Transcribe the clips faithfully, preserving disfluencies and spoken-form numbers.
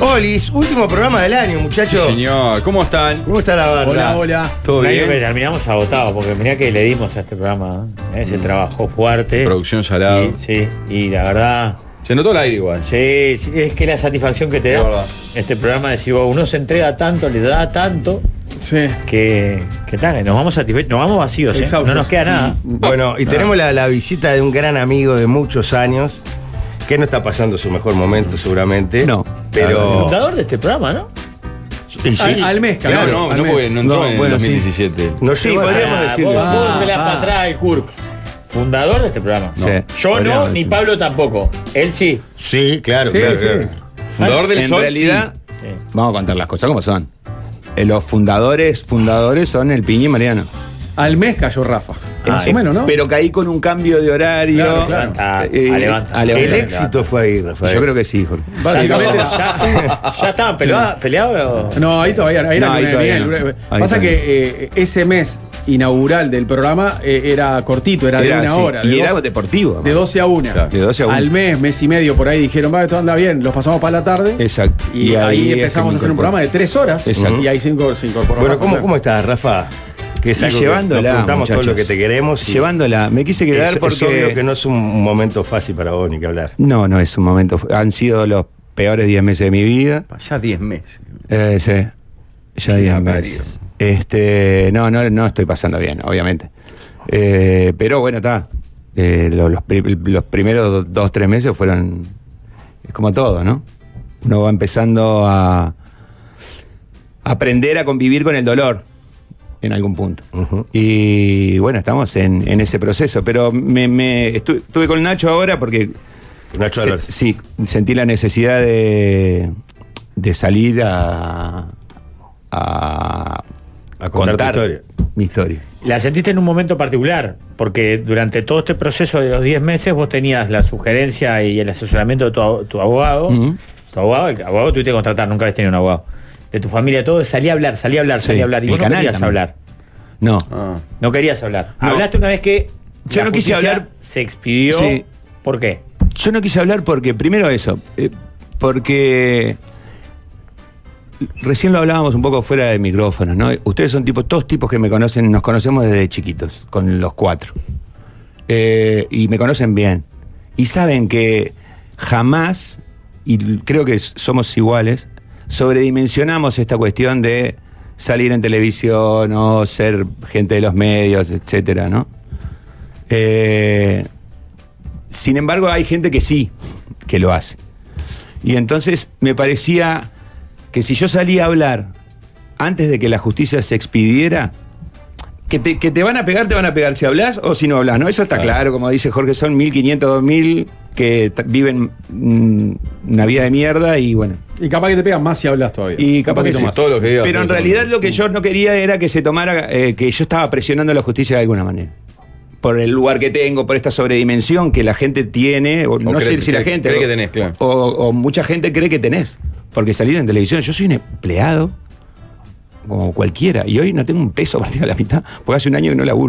Olis, último programa del año, muchachos. Sí, señor, ¿cómo están? ¿Cómo está la banda? Hola, hola. ¿Todo Un bien? año que terminamos agotados, porque mirá que le dimos a este programa, ¿eh? Se Mm. trabajó fuerte. Producción salada. Y, sí, y la verdad, Se notó el aire igual. sí, sí, es que la satisfacción que te Es da verdad. este programa, decir, oh, uno se entrega tanto, le da tanto, Sí. que, que tal, nos vamos satisfechos, nos vamos vacíos, ¿eh? Exhaustos. No nos queda nada. Bueno, y tenemos la, la visita de un gran amigo de muchos años, que no está pasando su mejor momento seguramente. No. El Pero... fundador de este programa, ¿no? Y sí, Al, al mes, Claro, claro. no, al no, mes. porque no entró No, en bueno, dos mil diecisiete. no Sí, llegó a- podríamos Ah, decirlo. vos, vos Ah, me la ah. para atrás el Kurk. Fundador de este programa. Sí, Yo no, podríamos ni decirlo. Pablo tampoco. Él sí. Sí, claro, Sí, claro, sí. claro. Fundador del en Sol, realidad, Sí. vamos a contar las cosas como son. Eh, Los fundadores, fundadores son el Piñi y Mariano. Al mes cayó Rafa. Ah, más eh, o menos, ¿no? Pero caí con un cambio de horario. Claro, claro. Ah, Eh, a levanta. a El levantar. éxito fue ahí, Rafael. Yo creo que sí, Jorge. Básicamente. ¿Ya, ya estaban pelea- peleados? No, ahí todavía no. Ahí era No, ahí Luna de todavía miel. no. Ahí Pasa todavía que eh, ese mes inaugural del programa eh, era cortito, era, Era de una así, hora. y de era dos- deportivo. De doce a una. Claro, de doce a una. Al mes, mes y medio, por ahí dijeron, va, esto anda bien, los pasamos para la tarde. Exacto. Y, ahí, es que empezamos me a hacer un incorporé. programa de tres horas. Exacto. Y ahí se incor- se incorporó. Bueno, Rafa. ¿cómo, ¿cómo estás, Rafa? Que es Y algo que llevándola, nos preguntamos todo muchachos. lo que te queremos. y Llevándola. Me quise quedar es, porque. es obvio que no es un momento fácil para vos ni que hablar. No, no es un momento. Han sido los peores diez meses de mi vida. Ya diez meses. Eh, sí. Ya Qué diez parido. meses. Este, no, no, no estoy pasando bien, obviamente. Eh, pero bueno, está. Eh, lo- los, pri- los primeros dos, tres meses fueron. Es como todo, ¿no? Uno va empezando a aprender a convivir con el dolor en algún punto. Ujú. Y bueno, estamos en, en ese proceso. Pero me, me estu- estuve con Nacho ahora porque Nacho Se- Álvarez. sí, sentí la necesidad de, de salir a, a, A contar tu historia. mi historia. La sentiste en un momento particular, porque durante todo este proceso de los diez meses vos tenías la sugerencia y el asesoramiento de tu, ab- tu abogado. Ujú. Tu abogado, el abogado tuviste que contratar, nunca habías tenido un abogado. De tu familia, todo, salí a hablar, salí a hablar, Sí, salí a hablar. Y el vos no canal querías también. hablar. No, Ah. No querías hablar. No. Hablaste una vez que Yo la no quise justicia hablar. se expidió. Sí. ¿Por qué? yo no quise hablar porque, primero eso, eh, porque recién lo hablábamos un poco fuera de micrófono, ¿no? Ustedes son tipos, todos tipos que me conocen, nos conocemos desde chiquitos, con los cuatro. Eh, y me conocen bien. Y saben que jamás, y creo que somos iguales, sobredimensionamos esta cuestión de salir en televisión o ser gente de los medios, etcétera, ¿no? Eh, sin embargo, hay gente que sí, que lo hace. Y entonces me parecía que si yo salía a hablar antes de que la justicia se expidiera, que te, que te van a pegar, te van a pegar si hablas o si no hablas, ¿no? Eso está claro, como dice Jorge, son mil quinientos, dos mil que t- viven mm, una vida de mierda y bueno. Y capaz que te pegan más si hablas todavía. Y capaz Un que poquito sí. más. Todo lo que digas. Pero en eso. realidad lo que yo no quería era que se tomara, eh, que yo estaba presionando a la justicia de alguna manera. Por el lugar que tengo, por esta sobredimensión que la gente tiene, o no cree- sé si la cree- gente. cree o- que tenés, claro. O, o mucha gente cree que tenés. Porque salir en televisión, yo soy un empleado, como cualquiera, y hoy no tengo un peso partido a la mitad, porque hace un año que no laburo.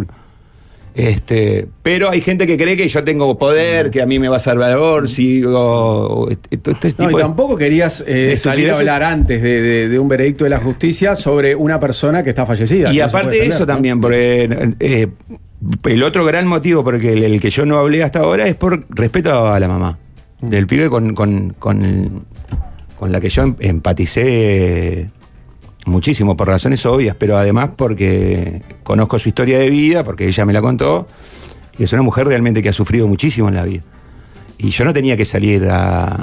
Este, pero hay gente que cree que yo tengo poder, que a mí me va a salvar valor, si o, este, todo este No, tipo y de- tampoco querías eh, de salir a estupideces. hablar antes de, de- de un veredicto de la justicia sobre una persona que está fallecida. Y que no se aparte puede de eso defender, ¿no? también, porque eh, el otro gran motivo por el, el que yo no hablé hasta ahora es por respeto a la mamá del pibe con, con, con, con la que yo em- empaticé muchísimo por razones obvias, pero además porque conozco su historia de vida, porque ella me la contó, y es una mujer realmente que ha sufrido muchísimo en la vida. Y yo no tenía que salir a...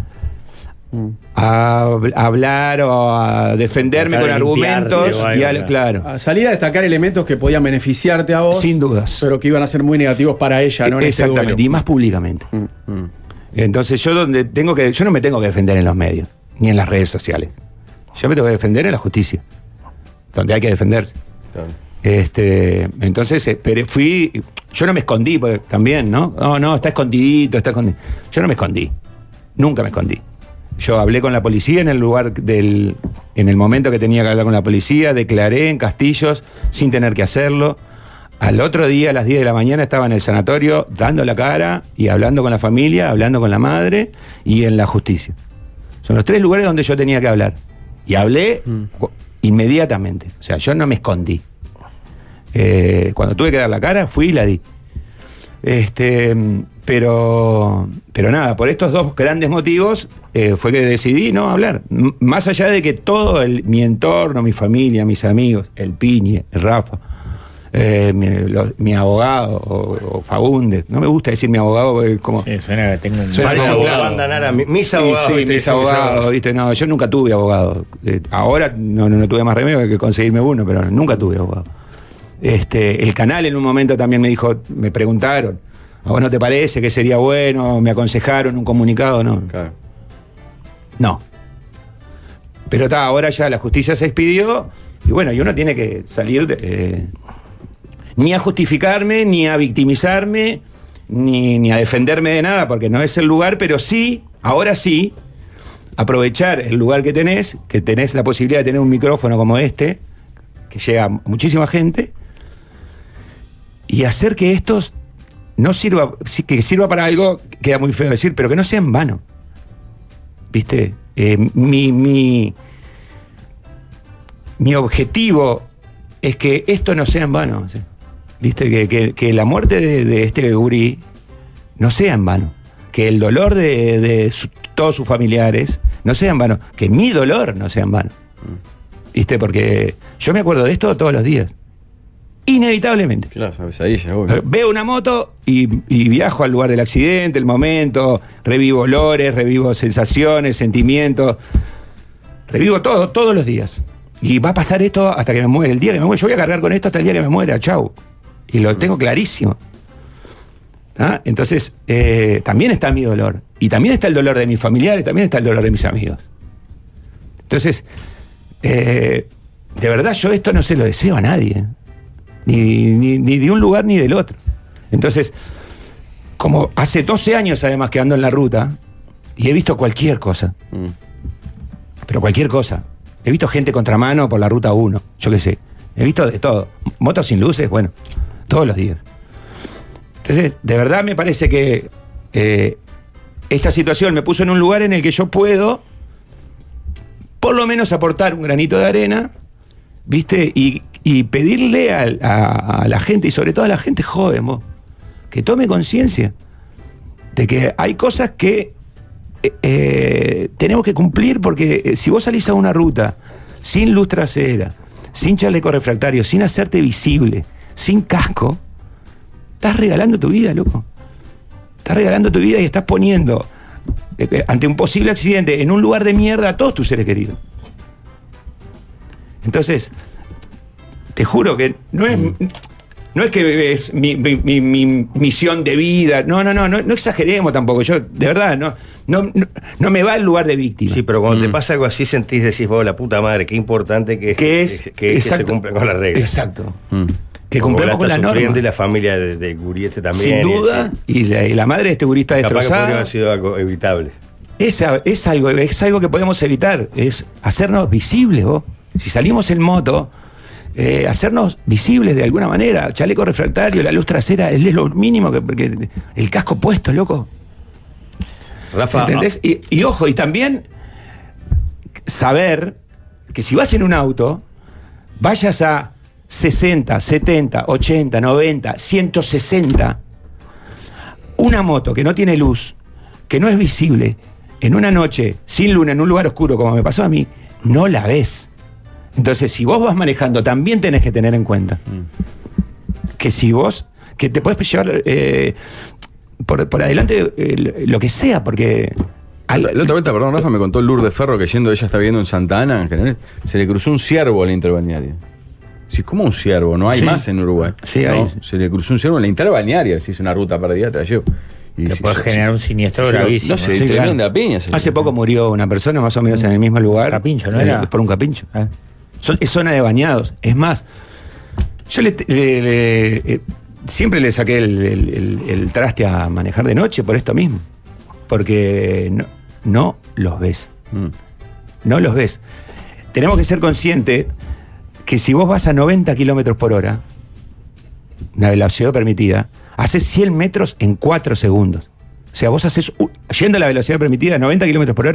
A hab- a hablar o a defenderme Tratar con de limpiarte argumentos o algo, y a- claro. claro. A salir a destacar elementos que podían beneficiarte a vos. Sin dudas. Pero que iban a ser muy negativos para ella, ¿no? En este Exactamente, duelo. y más públicamente. Mm. Entonces yo donde tengo que, yo no me tengo que defender en los medios, ni en las redes sociales. Yo me tengo que defender en la justicia, donde hay que defenderse. Claro. Este, entonces, eh, pero fui, yo no me escondí, porque también, ¿no? No, no, está escondidito, está escondido. Yo no me escondí, nunca me escondí. Yo hablé con la policía en el lugar del, en el momento que tenía que hablar con la policía, declaré en Castillos sin tener que hacerlo. Al otro día, a las diez de la mañana, estaba en el sanatorio dando la cara y hablando con la familia, hablando con la madre y en la justicia. Son los tres lugares donde yo tenía que hablar. Y hablé mm. inmediatamente. O sea, yo no me escondí. Eh, cuando tuve que dar la cara, fui y la di. Este, pero, pero nada, por estos dos grandes motivos eh, fue que decidí no hablar. M- más allá de que todo el, mi entorno, mi familia, mis amigos, el Piñe, el Rafa, eh, mi, lo, mi abogado o, o Fagundes, no me gusta decir mi abogado porque como... Sí, suena que tengo un... Parece abogado. A mi, mis abogados. Sí, sí, ¿viste? mis abogados, ¿viste? No, yo nunca tuve abogado. Eh, ahora no, no, no tuve más remedio que conseguirme uno, pero nunca tuve abogado. Este, el canal en un momento también me dijo, me preguntaron, ¿a vos no te parece que sería bueno? Me aconsejaron un comunicado, no. Claro. No. Pero está, ahora ya la justicia se expidió y bueno, y uno tiene que salir de, eh, ni a justificarme, ni a victimizarme, ni, ni a defenderme de nada, porque no es el lugar, pero sí, ahora sí, aprovechar el lugar que tenés, que tenés la posibilidad de tener un micrófono como este, que llega a muchísima gente, y hacer que estos no sirva, que sirva para algo, queda muy feo decir, pero que no sea en vano. ¿Viste? Eh, mi, mi, mi objetivo es que esto no sea en vano. ¿Sí? ¿Viste? Que, que, que la muerte de, de este gurí no sea en vano. Que el dolor de, de su, todos sus familiares no sea en vano. Que mi dolor no sea en vano. ¿Viste? Porque yo me acuerdo de esto todos los días. Inevitablemente. Claro, esa pesadilla, obvio. Veo una moto y, y viajo al lugar del accidente, el momento, revivo olores, revivo sensaciones, sentimientos, revivo todo, todos los días. Y va a pasar esto hasta que me muera. El día que me muera, yo voy a cargar con esto hasta el día que me muera, chau. Y lo tengo clarísimo. ¿Ah? Entonces, eh, también está mi dolor. Y también está el dolor de mis familiares, también está el dolor de mis amigos. Entonces, eh, de verdad yo esto no se lo deseo a nadie. Ni, ni, ni de un lugar ni del otro. Entonces, como hace doce años además que ando en la ruta, y he visto cualquier cosa, mm. pero cualquier cosa. He visto gente contramano por la ruta uno, yo qué sé. He visto de todo. Motos sin luces, bueno, todos los días. Entonces, de verdad me parece que eh, esta situación me puso en un lugar en el que yo puedo por lo menos aportar un granito de arena, ¿viste? Y Y pedirle a, a, a la gente, y sobre todo a la gente joven, vos, que tome conciencia de que hay cosas que eh, eh, tenemos que cumplir, porque eh, si vos salís a una ruta sin luz trasera, sin chaleco refractario, sin hacerte visible, sin casco, estás regalando tu vida, loco. Estás regalando tu vida y estás poniendo eh, ante un posible accidente en un lugar de mierda a todos tus seres queridos. Entonces, te juro que no es, no es que es mi, mi, mi, mi misión de vida. No, no, no, no, no exageremos tampoco. Yo, de verdad, no, no, no, no me va al lugar de víctima. Sí, pero cuando mm. te pasa algo así, sentís, decís, vos, la puta madre, qué importante que, que es que, que, que se cumplan con las reglas. Exacto. Mm. Que cumplamos con la norma. Y la familia de, de Gurí este también. Sin duda. Y, y, la, y la madre de este gurí está destrozada. Capaz que podría haber sido algo evitable. Es, es, algo, es algo que podemos evitar. Es hacernos visibles, vos. Si salimos en moto, eh, hacernos visibles de alguna manera. Chaleco refractario, la luz trasera, es lo mínimo que, que el casco puesto, loco. Rafa. ¿Entendés? Y, y ojo, y también saber que si vas en un auto, vayas a sesenta, setenta, ochenta, noventa, ciento sesenta, una moto que no tiene luz, que no es visible, en una noche, sin luna, en un lugar oscuro, como me pasó a mí, no la ves. Entonces, si vos vas manejando, también tenés que tener en cuenta mm. que si vos, que te podés llevar eh, por, por adelante eh, lo que sea, porque... La, la otra vuelta, perdón, Rafa, me contó Lourdes Ferro que yendo, ella está viviendo en Santa Ana, en general, se le cruzó un ciervo a la interbalnearia. Sí, ¿cómo un ciervo? No hay sí. más en Uruguay. Sí, ¿no? hay. Se le cruzó un ciervo en la interbalnearia, si es una ruta perdida, te la llevo. Y te si, puede si, generar un siniestro si, gravísimo. No sé, sí, tremenda piña. Hace poco murió una persona más o menos en el mismo lugar. Capincho, ¿no eh, era? Por un capincho. Ah. Son, es zona de bañados. Es más, yo le, le, le, eh, siempre le saqué el, el, el, el traste a manejar de noche por esto mismo. Porque no, no los ves. Mm. No los ves. Tenemos que ser conscientes que si vos vas a noventa kilómetros por hora, una velocidad permitida, haces cien metros en cuatro segundos. O sea, vos haces, yendo a la velocidad permitida, noventa kilómetros por hora,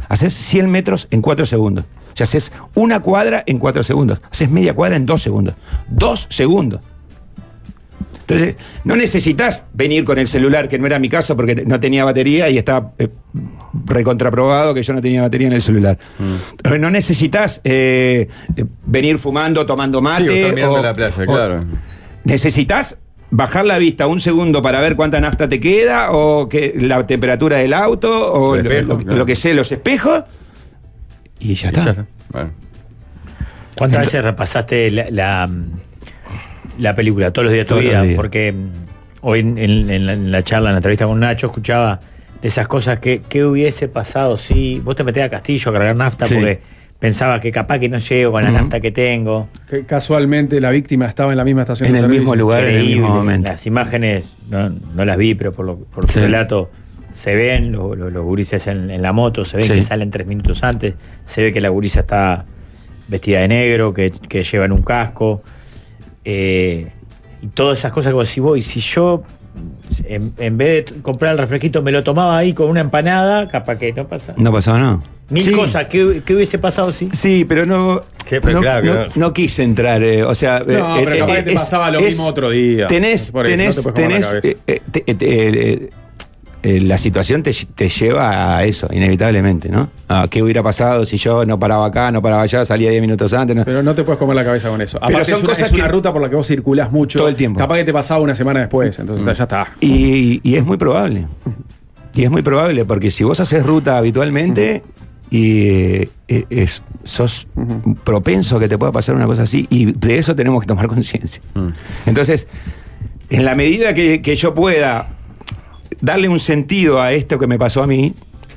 Haces cien metros en cuatro segundos. O sea, haces una cuadra en cuatro segundos. Haces media cuadra en dos segundos. Dos segundos. Entonces, no necesitas venir con el celular, que no era mi caso porque no tenía batería y estaba eh, recontraprobado que yo no tenía batería en el celular. Mm. No necesitas eh, venir fumando, tomando mate. Sí, o caminando o, en la playa, o, claro. Necesitas bajar la vista un segundo para ver cuánta nafta te queda, o que la temperatura del auto, o el espejo, lo, claro. lo que sé, los espejos, y ya Y está. ya está. Bueno. ¿Cuántas veces repasaste la, la, la película todos los días de tu Todos los vida? días. Porque mm, hoy en, en- en la, en la charla, en la entrevista con Nacho, escuchaba de esas cosas que, que hubiese pasado si vos te metés a Castillo a cargar nafta Sí. porque pensaba que capaz que no llego con la Ujú. nafta que tengo. Que casualmente la víctima estaba en la misma estación En de el servicio. mismo lugar, en el Increíble. mismo momento. Las imágenes, no, no las vi, pero por, lo, por tu Sí. relato se ven, lo- lo- los gurises en, en la moto, se ven Sí. que salen tres minutos antes, se ve que la gurisa está vestida de negro, que, que llevan un casco, eh, y todas esas cosas que vos decís, vos, y si yo en, en vez de comprar el refresquito me lo tomaba ahí con una empanada, capaz que no pasa. No pasaba nada. Mil Sí. cosas, ¿qué, qué hubiese pasado si? Sí, pero no. ¿Qué? Pero no, claro que no- no. no quise entrar, eh, o sea. No, eh, pero eh, capaz eh, que te es- pasaba lo es- mismo otro día. Tenés, Por eso, tenés, no te puedes comer la tenés. cabeza. eh, eh, te- te- eh, eh, la situación te, te lleva a eso, inevitablemente, ¿no? A ¿qué hubiera pasado si yo no paraba acá, no paraba allá, salía diez minutos antes? No? Pero no te puedes comer la cabeza con eso. Pero Aparte, son es una, cosas es una que- ruta por la que vos circulás mucho. Todo el tiempo. Capaz que te pasaba una semana después, entonces ya está. Y, y es muy probable. Y es muy probable, porque si vos haces ruta habitualmente, y eh, es, sos propenso a que te pueda pasar una cosa así, y de eso tenemos que tomar conciencia. Entonces, en la medida que, que yo pueda darle un sentido a esto que me pasó a mí,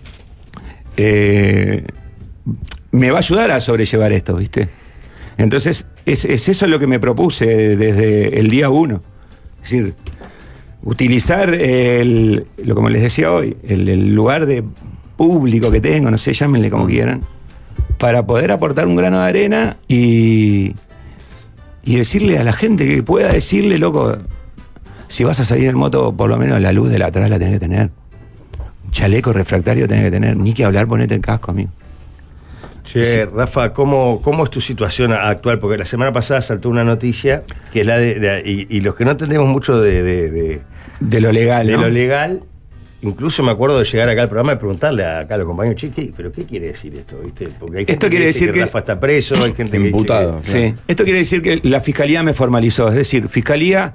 eh, me va a ayudar a sobrellevar esto, ¿viste? Entonces, es, es eso lo que me propuse desde el día uno. Es decir, utilizar el, lo como les decía hoy, el, el lugar de público que tengo, no sé, llámenle como quieran, para poder aportar un grano de arena y, y decirle a la gente que pueda decirle, loco, si vas a salir en moto, por lo menos la luz de la atrás la tenés que tener. Un chaleco refractario tenés que tener. Ni que hablar, ponete el casco, amigo. Che, Rafa, ¿cómo, ¿cómo es tu situación actual? Porque la semana pasada saltó una noticia que es la de. de- y, y los que no entendemos mucho de, de, de, De lo legal, de ¿no? lo legal, incluso me acuerdo de llegar acá al programa y preguntarle a, acá a los compañeros, che, ¿qué- ¿pero qué quiere decir esto? ¿Viste? Porque hay gente Esto quiere que dice decir que- Rafa está preso, hay gente que Imputado. dice que- Sí, esto quiere decir que la fiscalía me formalizó, es decir, fiscalía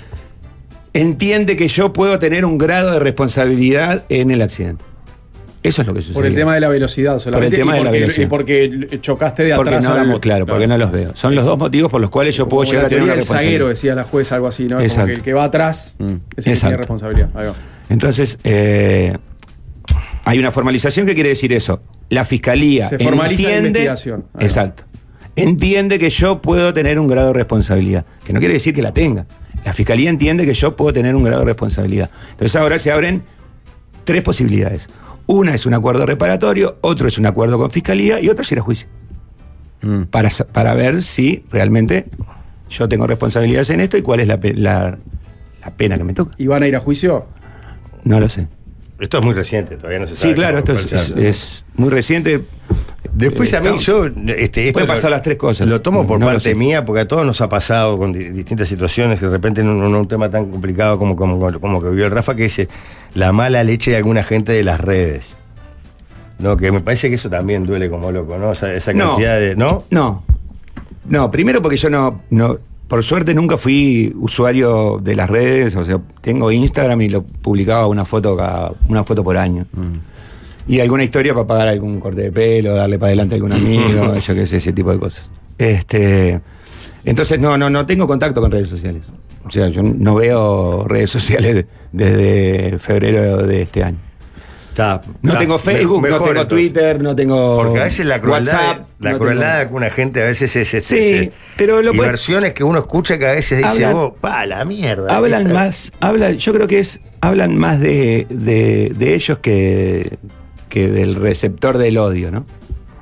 entiende que yo puedo tener un grado de responsabilidad en el accidente. Eso es lo que sucede. Por el tema de la velocidad solamente. tema y de la porque, velocidad. Y porque chocaste de porque atrás no, a la moto. Claro, porque no los veo. Son los dos motivos por los cuales yo puedo Como llegar la a tener teoría una del zaguero, responsabilidad. decía la jueza, algo así, ¿no? Como Exacto. que el que va atrás Mm. es el que Exacto. tiene responsabilidad. Ahí va. Entonces, eh, hay una formalización que quiere decir eso. La fiscalía Se formaliza la entiende, investigación. Ahí va. exacto. Entiende que yo puedo tener un grado de responsabilidad, que no quiere decir que la tenga. La fiscalía entiende que yo puedo tener un grado de responsabilidad. Entonces ahora se abren tres posibilidades. Una es un acuerdo reparatorio, otro es un acuerdo con fiscalía y otro es ir a juicio. Mm. Para, sa- para ver si realmente yo tengo responsabilidades en esto y cuál es la, pe- la, la pena que me toca. ¿Y van a ir a juicio? No lo sé. Esto es muy reciente, todavía no se sabe. Sí, claro, cómo- esto es, cuál es- será. es muy reciente. Después Eh, a mí no. yo este, esto Pueden lo- pasar las tres cosas. Lo tomo por No lo parte sé. mía, porque a todos nos ha pasado con di- distintas situaciones, que de repente en un, en un tema tan complicado como, como, como que vivió el Rafa, que es eh, la mala leche de alguna gente de las redes. No, que me parece que eso también duele como loco, ¿no? O sea, esa No. cantidad de. ¿No? No. No, primero porque yo no, no. Por suerte nunca fui usuario de las redes. O sea, tengo Instagram y lo publicaba una foto cada, una foto por año. Y alguna historia para pagar algún corte de pelo, darle para adelante a algún amigo, yo qué sé, ese tipo de cosas. Este. Entonces, no, no, no tengo contacto con redes sociales. O sea, yo no veo redes sociales desde febrero de este año. Está, No está, tengo Facebook, mejor, no tengo entonces. Twitter, no tengo Porque a veces la crueldad, WhatsApp. la no crueldad tengo- de alguna gente a veces es. es- Sí, es- pero lo y puedes- versiones que uno escucha que a veces dice, Hablan- vos, pa, la mierda. Hablan Esta- más, hablan, yo creo que es, hablan más de, de, de ellos que, que del receptor del odio, ¿no?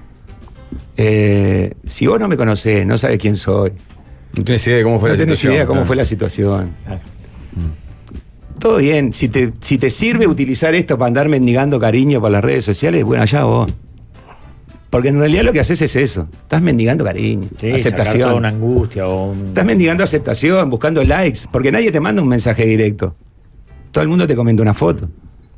Eh, si vos no me conocés, no sabes quién soy, No tienes idea de cómo fue no la tenés situación. idea cómo claro. fue la situación. Claro. Todo bien, si te, si te sirve utilizar esto para andar mendigando cariño por las redes sociales, bueno, allá vos. Porque en realidad lo que haces es eso. Estás mendigando cariño, Sí, aceptación. sacar toda una angustia o un... Estás mendigando aceptación, buscando likes, porque nadie te manda un mensaje directo. Todo el mundo te comenta una foto.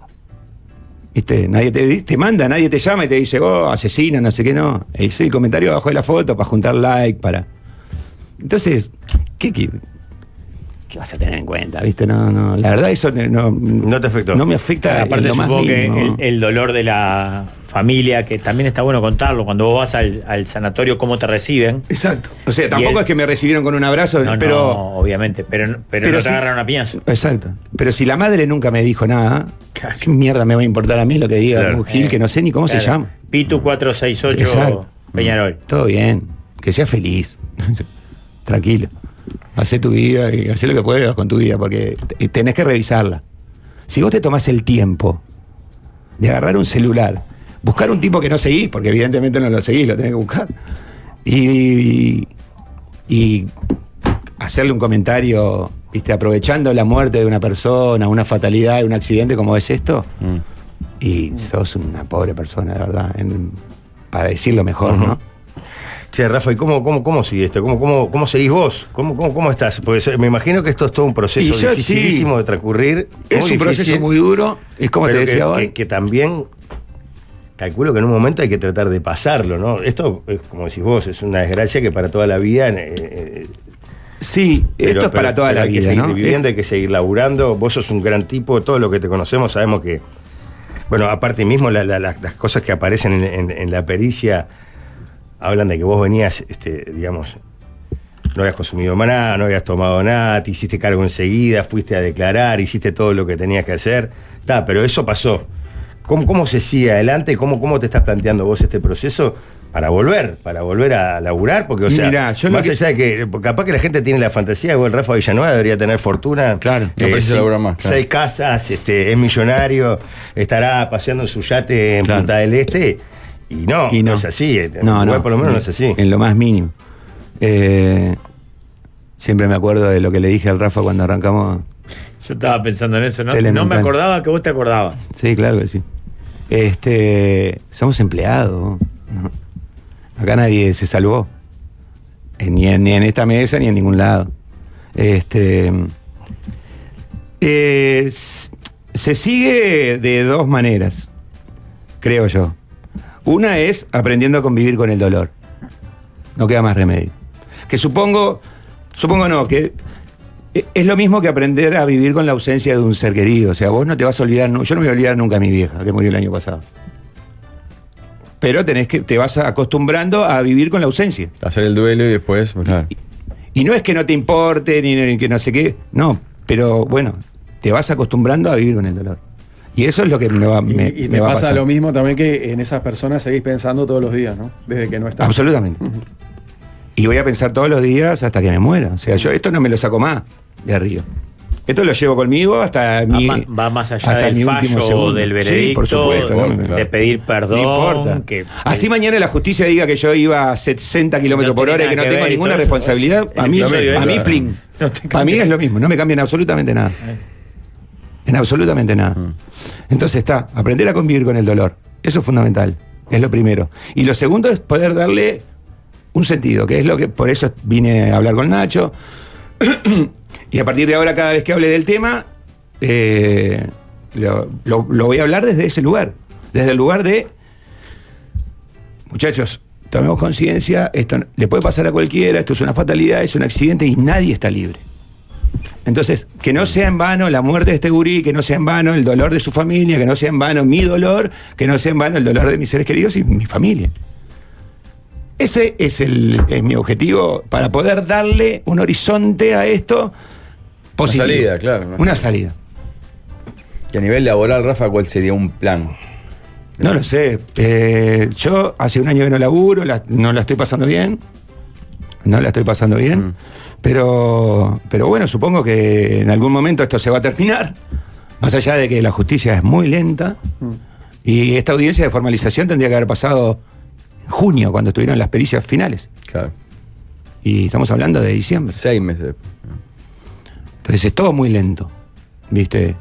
¿Viste? Nadie te, te manda, nadie te llama y te dice, oh, asesino, no sé qué, no. Es el comentario abajo de la foto para juntar like, para... Entonces, ¿qué, qué, qué vas a tener en cuenta? ¿Viste? No, no, la verdad eso no, No te afectó. no me afecta. Aparte, en lo más supongo que mínimo. el, el dolor de la familia, que también está bueno contarlo, cuando vos vas al, al sanatorio, cómo te reciben. Exacto. O sea, Y tampoco el- es que me recibieron con un abrazo, No, pero... no, obviamente, pero, pero, pero no te sí- agarran una piñazo. Exacto. Pero si la madre nunca me dijo nada, Claro. ¿qué mierda me va a importar a mí lo que diga Claro. un Gil que no sé ni cómo se Claro. llama? Pitu cuatro seis ocho Exacto. Peñarol. Todo bien. Que seas feliz. Tranquilo. Hacé tu vida y hacé lo que puedas con tu vida, porque t- tenés que revisarla. Si vos te tomás el tiempo de agarrar un celular, buscar un tipo que no seguís, porque evidentemente no lo seguís, lo tenés que buscar, y, y hacerle un comentario, ¿viste? Aprovechando la muerte de una persona, una fatalidad, un accidente como es esto, Mm. y sos una pobre persona, de verdad, en- para decirlo mejor, ¿no? Che, Rafa, ¿y cómo, cómo, cómo sigue esto? ¿Cómo, cómo, cómo seguís vos? ¿Cómo, cómo, cómo estás? Porque me imagino que esto es todo un proceso Y yo, dificilísimo sí. de transcurrir. Es muy un proceso difícil, muy duro, es como te pero decía que, hoy. que, que también calculo que en un momento hay que tratar de pasarlo, ¿no? Esto, es, como decís vos, es una desgracia que para toda la vida... eh, eh, Sí, pero- esto es para pero- toda pero la hay que vida, seguir ¿no? viviendo, hay que seguir laburando. Vos sos un gran tipo, todo lo que te conocemos sabemos que... Bueno, aparte mismo la- la- la- las cosas que aparecen en, en- en la pericia hablan de que vos venías, este, digamos, no habías consumido más nada, no habías tomado nada, te hiciste cargo enseguida, fuiste a declarar, hiciste todo lo que tenías que hacer. Está, pero eso pasó. ¿Cómo, cómo se sigue adelante? ¿Cómo, ¿Cómo te estás planteando vos este proceso para volver, para volver a laburar? Porque, o sea, Mirá, yo lo más que- allá de que capaz que la gente tiene la fantasía de que el Rafa Villanueva debería tener fortuna. Claro. No precisa sí, laburar más, claro. Seis casas, este, es millonario, estará paseando en su yate en Claro. Punta del Este. Y no, Y no no. es así. En No, Uruguay no. por lo menos no es así. En lo más mínimo. Eh, siempre me acuerdo de lo que le dije al Rafa cuando arrancamos. Yo estaba pensando en eso, ¿no? Telemental. No me acordaba que vos te acordabas. Sí, claro que sí. Este, somos empleados, ¿no? Acá nadie se salvó. Eh, Ni en, ni en esta mesa ni en ningún lado. Este, eh, s- se sigue de dos maneras, creo yo. Una es aprendiendo a convivir con el dolor. No queda más remedio. Que supongo, supongo no, que e- es lo mismo que aprender a vivir con la ausencia de un ser querido. O sea, vos no te vas a olvidar, nu- yo no me voy a olvidar nunca a mi vieja, que murió el año pasado. Pero tenés que, te vas acostumbrando a vivir con la ausencia. Hacer el duelo y después, pues, claro. Y no es que no te importe, ni, ni que no sé qué, no, pero bueno, te vas acostumbrando a vivir con el dolor. Y eso es lo que me va, me, y y me te va a pasa pasar. lo mismo también que en esas personas seguís pensando todos los días, ¿no? Desde que no estás. Absolutamente. Y voy a pensar todos los días hasta que me muera. O sea, yo esto no me lo saco más de arriba. Esto lo llevo conmigo hasta mi. va, ma- va más allá hasta del mi último fallo segundo. o del Sí, veredicto, por supuesto, no, de, claro. de pedir perdón. No importa. que- Así mañana la justicia diga que yo iba a sesenta kilómetros No por tiene hora y que no nada que tengo ver y ninguna todo eso. responsabilidad. El A mí, episodio a mí, ese- plin. No te Para mí es lo mismo. No me cambian absolutamente nada. En absolutamente nada. Entonces está, aprender a convivir con el dolor. Eso es fundamental. Es lo primero. Y lo segundo es poder darle un sentido, que es lo que por eso vine a hablar con Nacho. Y a partir de ahora, cada vez que hable del tema, eh, lo, lo- lo voy a hablar desde ese lugar. Desde el lugar de, muchachos, tomemos conciencia, esto no- le puede pasar a cualquiera, esto es una fatalidad, es un accidente y nadie está libre. Entonces, que no sea en vano la muerte de este gurí, que no sea en vano el dolor de su familia, que no sea en vano mi dolor, que no sea en vano el dolor de mis seres queridos y mi familia. Ese es, el, es mi objetivo para poder darle un horizonte a esto positivo. salida, claro, una Una salida. Y a nivel laboral, Rafa, ¿cuál sería un plan? No lo sé. Eh, yo hace un año que no laburo, la- no la estoy pasando bien. No la estoy pasando bien. Mm. Pero, pero bueno, supongo que en algún momento esto se va a terminar. Más allá de que la justicia es muy lenta. Y esta audiencia de formalización tendría que haber pasado en junio, cuando estuvieron las pericias finales. Claro. Y estamos hablando de diciembre. Seis meses. Entonces es todo muy lento, ¿viste?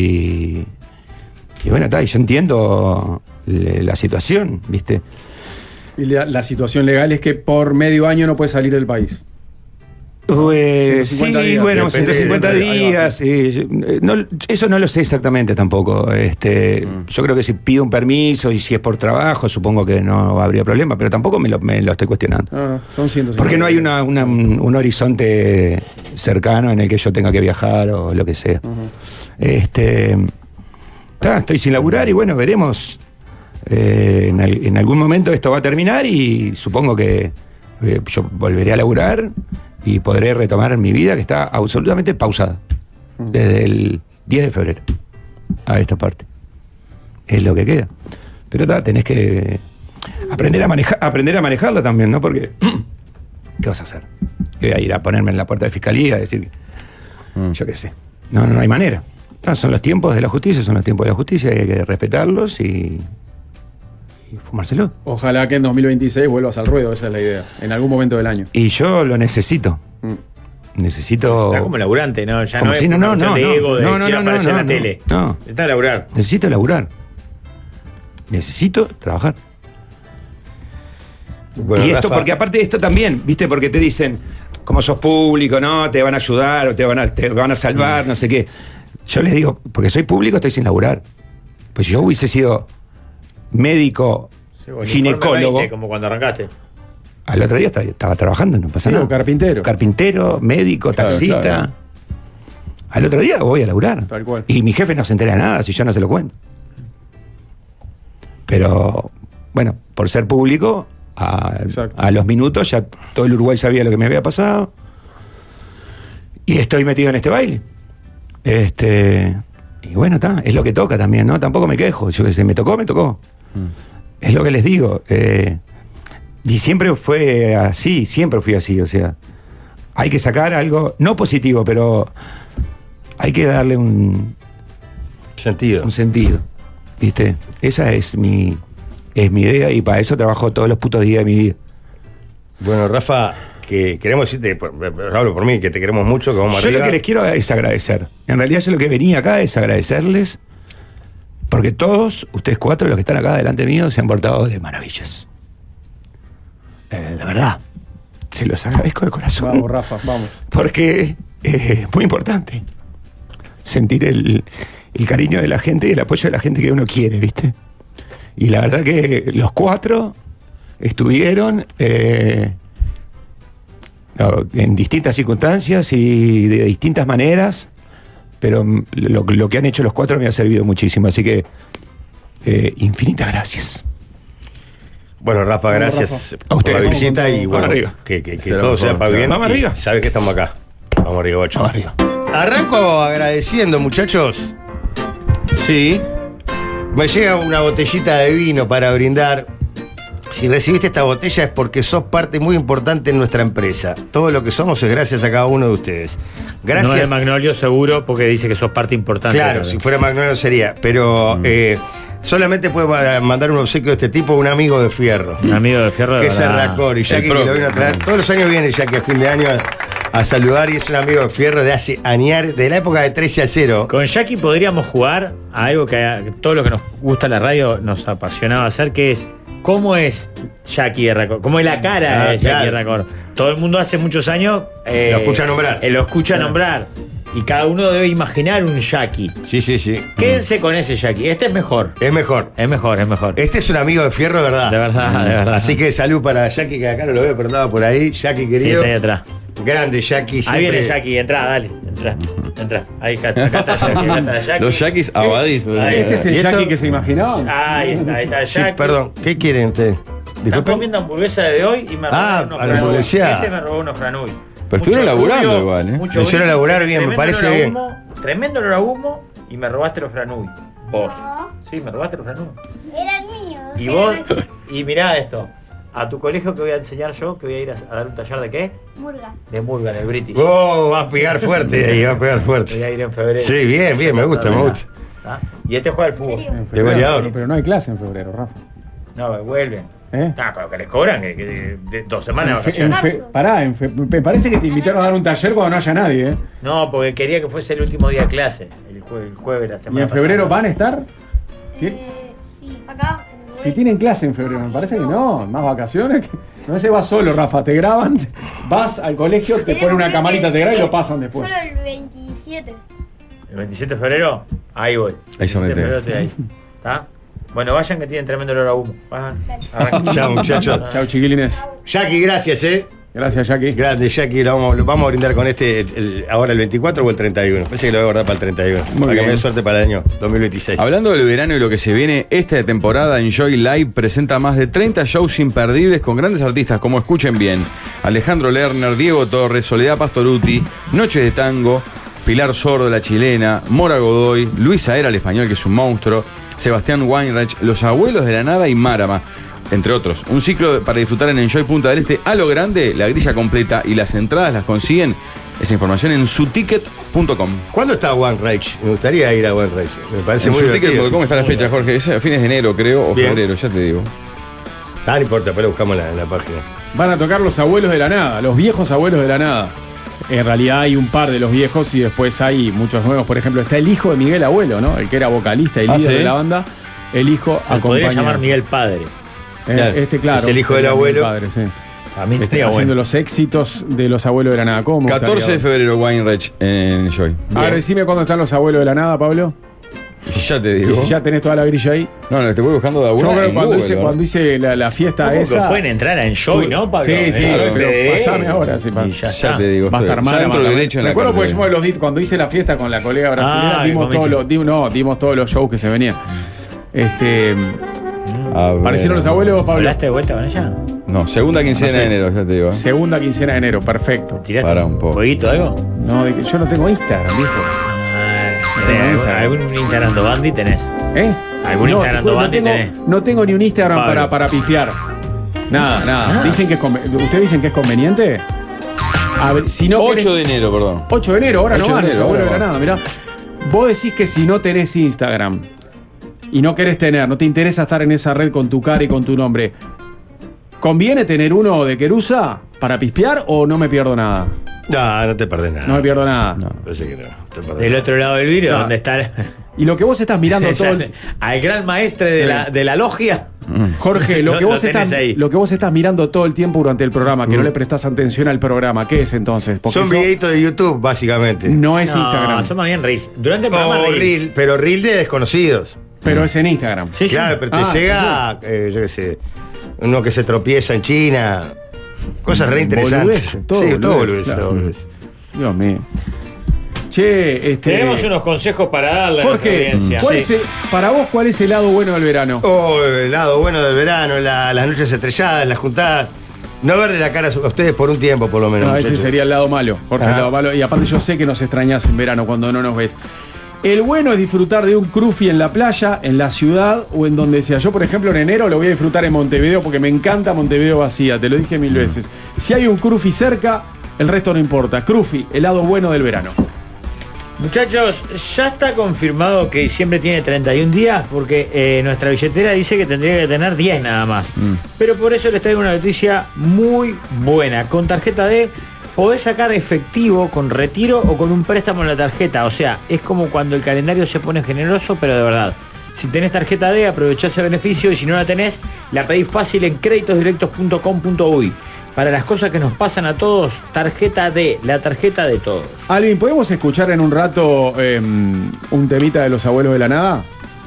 Y, y bueno, está, y yo entiendo le- la situación, ¿viste? Y la, la situación legal es que por medio año no puedes salir del país. Pues, sí, días, bueno, depende ciento cincuenta de- ahí va, días. sí. Eh, no, eso no lo sé exactamente tampoco. Este, Mm. Yo creo que si pido un permiso y si es por trabajo, supongo que no habría problema, pero tampoco me lo, me lo estoy cuestionando. No, no, son ciento cincuenta. Porque no hay una, una- un, un horizonte cercano en el que yo tenga que viajar o lo que sea. Este, ta, estoy sin laburar y bueno, veremos. Eh, en, al- en algún momento esto va a terminar y supongo que eh, yo volveré a laburar y podré retomar mi vida que está absolutamente pausada desde el diez de febrero a esta parte. Es lo que queda. Pero ta, tenés que aprender a manejar, aprender a manejarlo también, ¿no? Porque ¿qué vas a hacer? ¿Voy a ir a ponerme en la puerta de fiscalía a decir, Mm. yo qué sé? No, no, no hay manera. Ah, son los tiempos de la justicia, son los tiempos de la justicia, hay que respetarlos y, y fumárselo. Ojalá que en dos mil veintiséis vuelvas al ruedo, esa es la idea. En algún momento del año. Y yo lo necesito. Mm. Necesito. Está como laburante, ¿no? Ya Como no si es no, una no, cuestión no, de no. ego, de No, no, quiero no, no, aparecer en no, la no. tele. No. Está laburar. Necesito laburar. Necesito trabajar. Bueno, y esto, Rafa, porque aparte de esto también, ¿viste? Porque te dicen, como sos público, ¿no? Te van a ayudar o te van a, te van a salvar, no sé qué. Yo les digo, porque soy público, estoy sin laburar. Pues si yo hubiese sido médico, Sí, o el ginecólogo, informe veinte, como cuando arrancaste. al otro día estaba, estaba trabajando, no pasa Sí, nada. o carpintero. Carpintero, médico, Claro, taxista. claro. Al otro día voy a laburar. Tal cual. Y mi jefe no se entera de nada si yo no se lo cuento. Pero, bueno, por ser público, a, Exacto. a los minutos ya todo el Uruguay sabía lo que me había pasado. Y estoy metido en este baile. Este. Y bueno, está, es lo que toca también, ¿no? Tampoco me quejo. Yo que sé, me tocó, me tocó. Es lo que les digo. eh, y siempre fue así, siempre fui así. O sea, hay que sacar algo, no positivo, pero hay que darle un, sentido. un sentido. ¿Viste? Esa es mi, es mi idea y para eso trabajo todos los putos días de mi vida. Bueno, Rafa, que queremos decirte, por- hablo por mí, que te queremos mucho, que vamos Yo arriba. lo que les quiero es agradecer. En realidad yo lo que venía acá es agradecerles porque todos, ustedes cuatro, los que están acá delante mío, se han portado de maravillas. Eh, la verdad, se los agradezco de corazón. Vamos, Rafa, vamos. Porque eh, es muy importante sentir el, el cariño de la gente y el apoyo de la gente que uno quiere, ¿viste? Y la verdad que los cuatro estuvieron eh, no, en distintas circunstancias y de distintas maneras, pero mm, lo, lo que han hecho los cuatro me ha servido muchísimo, así que eh, infinitas gracias. Bueno, Rafa, Vamos, gracias Rafa. A por ustedes. la visita Vamos, y vamos bueno, arriba. que, que, que Será todo mejor, sea para claro. bien. Vamos y arriba. Sabes que estamos acá. Vamos arriba, guacho. Vamos arriba. Arranco agradeciendo, muchachos. Sí. Me llega una botellita de vino para brindar. Si recibiste esta botella es porque sos parte muy importante en nuestra empresa. Todo lo que somos es gracias a cada uno de ustedes. Gracias. No de Magnolio seguro, porque dice que sos parte importante. Claro, también. si fuera Magnolio sería. Pero eh, solamente puede ma- mandar un obsequio de este tipo a un amigo de Fierro. Un amigo de Fierro de Que es verdad. Serracor. Y Jackie que propio. lo vino a traer. Todos los años viene Jackie a fin de año a, a saludar y es un amigo de Fierro de hace años, de la época de trece a cero. Con Jackie podríamos jugar a algo que a todo lo que nos gusta la radio nos apasionaba hacer, que es cómo es Jackie Erracor, cómo es la cara Ah, de Jackie claro. Erracor. Todo el mundo hace muchos años eh, Lo escucha nombrar. eh, lo escucha nombrar. Y cada uno debe imaginar un Jackie. Sí, sí, sí. Quédense con ese Jackie. Este es mejor. Es mejor. Es mejor, es mejor. Este es un amigo de Fierro, de verdad. De verdad, de verdad. Así que salud para Jackie, que acá no lo veo, pero andaba por ahí. Jackie, Sí, querido. está ahí atrás. Grande, Jackie. Ahí siempre- viene Jackie, entra, dale. Entra, entra. Ahí acá, acá está Jackie, acá está Jackie. Los yaquis abadís. Ahí ¿Este es ¿Y el esto? Jackie que se imaginaban? Ahí está, ahí está Sí, Jackie. perdón. ¿Qué quieren ustedes? Están Disculpen. comiendo hamburguesa de hoy y me Ah, robaron unos a la franui. hamburgueseada. Este me robó unos franui. Pero estuvieron Mucho laburando orgullo, igual, ¿eh? mucho Me hicieron brillo, laburar bien, me tremendo parece olor a bien. humo, tremendo olor a humo y me robaste los franui. Vos. No, Sí, me robaste los franui. eran míos. o Y sea, vos, no- y mirá esto. A tu colegio que voy a enseñar yo, que voy a ir a, a dar un taller de qué? Murga. De Murga, en el British. Oh, va a pegar fuerte ahí, va a pegar Voy fuerte. a ir en febrero. Sí, bien, bien, me gusta, me gusta. ¿Ah? Y este juega al fútbol. ¿En serio? En De febrero, goleador. pero, pero no hay clase en febrero, Rafa. No, vuelven. ¿Eh? Ah, con lo que les cobran, que, que- de dos semanas de En fe- en vacaciones. fe- pará, en fe- me parece que te invitaron a dar un taller cuando no haya nadie, ¿eh? No, porque quería que fuese el último día de clase, el, jue- el jueves de la ¿Y semana en febrero pasada. van a estar? ¿Qué? Eh, sí, acá. en Si tienen clase en febrero, me parece que no, más vacaciones. Que... No se va solo, Rafa, te graban, vas al colegio, te ponen una camarita, te graban y lo pasan después. Solo el veintisiete. ¿El veintisiete de febrero? Ahí voy. Ahí se mete. veintisiete de febrero estoy ahí. ¿Está? Bueno, vayan que tienen tremendo olor a humo. Bajan. Chao, muchachos. Chao, chiquilines. Jackie, gracias, ¿eh? Gracias, Jackie. Grande, Jackie. Lo vamos, lo vamos a brindar con este el, el, ahora el veinticuatro o el treinta y uno. Parece que lo voy a guardar para el treinta y uno. Muy para bien. que me dé suerte para el año dos mil veintiséis. Hablando del verano y lo que se viene, esta temporada Enjoy Live presenta más de treinta shows imperdibles con grandes artistas como, escuchen bien, Alejandro Lerner, Diego Torres, Soledad Pastoruti, Noches de Tango, Pilar Sordo, la chilena, Mora Godoy, Luis Aera, el español, que es un monstruo, Sebastián Weinreich, Los Abuelos de la Nada y Márama, entre otros. Un ciclo para disfrutar en Enjoy Punta del Este a lo grande, la grilla completa y las entradas las consiguen. Esa información en suticket punto com. ¿Cuándo está One Rage? Me gustaría ir a One Rage. Me parece En muy suticket punto com divertido. está la fecha, Jorge. Es a fines de enero, creo, o Bien. febrero, ya te digo. Ah, no importa, pero buscamos en la, en la página. Van a tocar los abuelos de la nada, los viejos abuelos de la nada. En realidad hay un par de los viejos y después hay muchos nuevos. Por ejemplo, está el hijo de Miguel Abuelo, ¿no? El que era vocalista y Ah, líder ¿sí? de la banda. El hijo Se podría acompaña. llamar Miguel Padre. Eh, Claro. Este, claro. Es el hijo del sería abuelo. mi padre, sí. A mí Este, estaría haciendo bueno. los éxitos de los abuelos de la nada. ¿Cómo me catorce de gustaría? febrero, Weinreich en Enjoy. A ver, decime cuándo están los abuelos de la nada, Pablo. Ya te Y digo. si ya tenés toda la grilla ahí. No, no, te voy buscando de Yo alguna. creo que en cuando, Google, hice, ¿verdad? cuando hice la, la fiesta ¿Cómo que esa. pueden entrar a Enjoy, ¿no, Pablo? Sí, sí, Claro, pero Eh, pasame ahora. Sí, pa- Y ya Ya está. te digo. Va a estoy- estar ya mal. entro derecho en la Recuerdo porque cárcel. hicimos los dit- cuando hice la fiesta con la colega brasileña, Ah, dimos, que todos comiste. los, dimos, no, dimos todos los shows que se venían. Este, A ver. ¿Parecieron los abuelos, Pablo? ¿Hablaste de vuelta con ella? No, segunda quincena No sé. de enero, ya te digo. Segunda quincena de enero, perfecto. ¿Tiraste Para un poco. fueguito algo? No, de que yo no tengo Instagram, viejo. Ah, tengo ¿algún, Instagram. algún Instagram de Bandi tenés? ¿Eh? ¿Algún no, Instagram no, de Bandi tengo, tenés? no tengo ni un Instagram Pablo. para, para pispear. Nada, nada. Ah. Dicen que es conven- ¿Ustedes dicen que es conveniente? A ver, si no ocho querés- de enero, perdón. ocho de enero, ahora ocho no de van, los enero, abuelos de ahora Granada, mirá. Vos decís que si no tenés Instagram y no querés tener, no te interesa estar en esa red con tu cara y con tu nombre, ¿conviene tener uno de Querusa para pispear o no me pierdo nada? No, no te perdés nada. No me pierdo nada. Parece que no. Te perdés Del nada. otro lado del vidrio, No. donde está el- Y lo que vos estás mirando todo el... al gran maestre de, Sí. la, de la logia. Jorge, lo Lo- que, vos lo tenés estás, ahí. lo que vos estás mirando todo el tiempo durante el programa, que no le prestás atención al programa, ¿qué es entonces? Porque Son eso videitos de YouTube, básicamente. no es No, Instagram, son más bien reels. Durante el programa No, reels. reel, pero reel de desconocidos. pero es en Instagram. Sí, sí. Claro, pero te Ah, llega, eh, yo qué sé, uno que se tropieza en China. Cosas re interesantes. Boludeces, todo sí, todo boludeces, boludeces, claro. todo boludeces. Dios mío. Che, este... Tenemos unos consejos para darle a nuestra Jorge, audiencia. ¿cuál Sí. es el- para vos, ¿cuál es el lado bueno del verano? Oh, el lado bueno del verano, la- las noches estrelladas, las juntadas. No verle la cara a ustedes por un tiempo, por lo menos. No, ese muchachos. sería el lado malo, Jorge, el Ajá. lado malo. Y aparte yo sé que nos extrañás en verano cuando no nos ves. El bueno es disfrutar de un crufi en la playa, en la ciudad o en donde sea. Yo, por ejemplo, en enero lo voy a disfrutar en Montevideo porque me encanta Montevideo vacía, te lo dije mil veces. Si hay un crufi cerca, el resto no importa. Crufi, el lado bueno del verano. Muchachos, ya está confirmado que diciembre tiene treinta y un días porque eh, nuestra billetera dice que tendría que tener diez nada más. Pero por eso les traigo una noticia muy buena. Con tarjeta D podés sacar efectivo con retiro o con un préstamo en la tarjeta. O sea, es como cuando el calendario se pone generoso, pero de verdad. Si tenés tarjeta D, aprovechá ese beneficio y si no la tenés, la pedís fácil en créditos directos punto com punto uy. Para las cosas que nos pasan a todos, tarjeta D, la tarjeta de todos. Alvin, ¿podemos escuchar en un rato eh, un temita de los abuelos de la nada?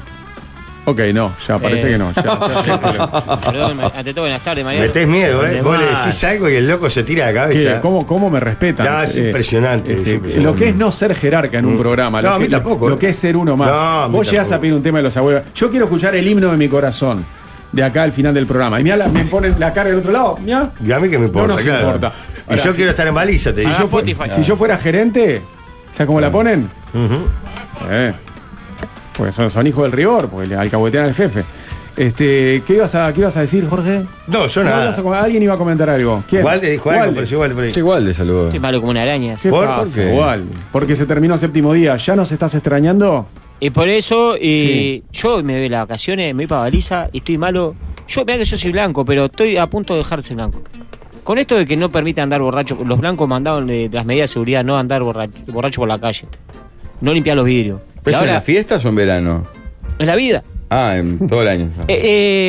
Ok, no, ya parece Eh. que no. Ya, ya- Perdón, ante todo, buenas tardes, Mariano. Metés miedo, ¿eh? ¿Dónde Vos le más? decís algo y el loco se tira de la ¿Qué? cabeza. ¿Cómo, ¿Cómo me respetan? No, es Eh, impresionante, este, es impresionante. Lo que es no ser jerarca en un Mm. programa. No, lo a que, mí tampoco, Lo eh. que es ser uno más. No, a mí Vos llegás tampoco. a pedir un tema de los abuelos. Yo quiero escuchar el himno de mi corazón. De acá al final del programa. Y mira, me ponen la cara del otro lado. Mirá. Y a mí que me importa, No nos claro. importa. Y Ahora, yo si- quiero estar en baliza, te Si, digo. yo, fu- Spotify. si yo fuera gerente, ¿sabes cómo la ponen? Ujú. Eh, porque son, son hijos del rigor, porque le alcahuetean al jefe. Este, ¿qué, ibas a, ¿Qué ibas a decir, Jorge? No, yo No, nada. ibas a com- alguien iba a comentar algo. ¿Quién? Walde dijo algo, Walde. pareció Walde por ahí. Es igual de saludo. Estoy malo como una araña. ¿Qué ¿Por? pasa, ¿Por qué? Walde? Porque se terminó séptimo día. ¿Ya nos estás extrañando? Y por eso, eh, Sí. yo me voy de las vacaciones, me voy para Baliza y estoy malo. Yo, mirá que yo soy blanco, pero estoy a punto de dejarse blanco. Con esto de que no permite andar borracho, los blancos mandaron de, de las medidas de seguridad no andar borracho, borracho por la calle, no limpiar los vidrios. Y ¿Eso en ahora, las fiestas o en verano? es la vida. Ah, en todo el año. Eh,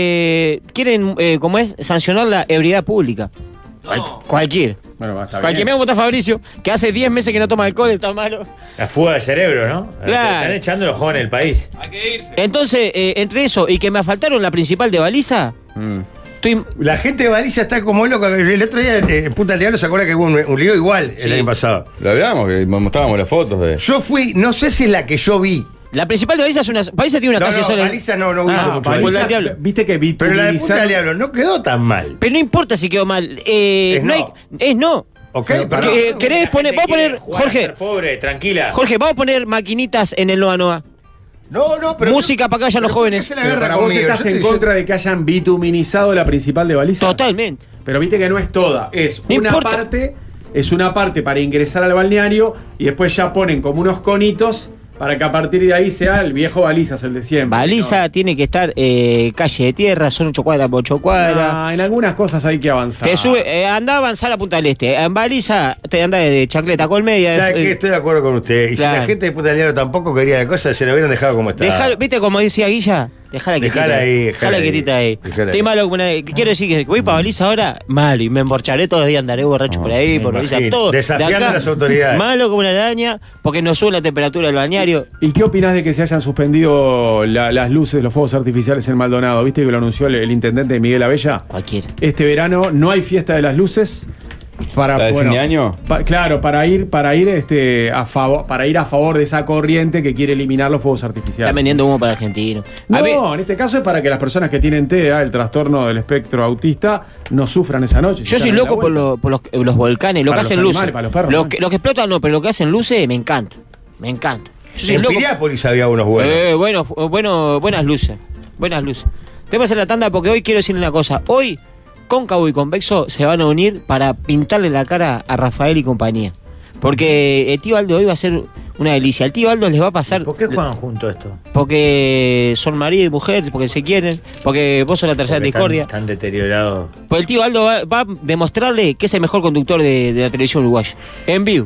eh, quieren, eh, ¿cómo es? Sancionar la ebriedad pública. Cual- cualquier. Bueno, va, está Cualquier bien. me vota Fabricio, que hace diez meses que no toma alcohol, está malo. La fuga de cerebro, ¿no? Claro. Están echando los jóvenes del país. Entonces, eh, entre eso y que me asfaltaron la principal de Baliza, Mm. estoy. La gente de Baliza está como loca. El otro día eh, en Punta del Diablo se acuerda que hubo un, un lío igual Sí. el año pasado. Lo hablábamos, que mostrábamos las fotos de. Yo fui, no sé si es la que yo vi. La principal de Baliza es una. Baliza tiene una No, calle no, sola. Baliza no, no ubico Ah, mucho Baliza, Baliza. Diablo. Viste que Pero la de Punta del vitulizar- Diablo no quedó tan mal. Pero no importa si quedó mal. Eh, Es no, hay- no. es no. ¿Ok? Pero, Pero que- no. ¿querés poner- vamos a poner- Jorge. Pobre, tranquila. Jorge, vamos a poner maquinitas en el Noa Noa. No, no, pero. Música para que vayan los pero ¿por qué jóvenes. se la Pero agarra para vos conmigo? estás Yo te en digo- contra de que hayan bituminizado la principal de Baliza. Totalmente. Pero viste que no es toda. Es No una importa. parte, es una parte para ingresar al balneario y después ya ponen como unos conitos para que a partir de ahí sea el viejo Balizas, el de siempre. Baliza tiene que estar eh, calle de tierra, son ocho cuadras por ocho ¿no? cuadras. Ah, en algunas cosas hay que avanzar. Te sube, eh, anda a avanzar a Punta del Este. En Baliza te anda de Chacleta Colmedia. ¿Sabe eh, qué? Estoy de acuerdo con usted. Y Claro. si la gente de Punta del Diablo tampoco quería la cosa, se lo hubieran dejado como está. Dejar, ¿viste como decía Guilla? Dejala quietita. Dejala ahí, dejala Dejala ahí. quietita ahí. Dejala Estoy ahí. malo como una- quiero decir que voy para Baliza ahora, malo, y me emborcharé todos los días, andaré borracho por ahí, me por Baliza, imagino. todo. de Desafiando acá, a las autoridades. Malo como una araña, porque nos sube la temperatura del bañario. ¿Y qué opinás de que se hayan suspendido la- las luces, los fuegos artificiales en Maldonado? ¿Viste que lo anunció el, el intendente Miguel Abella? Cualquiera. Este verano no hay fiesta de las luces. Para, ¿La de fin de año? pa- claro, para ir, para ir este, a favor, para ir a favor de esa corriente que quiere eliminar los fuegos artificiales. Están vendiendo humo para argentinos. A No, ver, en este caso es para que las personas que tienen T E A, el trastorno del espectro autista, no sufran esa noche. Si yo están soy en la loco por, vuelta. lo- por los, los volcanes, lo Para que los hacen animales, luces. para los perros, lo, ¿no? que, lo que explotan no, pero lo que hacen luces me encanta. Me encanta. Yo soy En loco. Piriápolis había unos buenos. Eh, bueno, fu- bueno, buenas luces. Buenas luces. Tengo que hacer la tanda porque hoy quiero decirle una cosa. Hoy, Cóncavo y Convexo se van a unir para pintarle la cara a Rafael y compañía. Porque el tío Aldo hoy va a ser una delicia. El tío Aldo les va a pasar. ¿Por qué juegan juntos esto? Porque son marido y mujer, porque se quieren, porque vos sos la tercera Porque discordia. Están, están deteriorados. Pues el tío Aldo va, va a demostrarle que es el mejor conductor de, de la televisión uruguaya. En vivo.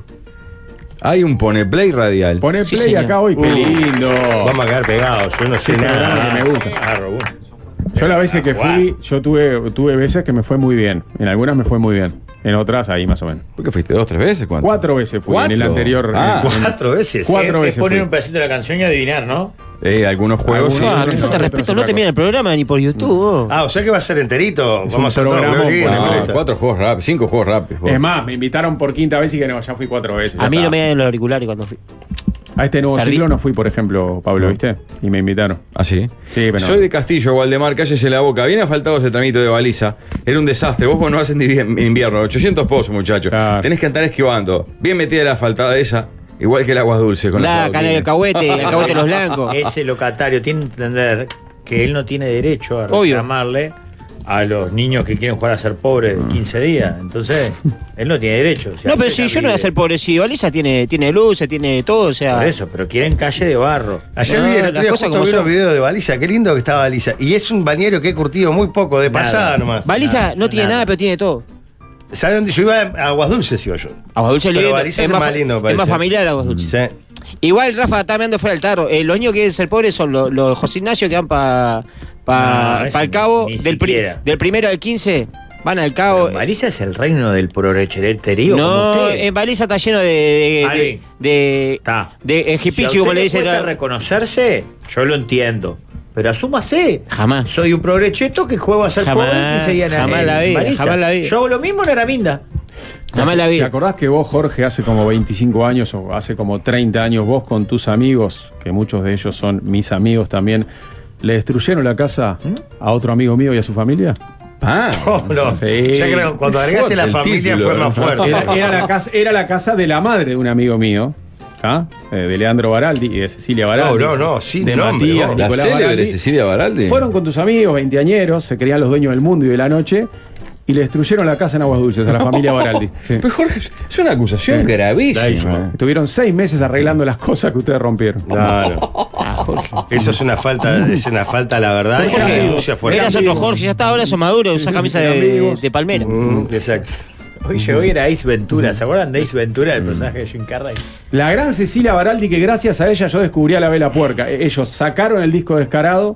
Hay un pone play radial. Poné Sí, play señor. acá hoy, qué Uh, lindo. Vamos a quedar pegados. Yo no sé Qué nada. programa que me gusta. Agarro, bueno. Yo las veces que Guau. fui, yo tuve, tuve veces que me fue muy bien. En algunas me fue muy bien. En otras, ahí más o menos. ¿Por qué fuiste dos, tres veces? ¿Cuánto? Cuatro veces fui en el ¿Cuatro? anterior. Ah. en- en- Cuatro veces. Cuatro es, veces es poner fui. un pedacito de la canción y adivinar, ¿no? Eh, algunos juegos Algunos sí. Ah, otros qué no, falta de otros respeto, otra no te mira cosa. el programa ni por YouTube. vos. Ah, o sea que va a ser enterito. Es Vamos a un hacer todo. programón, Creo que- ponele. No, cuatro juegos rápidos, cinco juegos rápidos. vos. Es más, me invitaron por quinta vez y que no, ya fui cuatro veces. ya A mí está. no me dan los auriculares cuando fui. A este nuevo Perdí. ciclo no fui, por ejemplo, Pablo, ¿viste? Y me invitaron. ¿Ah, sí? Sí, pero Soy de Castillo, Waldemar, cállese la boca. Viene faltado ese tramito de Baliza. Era un desastre. Vos no hacen en invierno. ochocientos pozos, muchachos. Claro. Tenés que andar esquivando. Bien metida la asfaltada esa. Igual que el agua dulce. Con La, los canal el cahuete, el cahuete de los blancos. Ese locatario tiene que entender que él no tiene derecho a Obvio. reclamarle a los niños que quieren jugar a ser pobres de quince días. Entonces, él no tiene derecho. O sea, No, pero él si está yo no voy a libre. ser pobre, si Baliza tiene, tiene luces, tiene todo, o sea. Por eso, pero quieren calle de barro. Ayer No, vi el las otro día cosas justo como vi son. los videos de Baliza. Qué lindo que está Baliza. Y es un bañero que he curtido muy poco, de Nada. pasada nomás. Baliza Nada, no tiene nada. nada, pero tiene todo. ¿Sabes dónde yo iba? A Aguas Dulces iba yo. Agua Dulce Pero lindo, Baliza es, es más, más lindo, me es parece. más familiar Agua Dulce. Sí. Igual Rafa está mirando fuera del tarro. Eh, los niños que quieren ser pobres son los, los José Ignacio que van para pa, No, eso pa el cabo. ni Del, pri- siquiera. del primero al quince van al cabo. Baliza es el reino del prorecheterío. como No, usted. en Baliza está lleno de. de, Alvin. de, de, Está. de Si a ejipichi, usted como le dicen. cuesta a- reconocerse, yo lo entiendo. Pero asúmase. Jamás. Soy un progrecheto que juego a ser Jamás, pobre quince días en jamás en la vida, Baliza. jamás la vida. Yo hago lo mismo en Araminda. Nada más la ¿Te vida. acordás que vos, Jorge, hace como veinticinco años o hace como treinta años, vos con tus amigos, que muchos de ellos son mis amigos también, le destruyeron la casa a otro amigo mío y a su familia? Ah, Oh, no. Sí. Ya creo que cuando agregaste la El familia título, fue más ¿no? fuerte. Era, era la casa, era la casa de la madre de un amigo mío, ¿ah? Eh, de Leandro Baraldi y de Cecilia Baraldi. No, no, no, sin de nombre, Matías, vos. la Nicolás célebre Baraldi. Cecilia Baraldi. Fueron con tus amigos, veinteañeros, se creían los dueños del mundo y de la noche, y le destruyeron la casa en Aguas Dulces a la familia Baraldi. Sí. Pero Jorge, es una acusación Sí. gravísima. Gravísima. Estuvieron seis meses arreglando las cosas que ustedes rompieron. Claro. Ah, Jorge. Eso es una falta, es una falta, la verdad. Y una denuncia fuerte. Eras otro Jorge, ya está, ahora sos maduro, usa camisa de, amigos. de palmera. Mm, exacto. Hoy llegó y era Ace Ventura. ¿Se acuerdan de Ace Ventura, el personaje de Jim Carrey? La gran Cecilia Baraldi, que gracias a ella yo descubrí a la Vela Puerca. Eh, Ellos sacaron el disco Descarado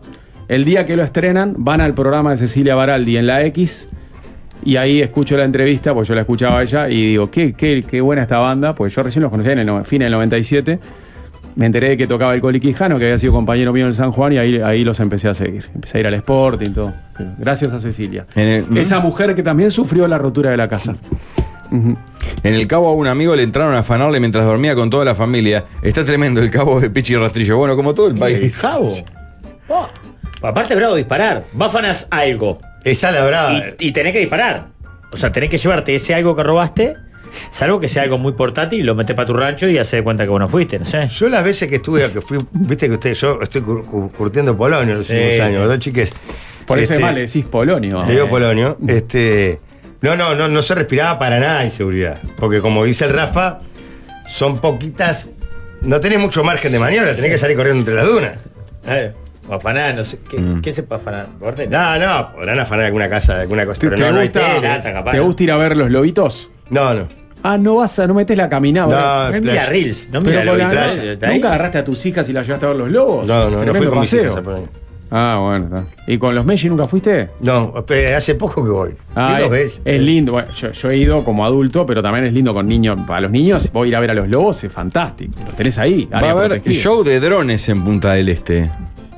El día que lo estrenan, van al programa de Cecilia Baraldi en la X y ahí escucho la entrevista, pues yo la escuchaba a ella y digo, qué, qué, qué buena esta banda, pues yo recién los conocía en el no, fin del noventa y siete. Me enteré de que tocaba el Coli Quijano, que había sido compañero mío en el San Juan, y ahí, ahí los empecé a seguir. Empecé a ir al Sporting y todo. Gracias a Cecilia. El, Esa mujer que también sufrió la rotura de la casa. Uh-huh. En el Cabo a un amigo le entraron a afanarle mientras dormía con toda la familia. Está tremendo el Cabo de Pichi y Rastrillo. Bueno, como todo el país. ¿El Cabo? Oh. Aparte, bravo, disparar. Vos afanás algo. Esa la brava. Y, y tenés que disparar. O sea, tenés que llevarte ese algo que robaste. Salvo que sea algo muy portátil y lo metés para tu rancho y haces de cuenta que vos no fuiste, no sé. Yo las veces que estuve, que fui, viste que usted, yo estoy cur- cur- curtiendo Polonio los últimos Sí, años, sí. ¿verdad, chiques? Por eso Este, es mal, le decís Polonio. Te digo Polonio. Este, no, no, no, no se respiraba para nada inseguridad. Porque como dice el Rafa, son poquitas. No tenés mucho margen de maniobra, tenés que salir corriendo entre las dunas. Eh, o afanar, no sé. ¿Qué, Mm. ¿qué se puede afanar? ¿Orden? No, no, podrán afanar alguna casa, alguna cosa. ¿Te, Pero te no, no hay gusta, tele. capaz, ¿Te ¿no? gusta ir a ver los lobitos? No, no. Ah, no vas a, no metes la caminada. No, No mira Reels, no Pero mira con lo la- vital, está ahí. ¿Nunca agarraste a tus hijas y las llevaste a ver los lobos? No, no, no Tremendo fui con mis paseo. hijas a por ahí. Ah, bueno, está. ¿Y con los Messi nunca fuiste? No, pe- hace poco que voy. Ah, Fui dos es, veces. es lindo. Bueno, yo, yo he ido como adulto, pero también es lindo con niños. Para los niños, voy a ir a ver a los lobos, es fantástico. Los tenés ahí. Va área a haber protegida. show de drones en Punta del Este.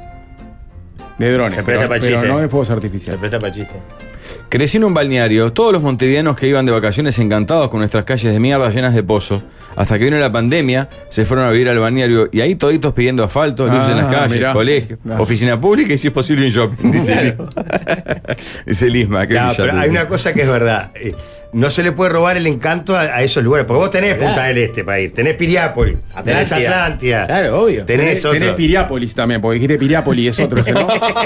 De drones. Se presta pero, para pero chiste. no de fuegos Se artificiales. presta para chiste. Crecí en un balneario, todos los montevideanos que iban de vacaciones encantados con nuestras calles de mierda llenas de pozos, hasta que vino la pandemia, se fueron a vivir al balneario y ahí toditos pidiendo asfalto, luces en las Ah, calles, mirá. colegios, Claro. oficina pública y si es posible un shopping, dice, Lisma. Dice Lisma, qué No, brillante, pero hay sí. una cosa que es verdad. eh, no se le puede robar el encanto a, a esos lugares. Porque vos tenés Claro. Punta del Este para ir, tenés Piriápolis, tenés Atlántida. Atlántida. Claro, obvio. Tenés, Tenés, otro. tenés Piriápolis también, porque dijiste Piriápolis es otro ese, ¿no?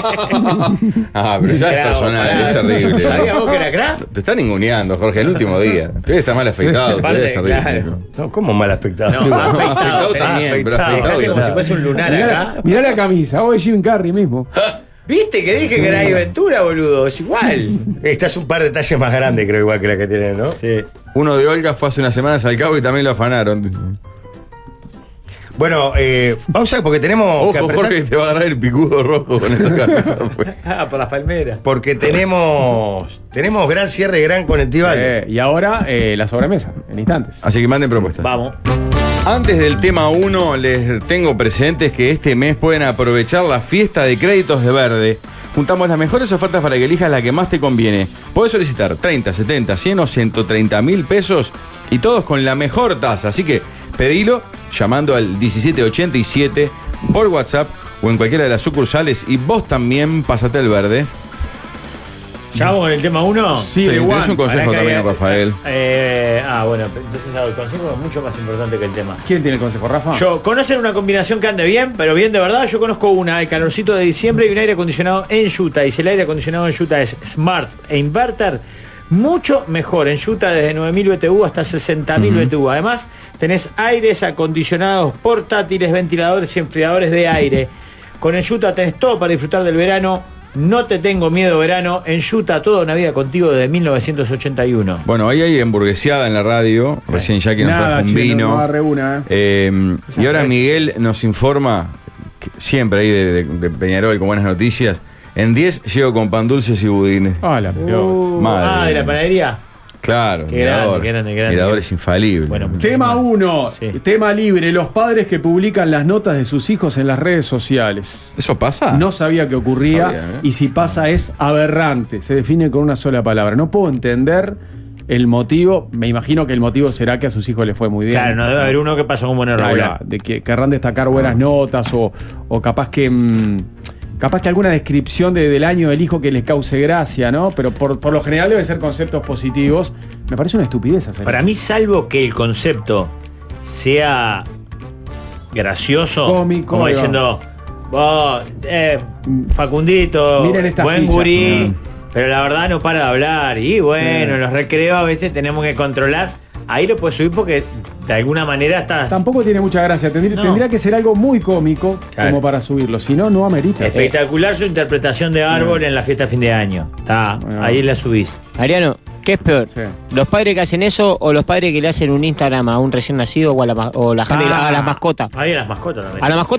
Ah, pero ya es Claro, personal, pará. es terrible. ¿Sabías vos que era crack? Te están ninguneando, Jorge, el último día. Todavía está mal afeitado, todavía es Aparte, terrible. claro. No, ¿cómo mal aspectado? No, Estoy- más afeitado, afeitado tenés. también, pero afeitado. afeitado Fíjate como no. si fuese un lunar Mirá, acá. mirá la camisa, hoy Jim Carrey mismo. ¿Viste que dije que era Ace Ventura, boludo? Es igual. Esta es un par de talles más grande, creo, igual que la que tienen, ¿no? Sí. Uno de Olga fue hace unas semanas al Cabo y también lo afanaron. Bueno, eh, pausa porque tenemos que Ojo, apretar, Jorge, te va a agarrar el picudo rojo con esa cabeza. pues. Ah, por las palmeras. porque tenemos tenemos gran cierre, gran conectival. Eh, y ahora eh, la sobremesa, en instantes. Así que manden propuestas. Vamos. Antes del tema uno, les tengo presentes que este mes pueden aprovechar la fiesta de créditos de Verde. Juntamos las mejores ofertas para que elijas la que más te conviene. Podés solicitar treinta, setenta, cien o ciento treinta mil pesos y todos con la mejor tasa. Así que pedilo llamando al diecisiete ochenta y siete por WhatsApp o en cualquiera de las sucursales y vos también pasate al Verde. ¿Ya vamos con el tema uno? Sí, Te de interesa One. un consejo Ahora que también, había- Rafael. Eh, ah, bueno, entonces no, el consejo es mucho más importante que el tema. ¿Quién tiene el consejo, Rafa? Yo, ¿conocen una combinación que ande bien, pero bien de verdad? Yo conozco una, el calorcito de diciembre y un aire acondicionado en Utah. Y si el aire acondicionado en Utah es Smart e Inverter, mucho mejor. En Utah desde nueve mil B T U hasta sesenta mil B T U. Además, tenés aires acondicionados portátiles, ventiladores y enfriadores de aire. Con el Utah tenés todo para disfrutar del verano. No te tengo miedo verano. En Utah, toda una vida contigo desde mil novecientos ochenta y uno. Bueno, ahí hay hamburgueseada en la radio. Recién Jackie nos Nada, trajo un che, vino. no, no agarré una, eh. Eh, y ahora Miguel nos informa, que siempre ahí de, de- de Peñarol con buenas noticias. En diez llego con pan dulces y budines. Ah, la pelota. Uh, Madre ah, de la mía. panadería. Claro, Qué Mirador. grande, qué grande, qué grande. Mirador es infalible. Bueno, Tema uno, Sí. tema libre. Los padres que publican las notas de sus hijos en las redes sociales. ¿Eso pasa? No sabía que ocurría Sabía, ¿eh? y si pasa es aberrante. Se define con una sola palabra. No puedo entender el motivo. Me imagino que el motivo será que a sus hijos les fue muy bien. Claro, no debe haber uno que pasó como en el Ahí va, regular. de que querrán destacar buenas notas o, o capaz que mm, capaz que alguna descripción de- del año del hijo que les cause gracia, ¿no? Pero por, por lo general deben ser conceptos positivos. Me parece una estupidez hacer Para mí, salvo que el concepto sea gracioso, Cómico, como ahí va. diciendo, vos, eh, Facundito, Miren esta buen ficha. gurí, Mm. pero la verdad no para de hablar. Y bueno, Sí. en los recreos a veces tenemos que controlar. Ahí lo puedes subir porque de alguna manera estás. Tampoco tiene mucha gracia. Tendría, No. tendría que ser algo muy cómico Claro. como para subirlo. Si no, no amerita. Espectacular su interpretación de árbol en la fiesta de fin de año. Está, Bueno. ahí la subís. Ariano, ¿qué es peor? Sí. ¿Los padres que hacen eso o los padres que le hacen un Instagram a un recién nacido o a la, ma- o la gente que- Ah. a las mascotas? Ahí en las mascotas también. A la mascota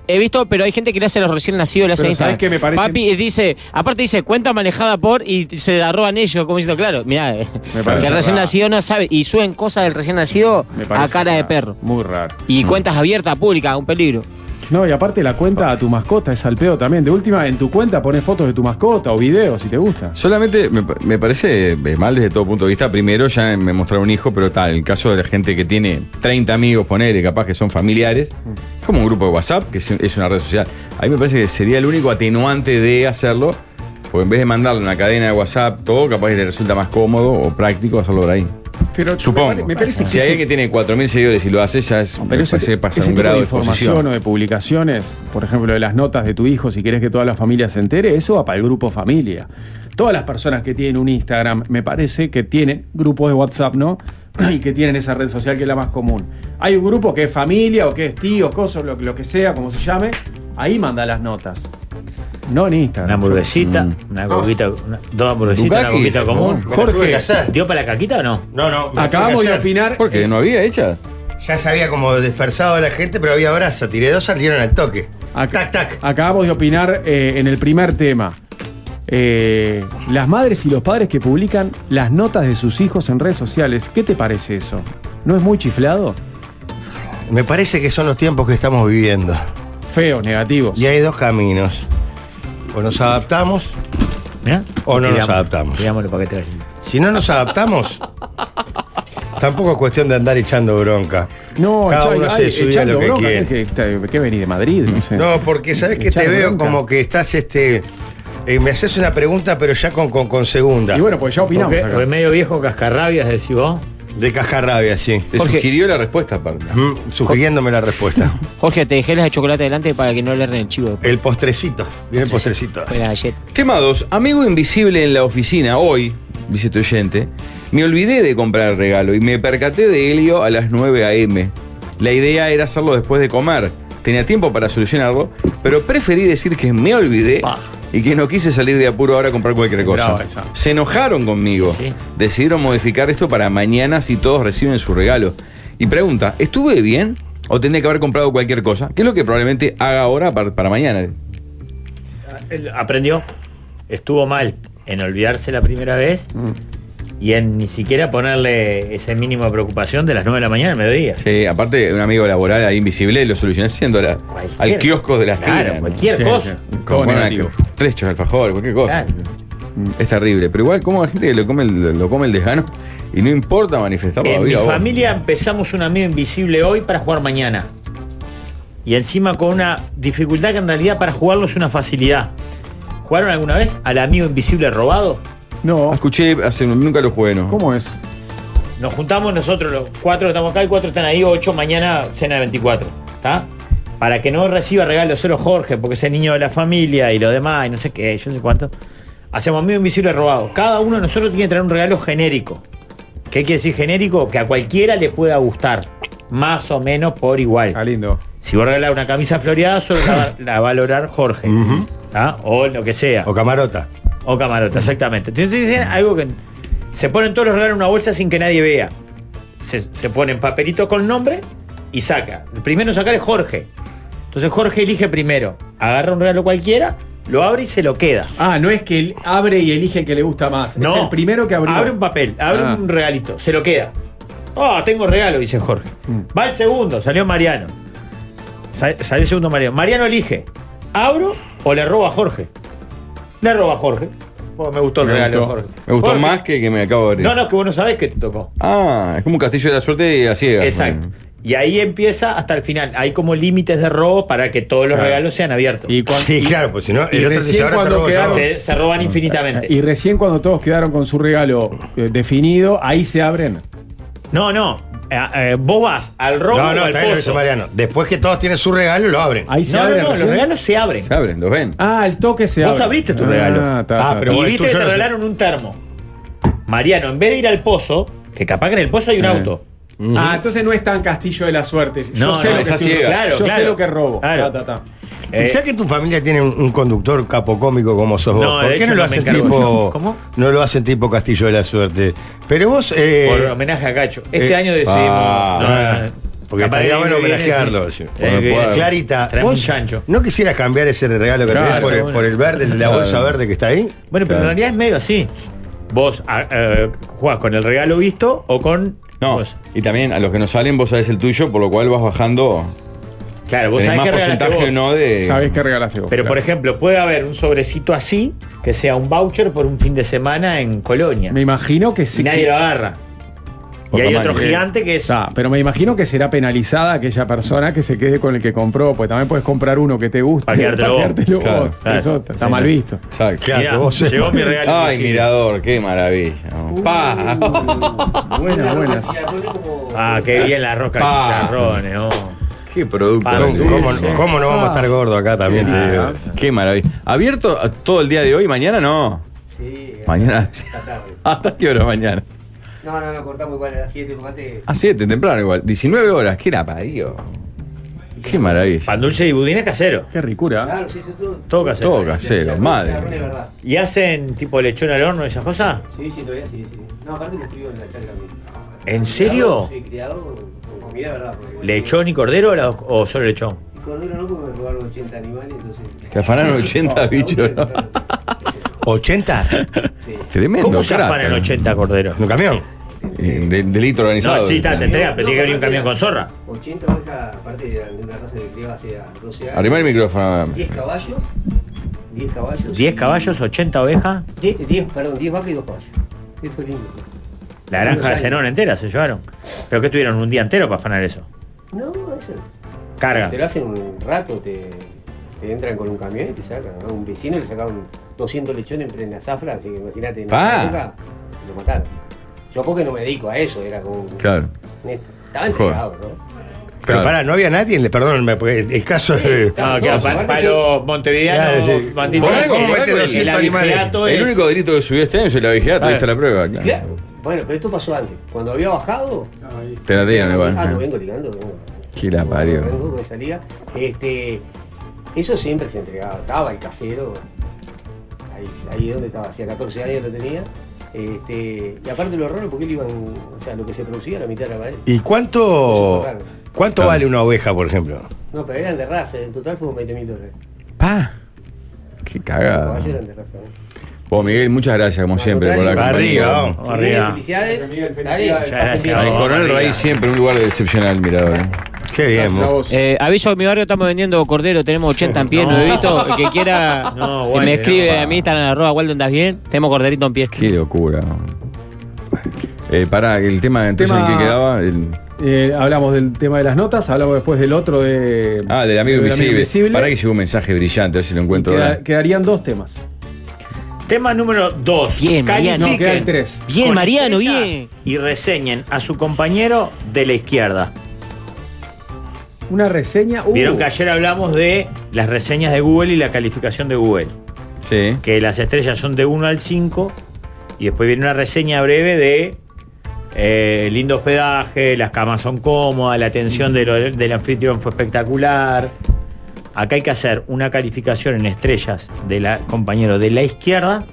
he visto, pero hay gente que le hace a los recién nacidos, le hace Pero Instagram. ¿sabés qué me parece? Papi eh, dice, aparte dice, cuenta manejada por, y se la roban ellos, como diciendo, claro, mirá, eh, Me que parece el recién raro. nacido no sabe, y suben cosas del recién nacido Me a parece cara de raro, perro. Muy raro. Y cuentas abiertas, públicas, un peligro. No, y aparte la cuenta a tu mascota es al pedo también. De última, en tu cuenta pones fotos de tu mascota o videos si te gusta. Solamente me, me parece eh, mal desde todo punto de vista. Primero, ya me mostraron un hijo, pero tal, el caso de la gente que tiene treinta amigos, ponele, capaz que son familiares, es como un grupo de WhatsApp, que es, es una red social. A mí me parece que sería el único atenuante de hacerlo, porque en vez de mandarle una cadena de WhatsApp, todo, capaz que le resulta más cómodo o práctico hacerlo por ahí. Pero Supongo. Me parece que si hay ese- alguien que tiene cuatro mil seguidores y lo hace, ya es, No, pero ese, se pasa ese un tipo grado de de información exposición. o de publicaciones, por ejemplo, de las notas de tu hijo, si querés que toda la familia se entere, eso va para el grupo familia. Todas las personas que tienen un Instagram, me parece que tienen grupos de WhatsApp, ¿no? Y que tienen esa red social que es la más común. Hay un grupo que es familia o que es tío, cosas, lo, lo que sea, como se llame, ahí manda las notas. No en Instagram. Una hamburguesita, Mm. una coquita, una- dos hamburguesitas, una Dukakis, coquita común. Me la tuve que Jorge, hacer. ¿Dio para la caquita o no? No, no. me la acabamos tuve de que hacer. opinar. ¿Por qué? ¿No había hechas? Ya se había como dispersado a la gente, pero había brasa. Tiré dos, salieron al toque. Acá- tac, tac. Acabamos de opinar eh, en el primer tema. Eh, las madres y los padres que publican las notas de sus hijos en redes sociales. ¿Qué te parece eso? ¿No es muy chiflado? Me parece que son los tiempos que estamos viviendo. Feos, negativos. Y hay dos caminos. O nos adaptamos, Mirá. O no nos Tiramos- adaptamos. Tiramos los paquetes de galletitas. si no nos adaptamos, tampoco es cuestión de andar echando bronca. No, Cada echa- uno ay, hace su día echando lo que bronca, quiere. ¿qué, qué, qué venís de Madrid? No sé. No, porque sabes que Echar te veo bronca. como que estás este. eh, me haces una pregunta, pero ya con, con, con segunda. Y bueno, pues ya opinamos Porque, acá. porque medio viejo cascarrabias, decís vos. De cascarrabia, sí. Te Jorge. sugirió la respuesta, aparte. Mm, sugiriéndome la respuesta. Jorge, te dejé las de chocolate delante para que no le erren el chivo. El postrecito. Viene el postrecito. Fue la galleta. Tema dos. Amigo invisible en la oficina. Hoy, dice tu oyente, me olvidé de comprar el regalo y me percaté de Helio a las nueve a eme. La idea era hacerlo después de comer. Tenía tiempo para solucionarlo, pero preferí decir que me olvidé y que no quise salir de apuro ahora a comprar cualquier cosa. Brava esa. Se enojaron conmigo. Sí. Decidieron modificar esto para mañana si todos reciben su regalo. Y pregunta, ¿estuve bien o tendría que haber comprado cualquier cosa? ¿Qué es lo que probablemente haga ahora para, para mañana? Él aprendió, estuvo mal en olvidarse la primera vez y en ni siquiera ponerle ese mínimo de preocupación de las nueve de la mañana al mediodía. Sí, aparte un amigo laboral ahí invisible lo solucioné haciendo la- Cualquier- al kiosco de la esquina. Claro, cualquier Sí, cosa. sí. Con Todo una- negativo. tres chos de alfajor, cualquier cosa. Claro. Es terrible. Pero igual, ¿cómo hay gente que lo come el, lo come el desgano y no importa manifestarlo a En mi viva voz? familia empezamos un amigo invisible hoy para jugar mañana. Y encima con una dificultad que en realidad para jugarlo es una facilidad. ¿Jugaron alguna vez al amigo invisible robado? No, Ah, escuché, hace, nunca lo jugué, ¿no? ¿cómo es? Nos juntamos nosotros, los cuatro que estamos acá y cuatro están ahí, ocho mañana, cena de veinticuatro. ¿Está? Para que no reciba regalos solo Jorge, porque es el niño de la familia y lo demás, y no sé qué, yo no sé cuánto. Hacemos amigo invisible robado. Cada uno de nosotros tiene que traer un regalo genérico. ¿Qué quiere decir genérico? Que a cualquiera le pueda gustar. Más o menos por igual. Ah, lindo. Si vos regalás una camisa floreada, solo la, va- la va a valorar Jorge. ¿Ah? O lo que sea. O camarota. O camarota, exactamente. Entonces dicen algo que se ponen todos los regalos en una bolsa sin que nadie vea. Se, se ponen papelitos con nombre y saca. El primero en sacar es Jorge. Entonces Jorge elige primero. Agarra un regalo cualquiera, lo abre y se lo queda. Ah, no es que él abre y elige el que le gusta más. No. Es el primero que abrió. Abre un papel, abre Ah. un regalito, se lo queda. Ah, tengo regalo, dice Jorge. Mm. Va el segundo, salió Mariano. Sa- Salió el segundo Mariano. Mariano elige, ¿abro o le robo a Jorge? Le robo a Jorge. Oh, me gustó el Me regalo de gustó. Jorge. Me gustó Jorge. más que que me acabo de abrir. No, no, que vos no sabés que te tocó. Ah, es como un castillo de la suerte a ciegas. Exacto. Y ahí empieza hasta el final. Hay como límites de robo para que todos los Claro. regalos sean abiertos. Y, cuan- Sí, y- claro, pues si no, y el otro recién dice, ahora te cuando robo yo. quedaron- se, se roban infinitamente. y recién cuando todos quedaron con su regalo eh, definido, ahí se abren. No, no. Eh, eh, vos vas al robo No, o no, al está bien lo que dice pozo. Mariano. Después que todos tienen su regalo, lo abren. Ahí se No, no, abren. no, los recién. regalos se abren. Se abren, los ven. Ah, el toque se Vos abre. abriste tu Ah, regalo. ta, Ah, ta, pero ta. Y vos- viste tú que yo te no sé. regalaron un termo. Mariano, en vez de ir al pozo, que capaz que en el pozo hay un Eh. auto. Ah, entonces no es tan castillo de la suerte. Yo No, sé no, lo es que así, estoy- claro, Yo sé claro. lo que robo. Claro. Ta, ta, ta. Eh, Y ya que tu familia tiene un, un conductor capocómico como sos vos, No, ¿por de qué hecho no lo no me hacen encargo tipo. yo. ¿Cómo? No lo hacen tipo Castillo de la Suerte? Pero vos. eh, por homenaje a Cacho. Este eh, año decidimos. ah, no, no, no. Porque Capaz estaría que bueno viene, homenajearlo. sí. sí. Eh, que- pueda- Clarita, Traemos ¿vos un chancho. no quisieras cambiar ese regalo que Claro, tenés por el, bueno. por el verde, la Claro. bolsa verde que está ahí? Bueno, pero Claro. en realidad es medio así. Vos a- eh, jugás con el regalo visto o con. No, vos. y también a los que no salen, vos sabés el tuyo, por lo cual vas bajando. Claro, vos Tenés sabés más qué regalaste porcentaje vos. o no de. Sabés qué regalaste vos. Pero claro. por ejemplo, puede haber un sobrecito así que sea un voucher por un fin de semana en Colonia. Me imagino que Y sí. nadie que- lo agarra. Por Y hay tamaño. otro gigante que es. Está, pero me imagino que será penalizada aquella persona que se quede con el que compró, pues también puedes comprar uno que te guste. Para quedártelo vos. quedártelo Claro, vos. claro. Eso está Sí, mal no. visto. Exacto. Claro, Mirá, vos- llegó mi regalo. Ay, invisible. mirador, qué maravilla. Pa. Buena, buena. Ah, qué bien la rosca de Pa. chicharrones, oh. Qué producto. Pa. ¿Cómo, cómo- cómo no vamos a estar gordos acá también? te digo? Qué maravilla. ¿Abierto todo el día de hoy? ¿Mañana no? Sí, Mañana. hasta tarde. ¿Hasta qué hora mañana? No, no, no, cortamos igual a las siete, porque antes. A siete, temprano igual. diecinueve horas. ¿Qué la parió? Qué maravilla. Pan dulce y budín es casero. Qué ricura. Claro, sí, sí, todo. Todo casero. Todo casero, madre. Es verdad. ¿Y hacen tipo lechón al horno y esas cosas? Sí, sí, todavía sí, sí. No, aparte me escribo en la chacra. ¿En serio? Sí, criado con comida, ¿verdad? Porque- ¿Lechón y cordero o, la- o solo lechón? Y cordero no, porque me robaron ochenta animales, entonces. Te afanaron ochenta bichos, ¿no? ¿ochenta? Sí. Tremendo. ¿Cómo se crack, afanan ¿no? ochenta corderos? ¿En un camión? Eh, de- delito organizado. No, sí, está, te entrega, pero No, tiene que venir un aparte camión la- con zorra. ochenta ovejas, aparte de, de una raza que criaba hace doce años. Arrimar el micrófono. diez caballos. diez caballos. diez y- caballos, ochenta ovejas. diez, diez, perdón, diez vacas y dos caballos. Sí, fue lindo. La granja de años. Zenón entera se llevaron. ¿Pero qué tuvieron un día entero para afanar eso? No, eso. Carga. Te lo hacen un rato, te, te entran con un camión y te sacan. ¿No? Un vecino le sacaban doscientos lechones en plena zafra, así que imagínate, en Pa. esa época lo mataron. Yo porque no me dedico a eso, era como un. Claro. Néstor. Estaba entregado, ¿no? Pero Claro. pará, no había nadie, le- perdón, me- porque el caso de. Ah, No, que todos, para, aparte los montevideanos, Claro, sí. bandidos, Por algo, el- ¿cómo mete el doscientos animales? abigeato El es- único delito que subió este año es el abigeato, ahí está la prueba. claro. Claro. Bueno, pero esto pasó antes. Cuando había bajado. Te la dieron igual. Ah, no vengo ligando, vengo. Qué la parió. Vengo con esa liga. Este, eso siempre se entregaba. Estaba el casero. Ahí, ahí donde estaba, hacía catorce años lo tenía. Este, y aparte lo raro porque él iban, o sea, lo que se producía la mitad era para él. ¿Y cuánto, Claro. cuánto Claro. vale una oveja, por ejemplo? No, pero eran de raza, en total fueron veinte mil dólares. Pa. Qué Los cagada. caballos eran de raza. ¿no? Bueno, Miguel, muchas gracias, como siempre, por la Arriba, compañía. vamos. Si Arriba. vienen felicidades, Miguel, dale, felicidades. pasen Muchas bien. gracias. El Coronel Arriba. Raíz siempre un lugar excepcional, mirador. ¿eh? Qué bien, Gracias a vos. vos. Eh, aviso que en mi barrio estamos vendiendo cordero, tenemos ochenta en pie, No. nuevito. El que quiera No, que Walde, me escribe no. a mí, están en arroba Waldo, ¿andas bien? Tenemos corderito en pie. Qué locura. Eh, pará, el tema entonces Tema- en que quedaba. El- Eh, hablamos del tema de las notas, hablamos después del otro de. Ah, del amigo del invisible. Pará que llegó un mensaje brillante, a ver si lo Y encuentro. queda- ahora. quedarían dos temas. Tema número dos. Bien, Mariano. No, quedan tres. Bien, con Mariano, estrellas bien. Y reseñen a su compañero de la izquierda. Una reseña. uh, Vieron que ayer hablamos de las reseñas de Google y la calificación de Google. Sí. Que las estrellas son de uno al cinco. Y después viene una reseña breve de eh, lindo hospedaje, las camas son cómodas, la atención de lo- del anfitrión fue espectacular. Acá hay que hacer una calificación en estrellas de la compañero de la izquierda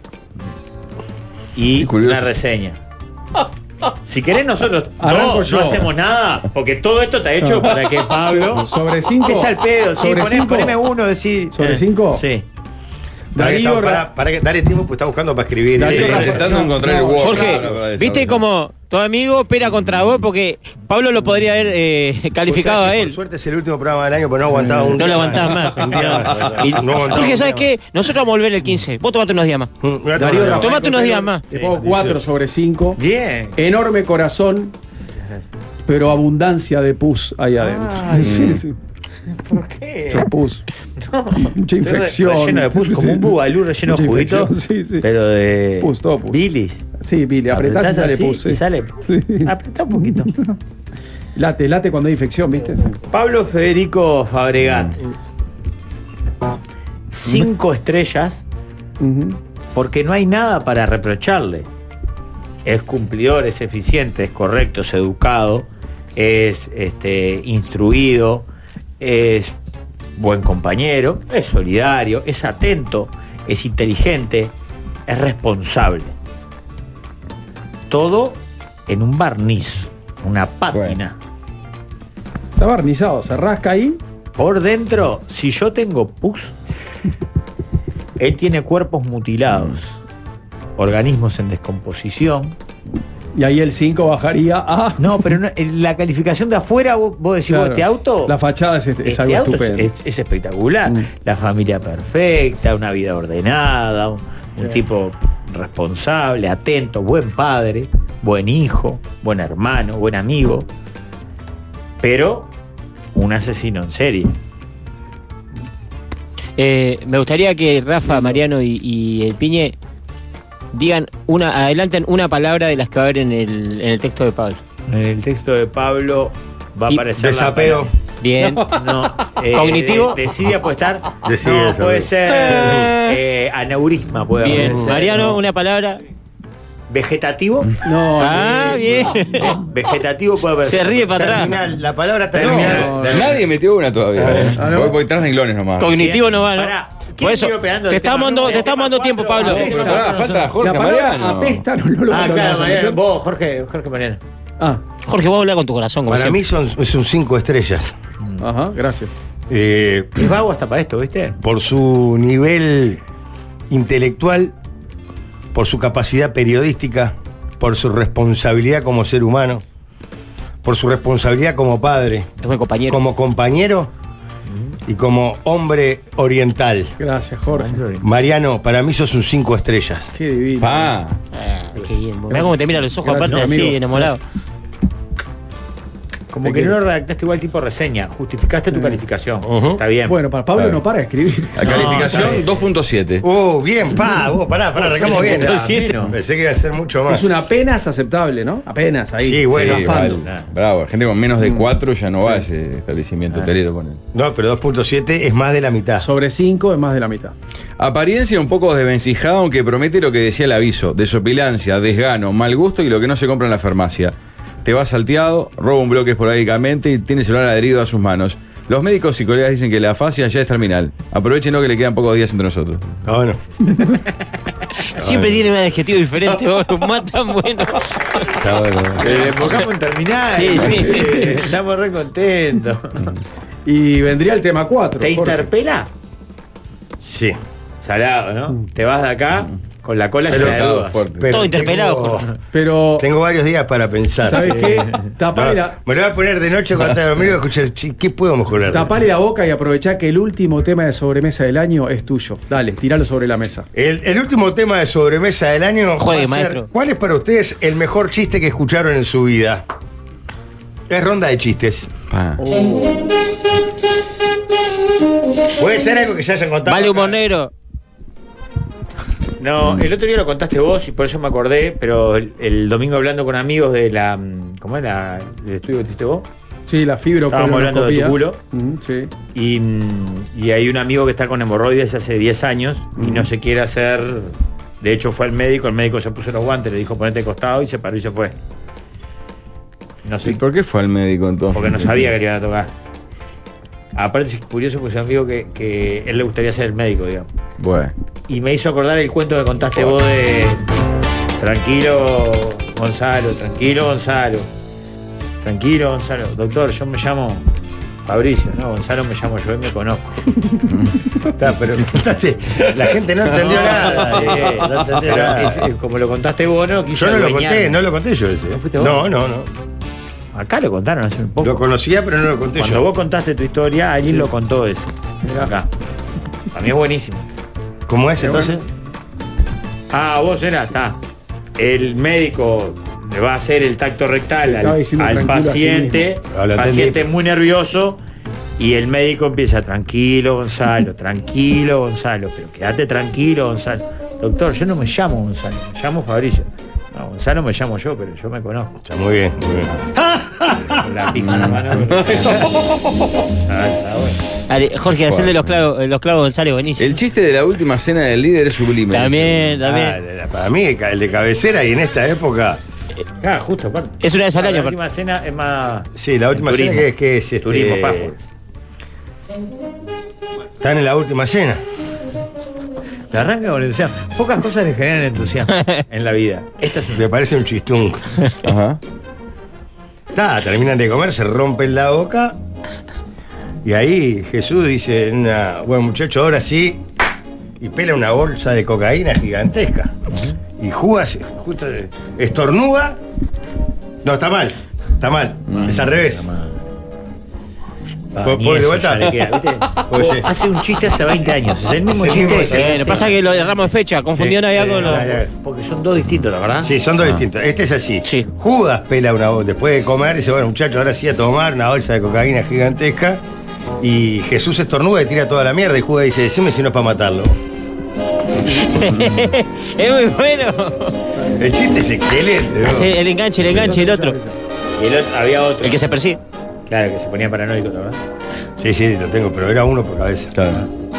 y Qué curioso. una reseña. Si querés nosotros Arranco no, yo. no hacemos nada, porque todo esto está hecho para que Pablo... Sobre cinco. Es al pedo, sí, Sobre poné- cinco. poneme uno, decir... ¿Sobre cinco? Sí. Para que, Darío está- Ra- para, para que dale tiempo, pues está buscando para escribir. Darío Sí, Estoy Rafa- intentando no, encontrar el no, Word. Jorge, para- para viste desarrollar. como tu amigo pera contra vos porque Pablo lo podría haber eh, calificado O sea, a que él. Por suerte es el último programa del año, pero no aguantaba un No día lo aguantás más. Un día más. Y- No aguantaba Jorge, un ¿sabes día qué? Nosotros vamos a volver el quince. Vos tomate unos días más. más. Mm, Darío Rafael Tomate unos Cotelo, días más. Te pongo cuatro sobre cinco. Bien. Enorme corazón, pero abundancia de pus ahí adentro. Sí, sí. ¿Por qué? Mucho pus. Mucha infección. Relleno de pus, como Sí. un bubalú relleno de Mucha juguito. infección, Sí, sí. Pero de. Pus, todo pus. Bilis. Sí, Billy, apretás, y sale así pus. sí. Y sale pus. Sí. Apretá un poquito. Late, late cuando hay infección, ¿viste? Pablo Federico Fabregat. Cinco estrellas Ujú. porque no hay nada para reprocharle. Es cumplidor, es eficiente, es correcto, es educado, es este, instruido, es buen compañero, es solidario, es atento, es inteligente, es responsable. Todo en un barniz, una pátina. Está barnizado, se rasca ahí. Por dentro, si yo tengo pus, él tiene cuerpos mutilados, organismos en descomposición. Y ahí el cinco bajaría a. No, pero no, en la calificación de afuera, vos, vos decís, Claro. vos, este auto. La fachada es, este, es este algo auto es, estupendo. es- es espectacular. Mm. La familia perfecta, una vida ordenada, un, un Sí. tipo responsable, atento, buen padre, buen hijo, buen hermano, buen amigo. Pero un asesino en serie. Eh, me gustaría que Rafa, Mariano y, y el Piñe digan una, adelanten una palabra de las que va a haber en el, en el texto de Pablo. En el texto de Pablo va a Y- aparecer. la Desapego. palabra- Bien. No, eh, ¿Cognitivo? de- Decidia puede estar. Decidia, no, puede sabes. ser eh, aneurisma, puede Bien. aparecer. Mariano, una palabra. Vegetativo. No, Ah, bien. Vegetativo puede aparecer. Se ríe para atrás. Terminal, la palabra No, terminal. no. Nadie metió una todavía. Ah, ¿no? Voy, voy tras renglones nomás. Cognitivo no va, ¿no? Pará, ¿quién Por eso, sigue operando te el estamos tema dando, nueve? te estamos dando Tema tiempo, cuatro, Pablo. a ver, Pero pará, falta Jorge la palabra Mariano. apesta, no, no lo Ah, no lo claro, vas a Mariano, meter. vos, Jorge, Jorge Mariano. Ah, Jorge, vos hablar con tu corazón, como Para siempre. mí son, es un cinco estrellas. ajá, gracias. Eh, Es vago hasta para esto, ¿viste? por su nivel intelectual, por su capacidad periodística, por su responsabilidad como ser humano, por su responsabilidad como padre, Es buen compañero. como compañero y como hombre oriental. Gracias, Jorge. Mariano, para mí sos un cinco estrellas. Qué divino. Pa. Ah, qué bien. Mirá cómo te mira los ojos, Gracias, aparte así, amigo. enamorado. Como Te que quiero. no lo redactaste igual tipo reseña, justificaste tu calificación. Ujú. Está bien. Bueno, para Pablo Claro. no para de escribir. La No, está calificación bien. dos punto siete. Oh, bien, pa, vos, pará, pará, arrancamos bien. Punto siete. Pensé que iba a ser mucho más. Es una apenas aceptable, ¿no? Apenas ahí. Sí, bueno, Sí, raspando. vale. Bravo, gente con menos de cuatro ya no va a ese establecimiento hotelero. Pone. No, pero dos punto siete es más de la mitad. Sobre cinco es más de la mitad. Apariencia un poco desvencijada, aunque promete lo que decía el aviso: desopilancia, desgano, mal gusto y lo que no se compra en la farmacia. Te va salteado, roba un bloque esporádicamente y tiene celular adherido a sus manos. Los médicos y colegas dicen que la afasia ya es terminal. Aprovechenlo que le quedan pocos días entre nosotros. Ah, bueno. Siempre tiene un adjetivo diferente, vos, un más tan bueno. Está bueno. Le enfocamos en terminar. Sí, sí, sí. Estamos re contentos. Y vendría el tema cuatro. ¿Te interpela? Sí. Salado, ¿no? Te vas de acá con la cola Pero- llena de dudas. fuerte. Pero Todo interpelado, tengo- Jorge. Pero, Tengo varios días para pensar. ¿sabes qué? Tapale No, la, me lo voy a poner de noche cuando esté dormido y escuchar, chi, ¿qué puedo mejorar? tapale la boca y aprovechá que el último tema de sobremesa del año es tuyo. Dale, tiralo sobre la mesa. El, el último tema de sobremesa del año. Juegue, va a ser, maestro. ¿cuál es para ustedes el mejor chiste que escucharon en su vida? Es ronda de chistes. Pa. Puede ser algo que ya hayan contado. Vale, acá. humor negro. No, el otro día lo contaste vos y por eso me acordé, pero el, el domingo hablando con amigos de la. ¿Cómo era? ¿El estudio que hiciste vos? Sí, la Estábamos hablando de tu culo. Mm, sí. Y, mm, y hay un amigo que está con hemorroides hace diez años y no se quiere hacer. De hecho, fue al médico, el médico se puso los guantes, le dijo ponete de costado y se paró y se fue. No ¿Y sé, por qué fue al médico entonces? porque no sabía que le iban a tocar. Aparte es curioso porque es un amigo que, que él le gustaría ser el médico, digamos. Bueno. Y me hizo acordar el cuento que contaste vos de tranquilo Gonzalo, tranquilo Gonzalo, tranquilo Gonzalo. Doctor, yo me llamo Fabricio, ¿no? Gonzalo me llamo yo y me conozco. Está, pero contaste, la gente no entendió No, nada. sí, no entendió pero nada. es- eh, como lo contaste vos, no quise Yo no lo adueñarme. conté, no lo conté yo ese. ¿No fuiste vos? No, no, no. Acá lo contaron hace un poco. Lo conocía, pero no lo conté Cuando yo. vos contaste tu historia, alguien lo contó ese. Acá. A mí es buenísimo. ¿Cómo es entonces? Ah, vos eras, está. El médico le va a hacer el tacto rectal Se estaba al, diciendo al tranquilo a sí paciente. mismo. Ah, lo El entendí. paciente muy nervioso. Y el médico empieza, tranquilo, Gonzalo, tranquilo, Gonzalo, pero quédate tranquilo, Gonzalo. Doctor, yo no me llamo Gonzalo, me llamo Fabricio. No, Gonzalo me llamo yo, pero yo me conozco. Está muy bien, muy bien. Con la pija en la mano. Salsa, bueno. Ale, Jorge, hacer de los clavos, los clavos González, buenísimo. El chiste de la última cena del líder es sublime. También, Ah, también. la- para mí, el de cabecera y en esta época. Ah, justo, aparte. Es una vez al La año. aparte. última cena es más. Sí, la última turismo. cena que es que es este, Turismo, password. Están en la última cena. Le arranca con entusiasmo. Pocas cosas le generan entusiasmo en la vida. Esta es una. Me parece un chistung. Ajá. Está, terminan de comer, se rompen la boca Y ahí Jesús dice, una, bueno muchacho, ahora sí, y pela una bolsa de cocaína gigantesca. Uh-huh. Y juega, justo estornuda. No, está mal, está mal, mm, es al revés. Ah, ¿Por, por de vuelta? Queda, o hace un chiste hace veinte años. Es el mismo sí, chiste. Sí, eh, lo que pasa es que lo erramos de fecha, confundió sí, Navidad sí, con los. Porque son dos distintos, la verdad. Sí, son dos ah. distintos. Este es así. Sí. Judas pela una bolsa. Después de comer, dice, bueno, muchacho, ahora sí a tomar una bolsa de cocaína gigantesca. Y Jesús estornuda y tira toda la mierda. Y Judas dice, decime si no es para matarlo. Es muy bueno. El chiste es excelente. ¿No? El enganche, el enganche, el otro. Y el otro, había otro. El que se persigue. Claro, que se ponía paranoico, ¿verdad? Sí, sí, lo tengo, pero era uno por cabeza. Claro.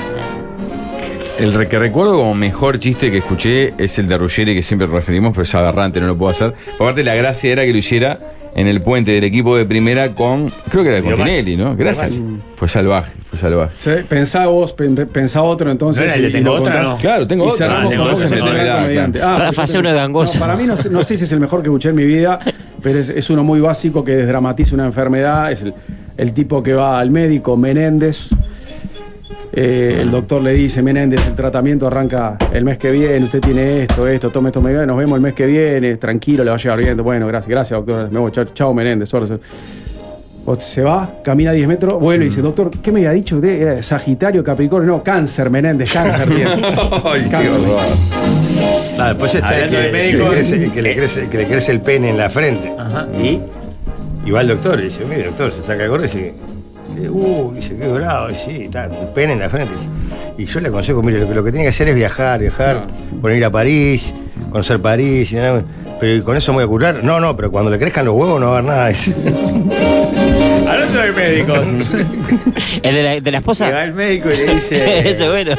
El re que recuerdo como mejor chiste que escuché es el de Ruggeri, que siempre referimos, pero es aberrante, no lo puedo hacer. Por aparte, la gracia era que lo hiciera en el puente del equipo de primera con, creo que era con Tinelli, ¿no? Gracias. Fue salvaje, fue salvaje. Sí, pensá vos, pensá otro entonces. ¿No era el de tengo otra, no? Claro, tengo y otra. Cerramos Ah, con vos, tengo otra, comediante. Ah, Rafa, hace uno de gangoso. No, para mí no, no sé si es el mejor que escuché en mi vida, pero es, es uno muy básico que desdramatiza una enfermedad. Es el, el tipo que va al médico, Menéndez. Eh, el doctor le dice, Menéndez, el tratamiento arranca el mes que viene, usted tiene esto, esto, tome esto, me nos vemos el mes que viene, tranquilo, le va a llegar bien. Bueno, gracias, gracias, doctor, me voy, chao, chao Menéndez, suerte. Se va, camina diez metros, vuelve y dice, doctor, ¿qué me había dicho? ¿Era Sagitario, Capricornio? No, cáncer, Menéndez, cáncer tiene. Cáncer. Ah, después está el que, del médico, que, le crece, que, le crece, que le crece el pene en la frente. Ajá. ¿Y? Y va el doctor y dice, mire doctor, se saca el gorro y dice, uh, dice, qué bravo, y sí, está, el pene en la frente. Y yo le aconsejo, mire, lo que, lo que tiene que hacer es viajar, viajar, no. Por ir a París, conocer París, y nada, pero con eso me voy a curar. No, no, pero cuando le crezcan los huevos no va a haber nada. Hablando de médicos. ¿El de la, de la esposa? Que va el médico y le dice. Eso es bueno.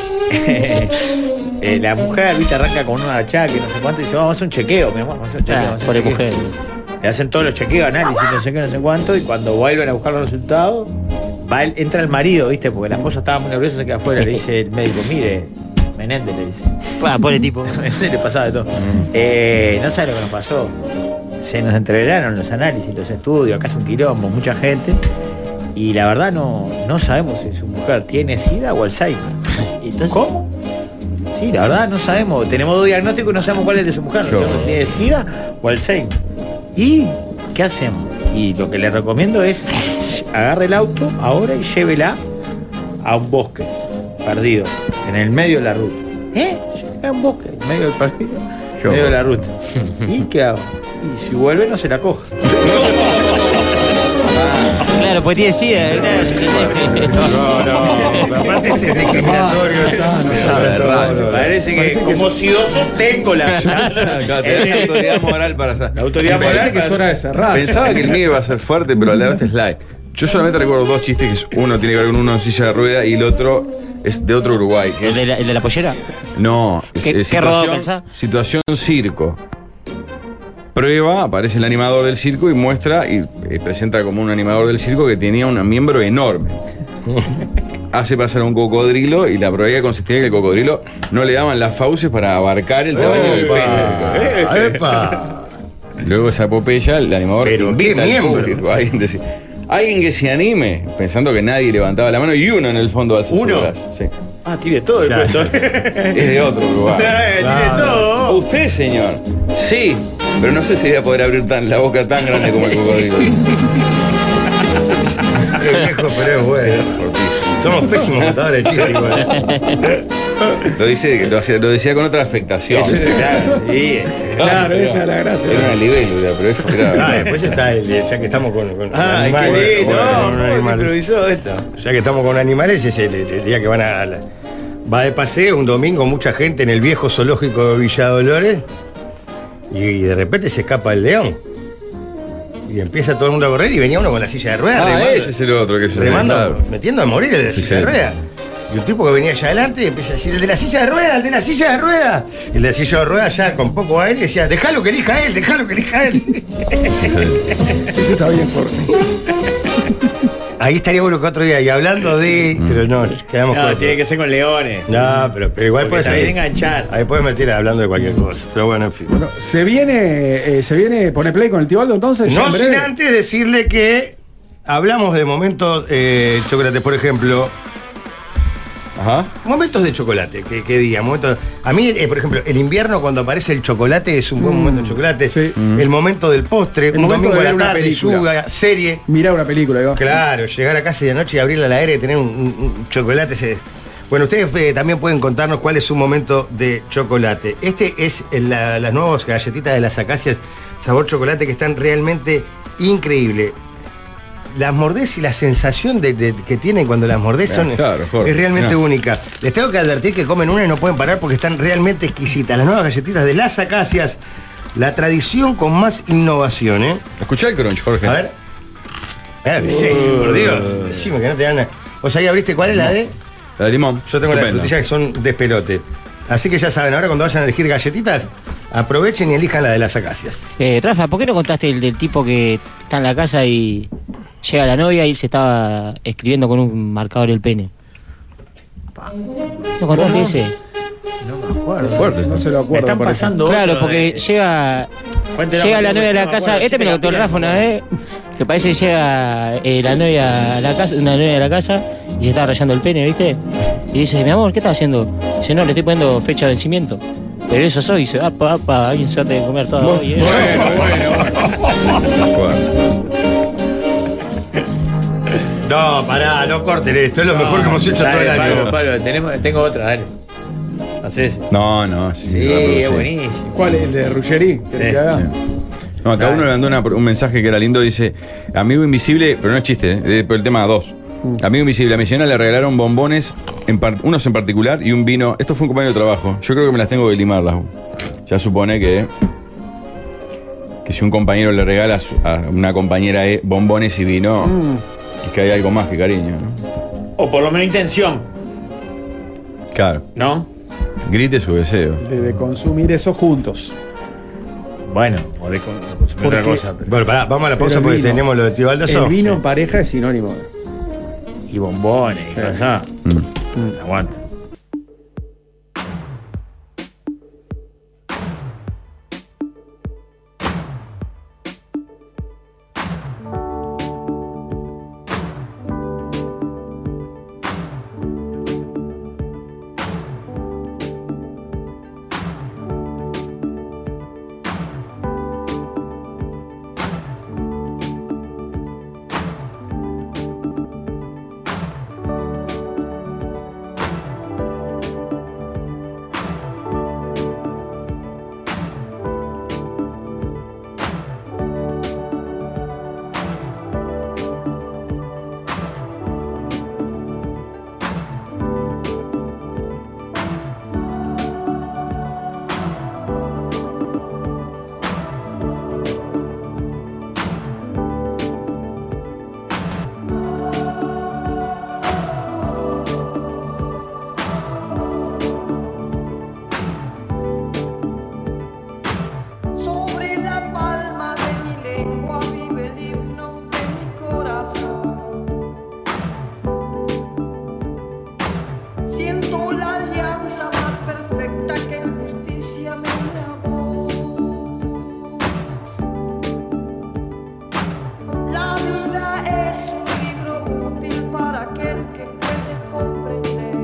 eh, la mujer, viste, arranca con una achaque, no sé cuánto, y dice, vamos a hacer un chequeo, mi amor, vamos a hacer un chequeo. Ah, vamos a por hacer un mujer. Le hacen todos los chequeos, análisis, no sé qué, no sé cuánto, y cuando vuelven a buscar los resultados, va el, entra el marido, viste, porque la esposa estaba muy nerviosa, se queda afuera, le dice el médico, mire, Menéndez le dice. Ah, pobre tipo. Menéndez le pasaba de todo. Mm. Eh, no sabe lo que nos pasó. Se nos entreveraron los análisis, los estudios, acá es un quilombo, mucha gente. Y la verdad no, no sabemos si su mujer tiene SIDA o Alzheimer. Entonces, ¿cómo? Sí, la verdad no sabemos. Tenemos dos diagnósticos y no sabemos cuál es el de su mujer. No sabemos si tiene SIDA o Alzheimer. ¿Y qué hacemos? Y lo que le recomiendo es agarre el auto ahora y llévela a un bosque perdido, en el medio de la ruta. ¿Eh? Llévela a un bosque, en medio del perdido, en medio de la ruta. ¿Y qué hago? Y si vuelve no se la coja. Claro, pues tiene SIDA. No, no, no. Aparte ese es discriminatorio. No sabe, no, parece que Parece como sidoso tengo la la autoridad moral para hacer. La autoridad moral parece que es hora de cerrar. Pensaba que el mío iba a ser fuerte, pero la verdad es light. Yo solamente recuerdo dos chistes, que uno tiene que ver con uno en silla de rueda y el otro es de otro Uruguay. ¿El de la, el de la pollera? No, es, ¿Qué, es qué rodado situación, situación circo. Prueba, aparece el animador del circo y muestra y eh, presenta como un animador del circo que tenía un miembro enorme. Hace pasar a un cocodrilo y la probabilidad consistía en que el cocodrilo no le daban las fauces para abarcar el tamaño del pene. ¡Epa! Luego esa epopeya, el animador Pero invita qué al miembro. público. Alguien, decía, alguien que se anime, pensando que nadie levantaba la mano y uno en el fondo alza su ¿Uno? brazo. Sí. Ah, tiene todo el Ya, puesto. Es de otro lugar. Tiene todo. ¿Usted, señor? Sí, pero no sé si voy a poder abrir tan, la boca tan grande como el cocodrilo. Es viejo, pero es bueno. Somos pésimos contadores de chistes igual. Lo, dice, lo, hacía- lo decía con otra afectación. Claro, sí. Claro, esa es la gracia. Era una libélula, pero es grave. Ah, después está el, ya que estamos con, con, con Ay, qué animales, lindo. con- con ¿Cómo se animales. improvisó esto? Ya que estamos con animales, es el, el día que van a la- va de paseo un domingo, mucha gente en el viejo zoológico de Villa Dolores, y, y de repente se escapa el león. Y empieza todo el mundo a correr y venía uno con la silla de ruedas. Ah, remando, ese es el otro que es remando, claro. metiendo a morir el de la Sí, silla de sí. ruedas. Y un tipo que venía allá adelante empieza a decir, el de la silla de ruedas, el de la silla de ruedas. Y el de la silla de ruedas ya con poco aire decía, déjalo que elija él, déjalo que elija él. Eso está bien, por Ahí estaría bueno que otro día, y hablando de... Pero no, quedamos No, cortos. tiene que ser con leones. No, pero, pero igual Porque puedes también enganchar. Ahí puedes meter hablando de cualquier cosa. Pero bueno, en fin. Bueno, se viene, eh, se viene, pone play con el tío Aldo entonces. ya No en sin breve. antes decirle que hablamos de momentos eh, chocolate, por ejemplo. Ajá. Momentos de chocolate, que, que diga, momentos. A mí, eh, por ejemplo, el invierno cuando aparece el chocolate es un buen Mm, momento de chocolate. sí. El momento del postre, El un momento domingo de a ver la una tarde, película. yuga, serie. Mirá una película, ahí va. Claro, llegar a casa de noche y abrir la heladera y tener un, un- un chocolate. Se... Bueno, ustedes eh, también pueden contarnos cuál es su momento de chocolate. Este es el- la- las nuevas galletitas de las acacias sabor chocolate que están realmente increíbles. Las mordés y la sensación de, de- que tienen cuando las mordés son, Ah, claro, Jorge. es realmente No. única. Les tengo que advertir que comen una y no pueden parar porque están realmente exquisitas. Las nuevas galletitas de las acacias, la tradición con más innovación, ¿eh? Escuchá el crunch, Jorge. A ver. Ah, sí, sí, por Dios. Decime que no te dan nada. ¿Vos ahí abriste cuál es la de? La de limón. Yo tengo la de Estupenda. frutilla que son despelote. Así que ya saben, ahora cuando vayan a elegir galletitas, aprovechen y elijan la de las acacias. Eh, Rafa, ¿por qué no contaste el del tipo que está en la casa y llega la novia y él se estaba escribiendo con un marcador el pene? ¿No contaste ese? Fuerte. No se lo Me acuerdo. están parece. pasando Claro, otro porque de- llega Cuéntela, llega la porque novia a no la me casa. acuerdo, Este me lo sí, contó la Rafa una pila. vez. Que parece que llega eh, la novia a la casa, una novia a la casa y se estaba rayando el pene, ¿viste? Y dice, mi amor, ¿qué estás haciendo? Dice, no, le estoy poniendo fecha de vencimiento. Pero eso soy, dice, apa, apa, alguien se va a tener que comer todo hoy. ¿eh? No, pará, no corten esto. Es lo mejor que hemos hecho todo el Dale, año. Pablo, Pablo, tenemos, tengo otra, dale. Hacé ese. No, no, sí. Sí, reproducí. es buenísimo. ¿Cuál? ¿El de Ruggeri? Sí, que haga? Sí. No, acá uno le mandó una- un mensaje que era lindo, dice, amigo invisible, pero no es chiste, eh, por el tema dos. Amigo invisible, a mi señora le regalaron bombones, en par- unos en particular, y un vino. Esto fue un compañero de trabajo. Yo creo que me las tengo que limarlas. Ya supone que, que si un compañero le regala a su- a una compañera eh, bombones y vino, es que hay algo más que cariño, ¿no? O por lo menos intención, Claro, ¿no? grite su deseo. De, de consumir eso juntos. Bueno, o de, con- de consumir otra Porque- cosa. pero- Bueno, pará, vamos a la Pero pausa el porque vino- tenemos lo de Tío Baldasso. El vino en pareja es sinónimo. de- Y bombones, y Sí. cosas. Mm. Aguanta. Sobre la palma de mi lengua vive el himno de mi corazón. Siento la alianza más perfecta que en justicia me une a vos. La vida es un libro útil para aquel que puede comprender.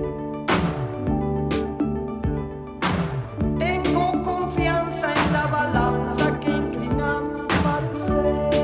Tengo confianza en la balanza que inclina mi parecer.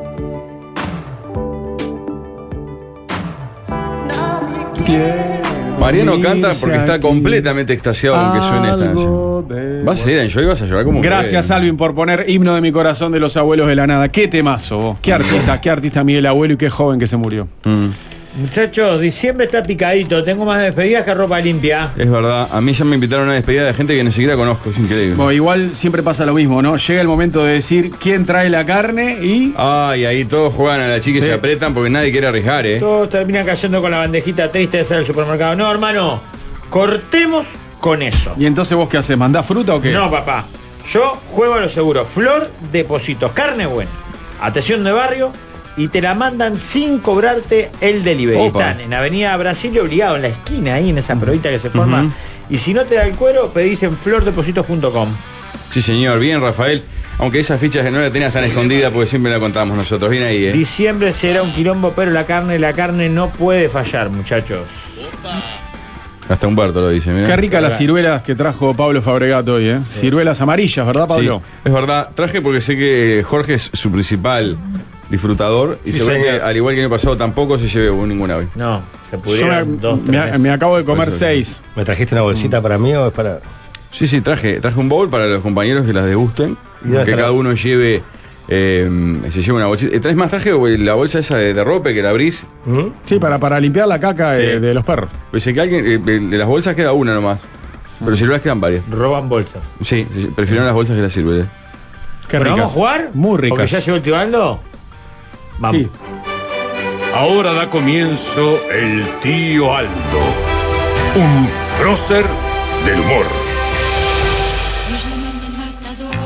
Nadie quiere. Mariano canta porque está aquí completamente extasiado con que suene esta algo canción. de Vas a ir a Enjoy y vas a llorar como un Gracias, bebé. Alvin, por poner Himno de mi corazón de los abuelos de la nada. Qué temazo, vos. Qué artista, qué artista Miguel Abuelo y qué joven que se murió. Mm. Muchachos, diciembre está picadito. Tengo más despedidas que ropa limpia. Es verdad, a mí ya me invitaron a una despedida de gente que ni siquiera conozco, es increíble. Bueno, igual siempre pasa lo mismo, ¿no? Llega el momento de decir quién trae la carne y. Ay, ahí todos juegan a la chica y Sí. se apretan porque nadie quiere arriesgar, ¿eh? Todos terminan cayendo con la bandejita triste de ser el supermercado. No, hermano, cortemos con eso. ¿Y entonces vos qué haces? ¿Mandás fruta o qué? No, papá. Yo juego a lo seguro. Flor, depósitos, carne buena. Atención de barrio. Y te la mandan sin cobrarte el delivery. Opa. Están en Avenida Brasil obligado, en la esquina, ahí en esa probita que se forma. Ujú. Y si no te da el cuero, pedís en flor depositos punto com. Sí, señor, bien, Rafael. Aunque esas fichas no la tenías tan escondida porque siempre la contamos nosotros. Bien ahí, ¿eh? Diciembre será un quilombo, pero la carne, la carne no puede fallar, muchachos. Hasta Humberto lo dice, mirá. Qué rica las ciruelas que trajo Pablo Fabregat hoy, ¿eh? Sí. Ciruelas amarillas, ¿verdad, Pablo? Sí, es verdad. Traje porque sé que Jorge es su principal disfrutador y Sí, seguramente, señor. al igual que el año pasado, tampoco se lleve ninguna hoy. No, se Yo pudieron me, dos, tres me- meses. me acabo de comer Por eso, seis. ¿Me trajiste una bolsita para mí o es para...? Sí, sí, traje, traje un bowl para los compañeros que las degusten. ¿Y dónde Que está cada la- uno lleve, eh, se lleve una bolsita. Eh, ¿Traes más traje o la bolsa esa de, de ropa que la abrís? ¿Mm? Sí, para, para limpiar la caca Sí. eh, de los perros. Pues sé que alguien, eh, de las bolsas queda una nomás. Pero ciruelas quedan varias. Roban bolsas. Sí, sí, prefiero las bolsas que las ciruelas. Qué Bueno, ricas. ¿vamos a jugar? Muy ricas. Porque ya llegó el tío Aldo. Vamos. Sí. Ahora da comienzo el tío Aldo, un prócer del humor. Lo llaman el matador.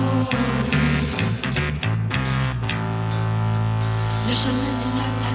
Lo llaman el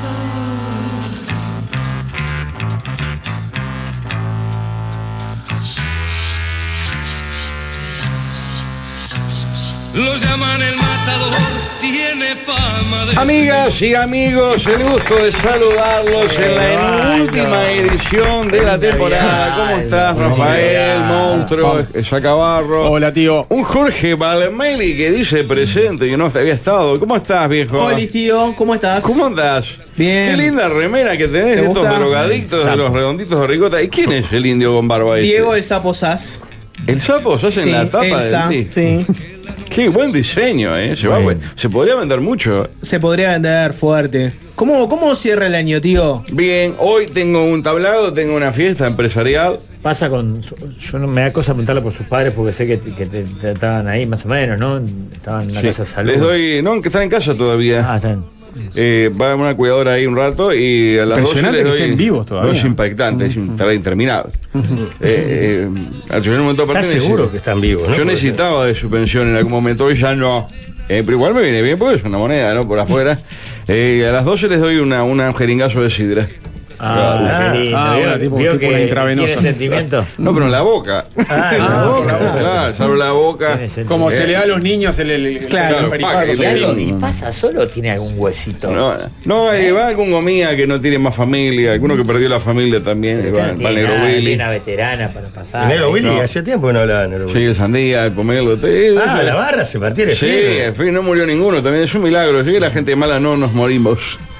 matador. Lo llaman el matador, tiene fama de... Amigas y amigos, el gusto de saludarlos en la última edición de la temporada. ¿Cómo estás, Rafael, monstruo, Sacabarro? Hola, tío. Un Jorge Valmeli que dice presente que no te había estado. ¿Cómo estás, viejo? Hola, tío, ¿cómo estás? ¿Cómo andás? Bien. Qué linda remera que tenés ¿Te de estos gusta? drogadictos de los redonditos de ricota. ¿Y quién es el indio con barba ese? Diego el Sapo Sass. ¿El sapo sos en Sí, la tapa Elsa, del sí. Qué buen diseño, ¿eh? Se, va, Bueno. se podría vender mucho. Se podría vender fuerte. ¿Cómo, cómo cierra el año, tío? Bien, hoy tengo un tablado, tengo una fiesta empresarial. Pasa con. su- Yo no me da cosa preguntarle por sus padres porque sé que, que te, te estaban ahí más o menos, ¿no? Estaban en la Sí. casa de salud. Les doy, no, que están en casa todavía. Ah, están. Eh, va a haber una cuidadora ahí un rato y a las doce Impresionante les que doy. estén vivos todavía. No, es impactante, es un trabajo interminable. eh, eh, yo en un momento aparte ¿Estás seguro necesito- que están vivos, no? Yo necesitaba de su pensión en algún momento, hoy ya no. Eh, pero igual me viene bien porque es una moneda, ¿no? Por afuera. Eh, a las doce les doy una, una jeringazo de sidra. Ah, qué lindo. Ah, ¿Vio, ahora, tipo- vio tipo una que intravenosa. tiene sentimiento? No, pero en la boca. Ah, en la Ah, boca. por la boca. Claro, salvo la boca. Tiene sentimiento. Como Eh. se le da a los niños el, el, el- Claro, el pa, pericardo. que ¿Y algo- le- ¿Y pasa solo o tiene algún huesito? No, no eh, va algún gomía que no tiene más familia, alguno que perdió la familia también, eh, va, Tiene va el negro nada, Willy. tiene una veterana para pasar. Negro Willy, No. hacía tiempo que no hablaba de Negro Sí, Willy. el sandía, el pomelo, todo eso. Ah, la barra se partió de Sí, filo. en fin, no murió ninguno, también es un milagro. Sí que la gente mala no nos morimos.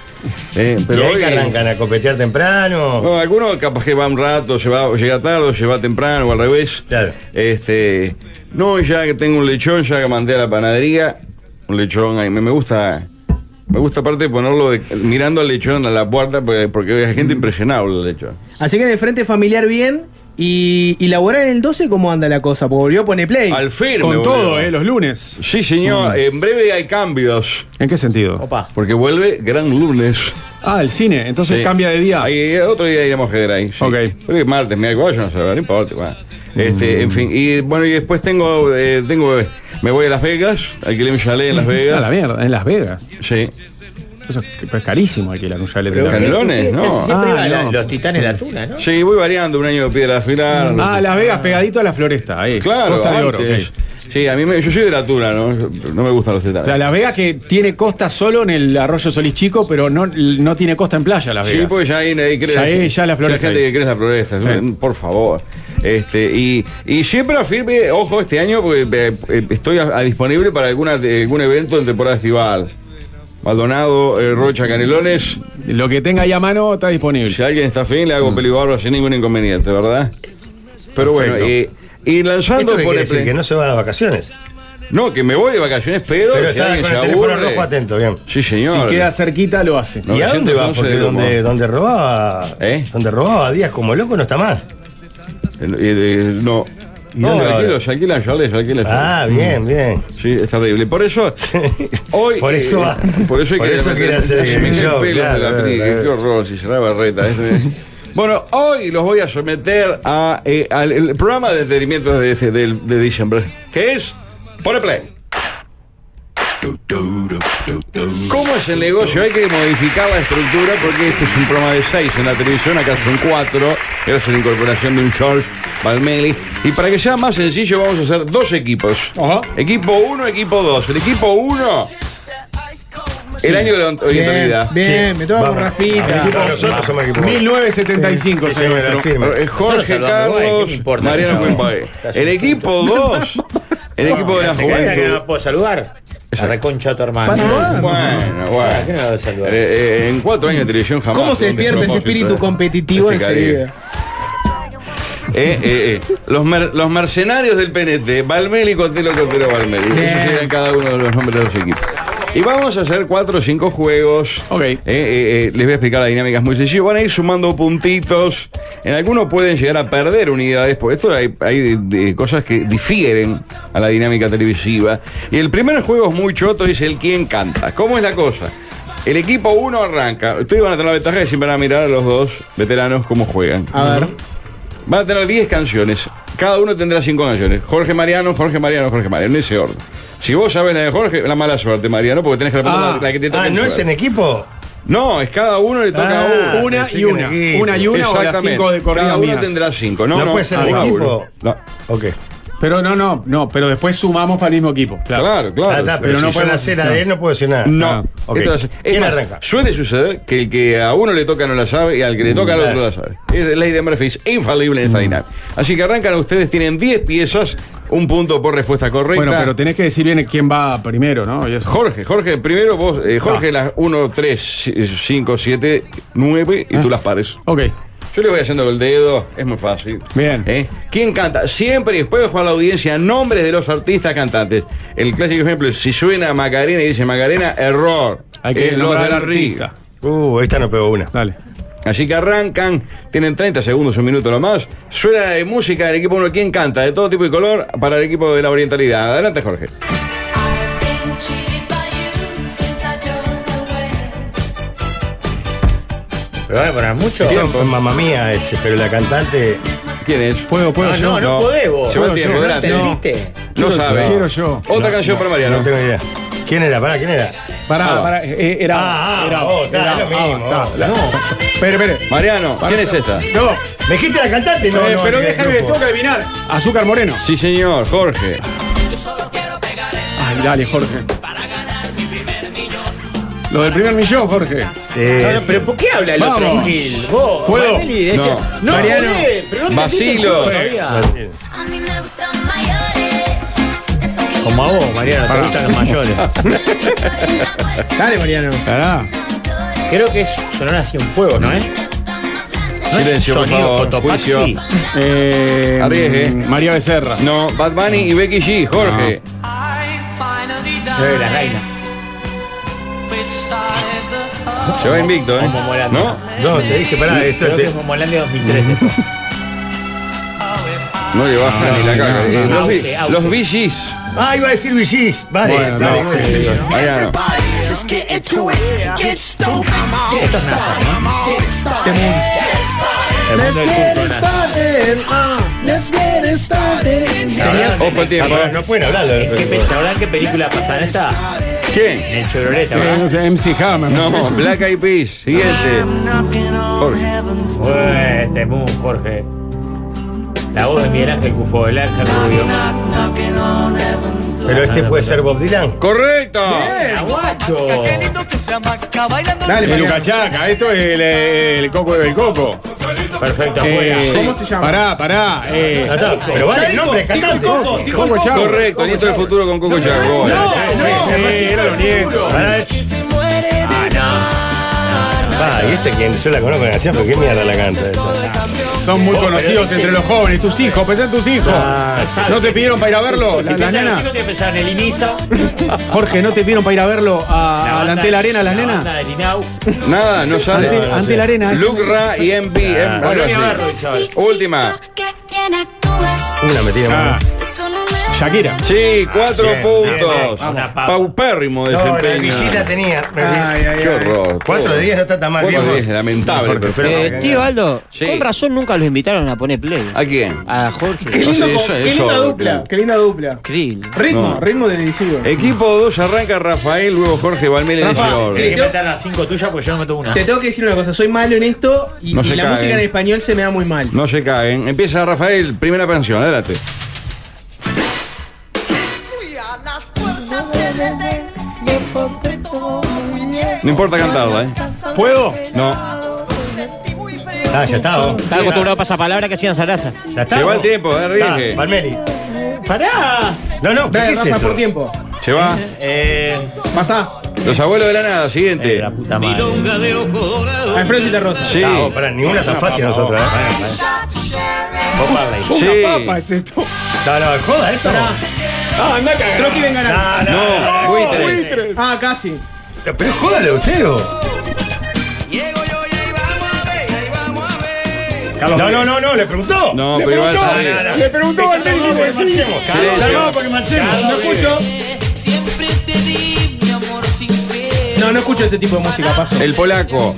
Eh, Pero pero ahí hoy, que arrancan a copetear temprano. no, algunos capaz que va un rato, se va, llega tarde, o se va temprano o al revés. Claro. Este, no, ya que tengo un lechón, ya que mandé a la panadería, un lechón ahí, me, me gusta, me gusta aparte ponerlo de- mirando al lechón a la puerta, porque, porque hay gente impresionable el lechón. Así que en el frente familiar bien. Y, y laborar en el doce, ¿cómo anda la cosa? Porque volvió a poner play. Al firme. Con todo, boludo. ¿eh? Los lunes. Sí, señor, en breve hay cambios, ¿En qué sentido? Opa. porque vuelve Gran Lunes. Ah, el cine. Entonces Sí. cambia de día. Ahí, otro día iremos a quedar ahí. Sí. Ok. Pero es martes, miércoles, yo no sé, no importa. Bueno. Este, en fin, y bueno, y después tengo, eh, tengo, me voy a Las Vegas, alquilé mi chalet en Las Ah, la Vegas. mierda, en Las Vegas. Sí. Eso es, es carísimo aquí la chalet de Pero Las Vegas. Canelones, ¿no. Siempre Ah, iban la- no. los titanes de la tuna, ¿no? Sí, voy variando, un año de Piedra Afilar. Ah, Las Vegas pegadito a la floresta. Ahí. Claro, Costa de Oro. antes. ok. Sí, a mí me, yo soy de la tuna, ¿no? No me gustan los O detalles. sea, Las Vegas que tiene costa solo en el arroyo Solís Chico, pero no, no tiene costa en playa Las Sí, Vegas. pues ya ahí, ahí crece. Ya ahí, ya la floresta Hay gente ahí. que crece la floresta, Sí. por favor. Este, y, y siempre afirme, ojo, este año, porque eh, eh, estoy a, a disponible para alguna, de- algún evento en temporada estival. Maldonado, eh, Rocha, Canelones. Lo que tenga ahí a mano está disponible. Si alguien está afín, le hago pelibarro sin ningún inconveniente, ¿verdad? Pero bueno, Perfecto. eh, y lanzando ¿Esto qué por quiere el decir? play- ¿Que no se va de vacaciones? No, que me voy de vacaciones, pero, Pero si está alguien con se el teléfono aburre. rojo atento, bien. Sí, señor. Si queda cerquita, lo hace. No, ¿Y a dónde va? novecientos once Porque de donde, Lomo. donde robaba ¿Eh? donde robaba Díaz como loco no está más. Eh, eh, no. ¿Y No, dónde va alquilo, ahora? se alquilan chalets, se alquilan Ah, chalets. bien, bien. Sí, es terrible. Por eso, hoy. Por eso eh, va. Por eso hay Por que eso quiere hacer se me el caen show, pelos claro, de la claro, pri- claro. Qué horror, si será barreta. Este. Bueno, hoy los voy a someter a, eh, al el programa de entretenimiento de, de, de, de diciembre, que es Pone Play. ¿Cómo es el negocio? Hay que modificar la estructura porque este es un programa de seis en la televisión, acá son cuatro, es una incorporación de un George Valmeli. Y para que sea más sencillo, vamos a hacer dos equipos. Ajá. Equipo uno, equipo dos. El equipo uno, el año de la orientalidad. Bien, bien, me toca con Vamos. Rafita. Equipo- nosotros somos equipo. mil novecientos setenta y cinco, Sí, sí, señor. me la firme. Eh, Jorge Nosotros hablamos, ¿qué Carlos, me importa? Mariano Eso. Cuimpae. El equipo dos, el equipo de la ¿Se cree que no juventud. me puedo saludar? La reconcha a tu hermano. Pato, Bueno, ¿Por qué no bueno. me vas a saludar? Eh, eh, en cuatro años de televisión jamás. ¿Cómo se fue un despierta ese despropósito, espíritu eh. competitivo Este Caribe. enseguida? Eh, eh, eh. Los, mer- los mercenarios del P N T, Valmeli, Cotelo, Cotelo, Valmeli. Bien. Esos serían cada uno de los nombres de los equipos. Y vamos a hacer cuatro o cinco juegos. Ok. Eh, eh, eh, les voy a explicar la dinámica, es muy sencillo. Van a ir sumando puntitos. En algunos pueden llegar a perder unidades, porque esto hay, hay de- de cosas que difieren a la dinámica televisiva. Y el primer juego es muy choto, es el quién canta. ¿Cómo es la cosa? El equipo uno arranca. Ustedes van a tener la ventaja de siempre van a mirar a los dos veteranos cómo juegan. A ver. Van a tener diez canciones. Cada uno tendrá cinco canciones. Jorge Mariano, Jorge Mariano, Jorge Mariano. En ese orden. Si vos sabés la de Jorge, la mala suerte, Mariano, porque tenés que repetir Ah. la, la que te toque Ah, en ¿no es suerte. en equipo? No, es cada uno le toca Ah, a uno. Una pensé y que en una. equipo. Una y una o las Exactamente. cinco de corrido Cada uno mías. tendrá cinco. No, ¿No no, puede ser en cada equipo? uno. No. Ok. Pero no, no, no, pero después sumamos para el mismo equipo. Claro, claro. Ah, está, pero, pero no si yo podemos- la sé la de él, no puedo decir nada. No. Ah, ok. Esto es, es ¿Quién más, arranca? suele suceder que el que a uno le toca no la sabe y al que le toca al otro la sabe. Es ley de Murphy, es infalible en esta dinámica. Así que arrancan ustedes, tienen diez piezas, un punto por respuesta correcta. Bueno, pero tenés que decir bien quién va primero, ¿no? Y eso. Jorge, Jorge, primero vos, eh, Jorge, las uno, tres, cinco, siete, nueve y tú las pares. Ok. Yo le voy haciendo con el dedo, es muy fácil. Bien. ¿Eh? ¿Quién canta? Siempre, y después jugar a la audiencia, nombres de los artistas cantantes. El clásico ejemplo es, si suena Macarena y dice Macarena, error. Hay que Es nombrar los al del artista. Uh, esta no pegó una. Dale. Así que arrancan, tienen treinta segundos, un minuto nomás. Suena de música del equipo uno. ¿Quién canta? De todo tipo y color para el equipo de la orientalidad. Adelante, Jorge. ¿Pero van a poner mucho? Tiempo. Mamma mía ese, pero la cantante. ¿Quién es? ¿Puedo, puedo No, yo? no, no podés vos. Se va el Puedo tiempo, yo. adelante. ¿No No, entendiste? no sabe. Quiero yo. Otra canción para Mariano. No tengo idea. ¿Quién era? Pará, ¿quién era? Pará, Ah, pará. eh, era. Ah, era, oh, está, era- es lo mismo, ah, oh. está, no. Espere, espere. Mariano, ¿quién es esta? No, ¿Me dijiste la cantante? No, eh, no, pero el déjame, grupo. tengo que adivinar. Azúcar Moreno. Sí, señor, Jorge. Ay, dale, Jorge. Lo del primer millón, Jorge. Eh, No, no, pero ¿por qué habla el otro Vamos. Gil? Vos, ¿Puedo? Valmeli, decís- No. No, Mariano. podés, pero no te Vacilos. todavía. Brasil. Como a vos, Mariano, te gustan los mayores. Dale, Mariano. Pará. Creo que es Sonora Cienfuegos, ¿no es? ¿No es Silencio, por Sonido favor. Cotopaxi? Juicio. Eh, Arriesgue. María Becerra. No, Bad Bunny y Becky G, Jorge. Nueve de la reina. Se va invicto, ¿eh? Como Momolandia. ¿No? No, te dije, pará, esto Creo que te- es Momolandia dos mil trece. esto. No le baja No, ni la no, caga. no, Eh, no. los, Bee- Aute, aute. los Bee Gees. Ah, iba a decir V Gs. Vale, Bueno, dale, no, dale, sí, dale. Mariano. Esto es NASA, ¿no? El mundo del turco NASA. Tenía- Ojo el tiempo. Ah, no pueden hablar. ¿En qué pe- ¿Sabrán qué película pasa en esta? ¿Quién? En el Chevrolet, Sí, ¿verdad? no sé, M C Hammer. No, Black Eyed Peas. Siguiente. Jorge. Ué, este mu, Jorge. La voz de Miguel Ángel Cufó, el Ángel Rubio. Pero este puede ser Bob Dylan. ¡Correcto! ¡Aguacho! Dale, El Mariano. Lucachaca, esto es el, el coco del coco. Perfecto, afuera. Eh, ¿Cómo se llama? Pará, pará. Eh, Ah, está, pero vale el nombre, Dijo el cantante. Coco, dijo el Coco Coco. Chavo. Correcto, Nieto del Futuro con Coco Chago. eh, era los nietos. Pará, Ah, y este quien yo la conozco en la canción, pero qué mierda la canta esta. Son muy conocidos entre los jóvenes. Tus hijos, pensá en tus hijos. Ah, ¿No te pidieron para ir a verlo? Si La, la piensan los nena. chicos, tienen que pensar en el Inisa. Jorge, ¿no te pidieron para ir a verlo a, a la banda- ante la arena, las la banda nenas? del Inau. Nada, no sale. Ante, ante la arena. Luke Ra y M B. Ah, algo Volvió a así. verlo, chaval. Última. Una me tiene Ah, mal. ya Shakira. Sí, cuatro Bien, puntos. bien, bien. Paupérrimo No, la desempeño. visita tenía. Ay, ay, Qué ay. horror. Cuatro de diez no está tan mal. Cuatro bien, de diez, ¿no? lamentable. Jorge, pero- pero- Eh, no, tío Aldo, Sí. con razón nunca los invitaron a poner play. ¿A quién? A Jorge. Qué, lindo, Sí, co- eso- qué eso- linda dupla. claro. Qué linda dupla. Increíble. Ritmo, No. ritmo televisivo. Equipo dos arranca Rafael, luego Jorge Valmeli de Rafa, Señor. Tienes que meter las cinco tuyas porque yo no meto una. Te tengo que decir una cosa, soy malo en esto y, No y se la caguen. música en español se me da muy mal. No se caguen. Empieza Rafael, primera canción, adelante. Fui a las puertas del Edén y encontré todo muy bien. No importa cantarla, ¿eh? ¿Puedo? No. Sentí muy feo. Ah, ya está. vos. Estaba acostumbrado a pasapalabra que hacían Sarasa. Ya está. Se va vos. el tiempo, eh, Riege. Está, Valmeli. ¡Pará! No, no, ¿qué Dale, es Rafa, esto? por tiempo. Se va. Eh. Pasá. Los abuelos de la nada, siguiente. eh, la puta madre. Milonga de ojo dorado. Alfredo Citarrosa. Sí. No, para ninguna tan fácil nosotros, ¿eh? Vos Marley. Sí. Una papa es esto. No, no, joda esto. Ah, anda a cagar. Troqui ven ganando. No, no, No, no. buitres. Buitres. Ah, casi. Pero jódale usted, ¿o? Llego yo y ahí vamos a ver, ahí vamos a ver. No, no, no, no, le preguntó. No, Le pero igual preguntó, sabía. le preguntó al técnico de sí. Silencio. porque marchemos. No escucho. Siempre te di mi amor sincero. No, no escucho este tipo de música, paso. El polaco.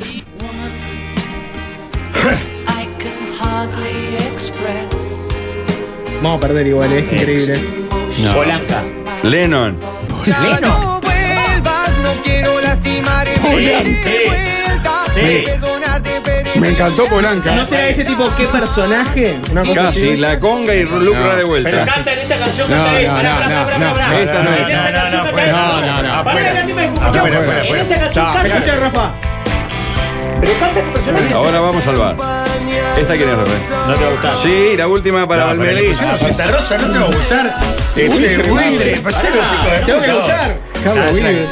I can hardly express. Vamos a perder igual, es increíble. Polanca. Lennon. No vuelvas, no quiero lastimar en Sí, de sí. vuelta. Sí. Perdonarte, pero Me encantó Polanca. ¿No será ese tipo qué personaje? Una cosa Casi, así. la conga y lucra No. de Pero vuelta. canta en esta canción, No, canta ahí. no, Pará, no, pará, no, pará, no, pará. esa no En es. esa No, no, canción no, canta fuera. ahí. No, no, no, Pará, fuera. que a mí me Ah, escucha. fuera, fuera, En fuera. esa canción Está, canta. Escucha, Rafa. Pero canta con personajes. Ahora vamos al bar. ¿Esta quién es, Rafael? No te va a gustar. Sí, la última para No, pero le Valmeli. pusieron Santa Rosa, no te va a gustar. Este, buitre, pasalo, chicos, de Tengo que puta. escuchar. Carlos Ah, Vives.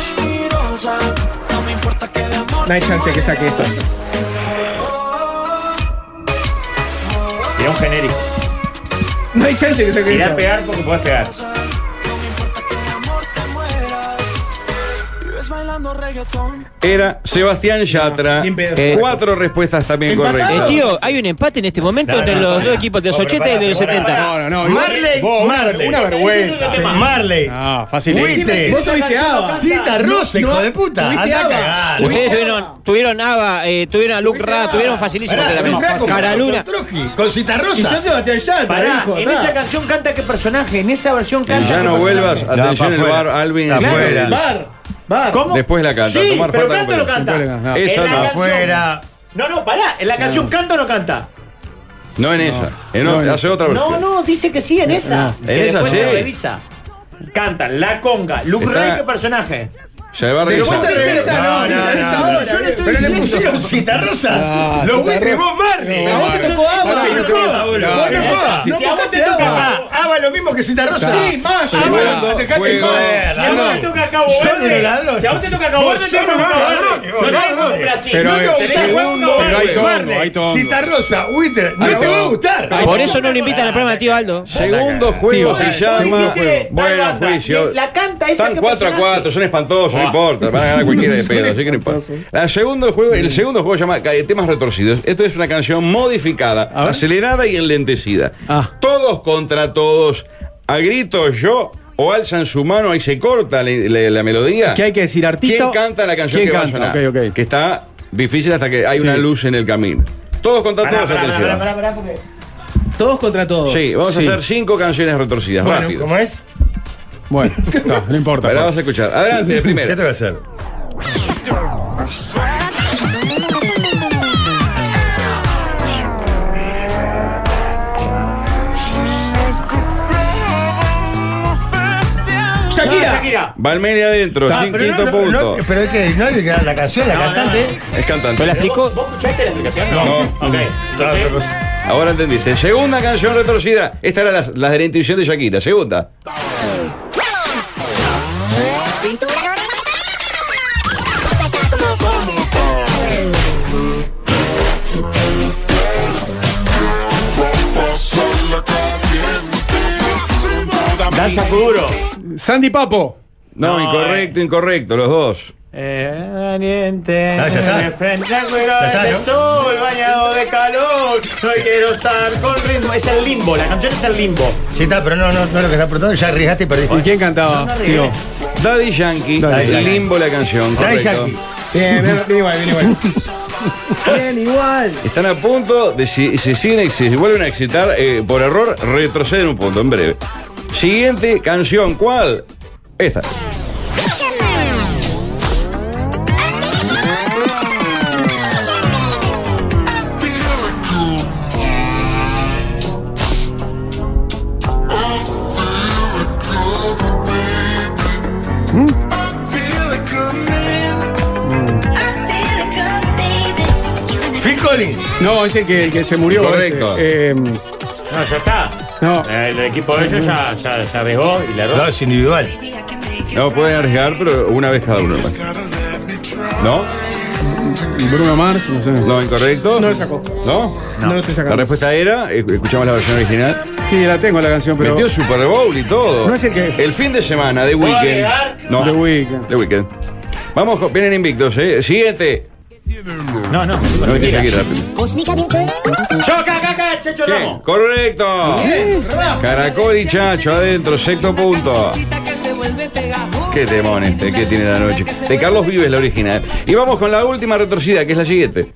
No hay chance que saque esto. Tira un genérico. No hay chance que saque Tira a esto. pegar porque podés pegar. Era Sebastián Yatra. Bien pedo. Eh, Cuatro respuestas también ¿Empatado? Eh, correctas. tío, hay un empate en este momento No, entre no, los no, dos no. equipos de los No, pero ochenta y pará, de los pará, setenta. No, no, no. Marley, Vos, una- Marley. Una vergüenza. Marley. Ah, fácil. Buitres. Vos tuviste ABBA. Cita Rosa, hijo No, de puta. tuviste Anda a ABBA. cagar. Ustedes tuvieron, tuvieron ABBA, eh, tuvieron a Luke Ra, tuvieron facilísimo Pará, ustedes mirá también. cómo Caraluna. pasó Trotsky, con Cita Rosa. Y yo Sebastián Yatra, Pará, hijo. en está. esa canción canta qué personaje. En esa versión Y canta. ya qué no vuelvas. personaje. Atención, pa' el afuera. bar, Alvin. Pa' afuera. Bar. Bar. ¿Cómo? Después la canta. Sí, Tomar pero falta canta o no completa. canta. No. Esa En la no. canción- Afuera. No, no, pará. ¿En la canción canta o no canta? No en esa. En No, otra, no. hace otra versión. No, no, dice que sí en esa. En Que esa después sí. se revisa. Cantan La Conga, Luke Está- Ray, ¿qué personaje? Se va a Pero vos revisar. se regresa, no, No, se no, regresa no, ahora. yo le estoy Pero le diciendo. pusieron Cita Rosa. Ah, Los Cita buitres, Rosa. vos Marley. No, A vos te Marley. tocó ABBA. Pará, no joda, boludo. Vos no jodas. Si No a vos te buscaste toca ABBA. Ah, haga lo mismo que Cita Rosa. Sí, más. Ah, yo bueno, igual. dejate Juego. joder, Si a vos te ladrón. toca Cabo Son unos Verde, ladrones. si a vos te toca Cabo Vos Verde, sos tenés unos Cabo Verde. ladrones, No vos, tenés como ladrones. Brasil. Pero, No eh, te gusta segundo, jugando pero hay Verde. tongo, Marley, hay tongo. Cita Rosa, buitre. No Hay te va a tongo. gustar. Por eso no lo invitan al programa de tío Aldo. Segundo juego Tío, se segundo llama. juego. Bueno, banda. juicio. La canta esa. Están ¿qué cuatro a personaje? cuatro, son espantosos, no importa, van a ganar cualquiera de pedo, así que no importa. La segundo juego, el segundo juego se llama eh, Temas Retorcidos. Esto es una canción modificada, A ver. acelerada y enlentecida. Ah. Todos contra todos, a gritos yo, o alzan su mano, ahí se corta la, la- la melodía. ¿Qué hay que decir? ¿Artista? ¿Quién canta la canción ¿Quién que canta? va a sonar? Ok, ok. Que está difícil hasta que hay Sí. una luz en el camino. Todos contra Pará, todos, pará, pará, atención. pará, pará, porque- Todos contra todos. Sí, vamos Sí. a hacer cinco canciones retorcidas, Bueno, rápido. ¿cómo es? Bueno, no, no importa. Ahora vas a escuchar. Adelante, ¿Qué primero. te voy a hacer? Shakira. Shakira. Valmeli adentro, Ah, sin pero quinto no, no, punto. no, pero es que no, la canción, la cantante. Es cantante. ¿Pero la explicó? ¿Vos escuchaste la explicación? No. Ok. Entonces, Ahora entendiste. Segunda canción retorcida. Esta era la, la de la intuición de Shakira. Segunda. Danza Kuduro. Sandy Papo. No, No, incorrecto, incorrecto, los dos. Eh, valiente. Ah, ya está. Frente al Ya está, ¿no? sol, bañado de calor. No quiero estar con ritmo. Es el limbo, la canción es el limbo. Sí, está, pero no, no, no es lo que está preguntando. Ya arriesgaste y perdiste. ¿Y quién cantaba, tío? Daddy Yankee, Daddy Yankee. Limbo la canción, Daddy correcto. Yankee. Bien, bien, bien igual, bien igual. Bien igual. Están a punto de, si se siguen, si se vuelven a excitar, eh, por error, retroceden un punto, en breve. Siguiente canción, ¿cuál? Esta. Phil Collins. No, es el que, el que se murió. Correcto. este, eh, No, ya está. no. El equipo de ellos ya, ya, ya dejó y le erró. No, es individual. No pueden arriesgar, pero una vez cada uno. ¿No? Bruno Mars, no sé. No, incorrecto. No lo sacó. ¿No? No, lo estoy La sacando. respuesta era, eh, escuchamos la versión original. Sí, la tengo la canción, pero. Metió Super Bowl y todo. No es el que- El fin de semana, The ¿Puedo Weeknd. agregar? No, The Weeknd. The Weeknd. Vamos, con- vienen invictos, ¿eh? Siguiente. No, no, No, vete aquí rápido. Yo, acá, acá, acá, Checho ¿Qué? Ramos. Correcto. Caracol y Chacho adentro, sexto punto. Qué temón este, ¿qué tiene la noche? De Carlos Vives, la original. Y vamos con la última retorcida, que es la siguiente.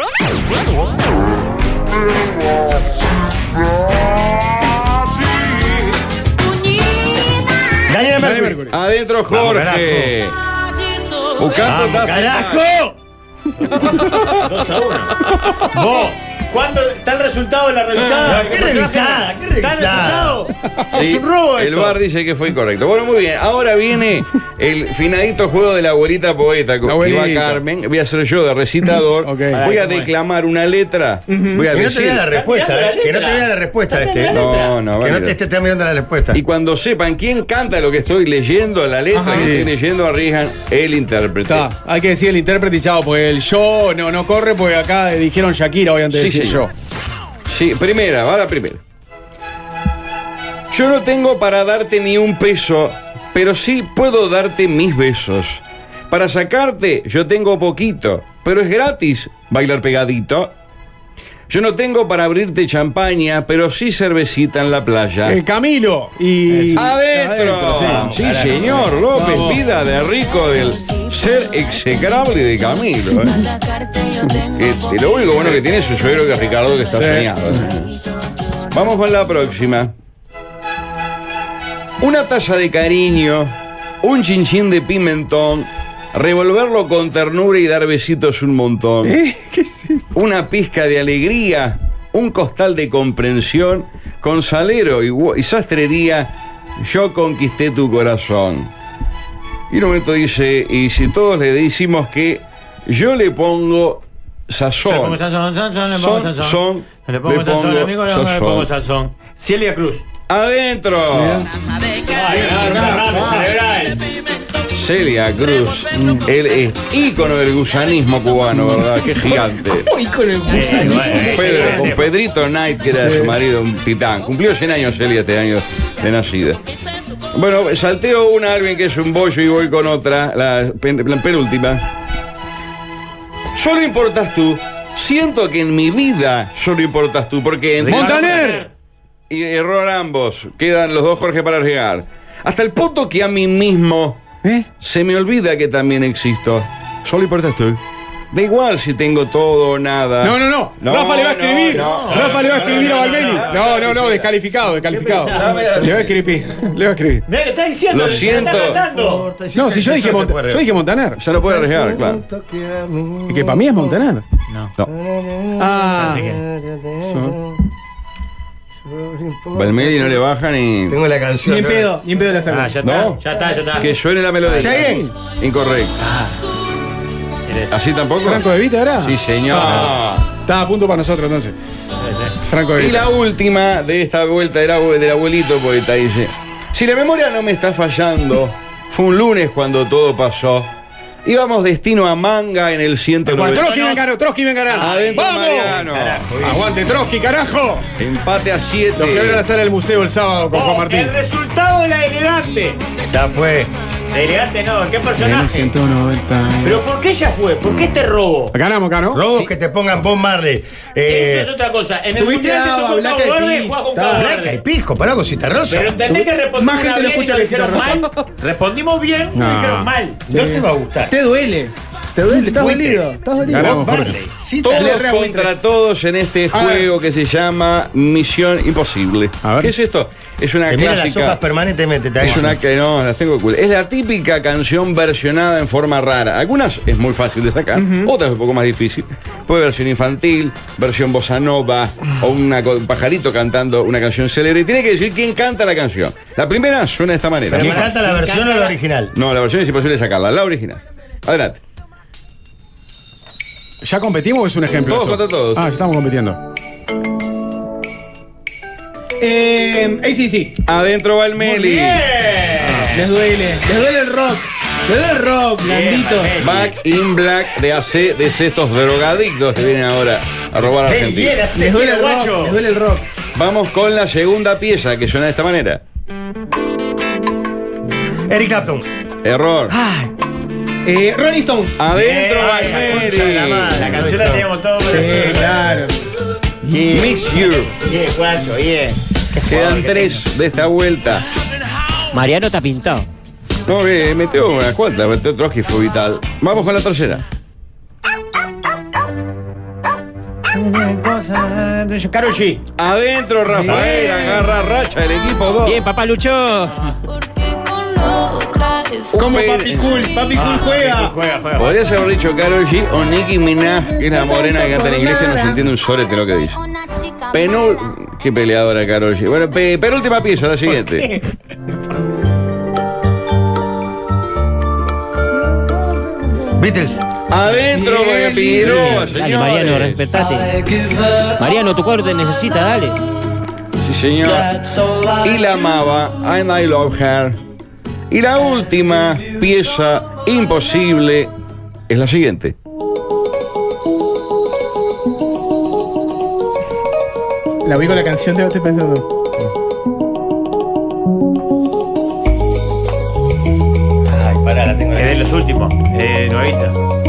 Daniel Dale, Mercury. Mercury. Adentro, Jorge. Buscando ¡Vamos, taza. carajo! dos a uno. Vos, ¿cuándo está el resultado de la revisada? No, ¿qué revisada? ¿Qué ¿Está el revisada? resultado? Sí, Es un robo el esto. bar dice que fue incorrecto. Bueno, muy bien. Ahora viene el finadito juego de la abuelita poeta con que va Abuelita. Carmen. Voy a ser yo de recitador. Ok. Voy a ¿Cómo es? declamar una letra. Voy a Que no te decir. vea la respuesta, mirando eh. la Que no te letra. vea la respuesta Está este. mirando la letra. No, no, va Que a no te mirar. esté mirando la respuesta. Y cuando sepan quién canta lo que estoy leyendo, la letra Ajá. que estoy leyendo, arriesgan el intérprete. Está, hay que decir el intérprete y chavo, porque el yo no, no corre, porque acá dijeron Shakira, hoy antes de Sí, decir señor. yo. Sí, primera, va la primera. Yo no tengo para darte ni un peso, pero sí puedo darte mis besos. Para sacarte, yo tengo poquito, pero es gratis bailar pegadito. Yo no tengo para abrirte champaña, pero sí cervecita en la playa. Eh, Camilo y. ¡Adentro! sí. Sí, señor, López, Vamos. vida de rico del ser execrable de Camilo. ¿eh? Este, lo único bueno que tiene es su suegro, que es Ricardo, que está Sí. soñado. ¿eh? Vamos con la próxima. Una taza de cariño, un chinchín de pimentón, revolverlo con ternura y dar besitos un montón. ¿Eh? ¿Qué es esto? Una pizca de alegría, un costal de comprensión, con salero y, gu- y sastrería, yo conquisté tu corazón. Y un momento dice, y si todos le decimos que yo le pongo sazón. Le pongo sazón, sazón, le pongo Son, sazón. son, Le pongo le sazón, pongo amigo, le sazón. pongo sazón. Celia Cruz. Adentro. Ay, agarra, celebra él. Celia Cruz, él es ícono del gusanismo cubano, ¿verdad? Qué gigante. Uy, con el Eh, gusano. bueno, eh, Pedro, eh, con eh, Pedrito Knight, que era su marido, un titán. Cumplió cien años Celia este año de nacida. Bueno, salteo una, alguien que es un bollo, y voy con otra, la, pen- la penúltima. Solo importas tú. Siento que en mi vida solo importas tú, porque entre Montaner. y error ambos. Quedan los dos Jorge para llegar. Hasta el punto que a mí mismo ¿Eh? se me olvida que también existo. Solo importas tú. Da igual si tengo todo o nada. No, no, no. No, Rafa le va a no, escribir. no. Rafa le va a escribir No, a no, Valmeli. no, no, No, no, no, descalificado, descalificado. Le va a escribir. Le va a escribir. Mirá, le está diciendo, Lo le siento. está tratando. No, si yo dije, Monta- yo dije Montaner. Ya no puede arriesgar, claro. Y que para mí es Montaner. No. No. Ah. Así que. Valmeli no le baja ni. Tengo la canción. Ni en ¿no? pedo, ni en pedo la saco. Ah, ya está, ¿No? ya está, ya está. Que suene la melodía. Chayanne. Incorrecto. Eres- ¿Así tampoco? Franco de Vita era. Sí, señor. Estaba a punto para nosotros entonces. Franco de Y Vita. la última de esta vuelta del, abue- del abuelito poeta dice: si la memoria no me está fallando, fue un lunes cuando todo pasó. Íbamos destino a Manga en el ciento Bueno, noventa. Trotsky ven ganar, Trotsky ven ganar. Adentro ¡Vamos! Mariano. Aguante Trotsky, carajo. Empate a Los que van a siete. hacer el museo el sábado con Juan Oh, Martín. el resultado de la elegante. Ya fue. De elegante no, ¿qué En el personaje? ciento noventa. ¿Pero por qué ella fue? ¿Por qué este robo? Ganamos acá, ¿no? Robos que te pongan Bob Marley. Eh, Eso es otra cosa. En el tuviste mundial te a tocó Black Cabo Eyed Verde, Peas, jugás con está. Cabo Blanca y Verde. Pisco, pará, cosita rosa. Pero entendés que respondimos Más gente una lo bien escucha y que dijeron Cita mal. Rosa. Respondimos bien y No. dijeron mal. No te va a gustar. Te duele. Te duele, estás Buitres. dolido. Estás dolido. Ganamos, Bob Jorge. Marley. Sí, Todos Le re a contra Buitres. todos en este A ver. juego que se llama Misión Imposible. A ver. ¿Qué es esto? Es una te mira las hojas clásica. permanentemente. te Es hago- una que no, las tengo cool. Es la típica canción versionada en forma rara. Algunas es muy fácil de sacar, otras un poco más difícil. Puede versión infantil, versión bossa nova o una co- un pajarito cantando una canción célebre. Tiene que decir quién canta la canción. La primera suena de esta manera. ¿Quién canta la versión o la original? No, la versión es imposible sacarla, la original. Adelante. ¿Ya competimos o es un ejemplo? Todos esto? contra todos. Ah, ya estamos compitiendo. Eh, ahí sí, sí. Adentro va el Meli. Les duele. Les duele el rock. Les duele el rock, blandito. Back in Black de A C, de estos drogadictos que vienen ahora a robar a Argentina. Les duele el rock. Les duele el rock. Vamos con la segunda pieza que suena de esta manera. Eric Clapton. Error. Eh, Rolling Stones. Adentro va el La Meli. canción la teníamos todos. Sí, claro. Miss You. Bien, cuatro, bien. Quedan tres de esta vuelta. Mariano está pintado. No, eh, metió unas cuantas, metió Trotsky, fue vital. Vamos con la tercera. Karol G. Adentro, Rafael, agarra racha el equipo dos. Bien, papá luchó. Como Pe- Papi Cool. Papi Cool juega. Juega, juega. Podrías haber dicho Karol G o Nicki Minaj, que es la morena que canta en inglés que no se entiende un sorete lo que dice. Penul... Qué peleadora Karol G. Bueno, pe- penúltima pieza, la siguiente. Beatles. Adentro, porque pidió, Dale, Mariano, respetate. Mariano, tu cuadro te necesita, dale. Sí, señor. Y la amaba, and I love her. Y la última pieza imposible es la siguiente. La vi con la canción, te estoy pensando. Ay, pará, la tengo Es de los últimos. Eh, nuevita.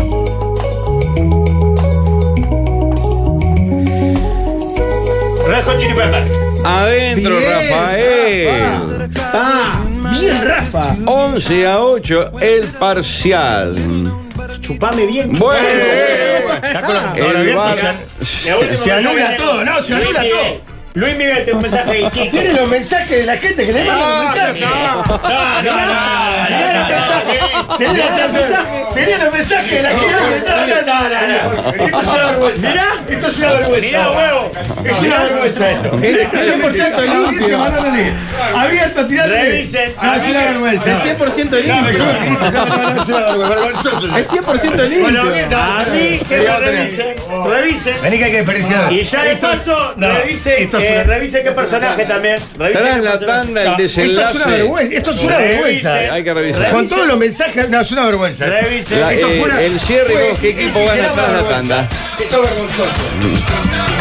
Red Hot Chili Peppers. Adentro, Bien, Rafael. Ah, bien, Rafa. once a ocho, el parcial. Chupame bien. Bueno, Está con la- el ahora bien, bar- mira, la última Se anula mensaje- todo, no, se Luis anula Miguel. todo. Luis Miguel, te un mensaje de Kiko. Tiene los mensajes de la gente que le manda los mensajes. No, no, no, mirá los mensajes. Tenía los mensajes- tenía los mensajes de la gente. No, no, no, no, no. Esto es una vergüenza. Mirá. Esto es una vergüenza. Mirá, huevo. Es una vergüenza esto. Es cien por ciento limpio. Abierto, tirando. Revisen. No, es una vergüenza. Es cien por ciento No, me limpio. yo me grito. No, no, no, es una vergüenza. Vergonzoso. Es cien por ciento Bueno, limpio. bien, A mí que lo revisen. Revisen. Vení que hay que desperdiciar. Y ya de Esto- paso, no, revisen, esto es eh, una- revisen qué personaje también. Revisen Tras qué la personaje. tanda, el No, esto es una desenlace. vergüenza. Esto es una Revisen. vergüenza. Hay que revisar. Con todos los mensajes, no, es una vergüenza. Revisen. La- Esto eh, fue una- el cierre fue- con qué equipo es- gana era tras la vergüenza. tanda. Esto es vergonzoso.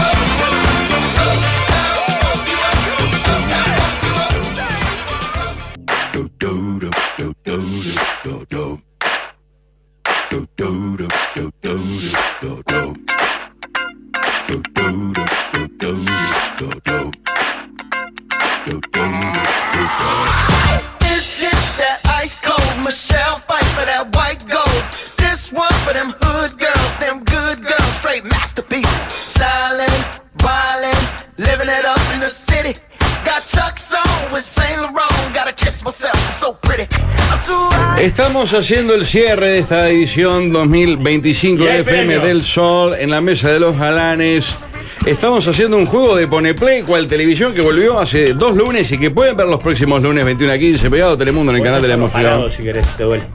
This shit that ice cold Michelle fight for that white gold. This one for them hood girls, them good girls, straight masterpieces. Styling, wildin', living it up in the city. Got Chuck's on with Saint Laurent. Gotta kiss myself, I'm so pretty. I'm too high. Estamos haciendo el cierre de esta edición dos mil veinticinco Y de hay F M premios. del Sol en la mesa de los galanes. Estamos haciendo un juego de Pone Play, cual televisión que volvió hace dos lunes y que pueden ver los próximos lunes veintiuno a quince, pegado Telemundo en el canal de la emoción. Parado, si querés, te duele.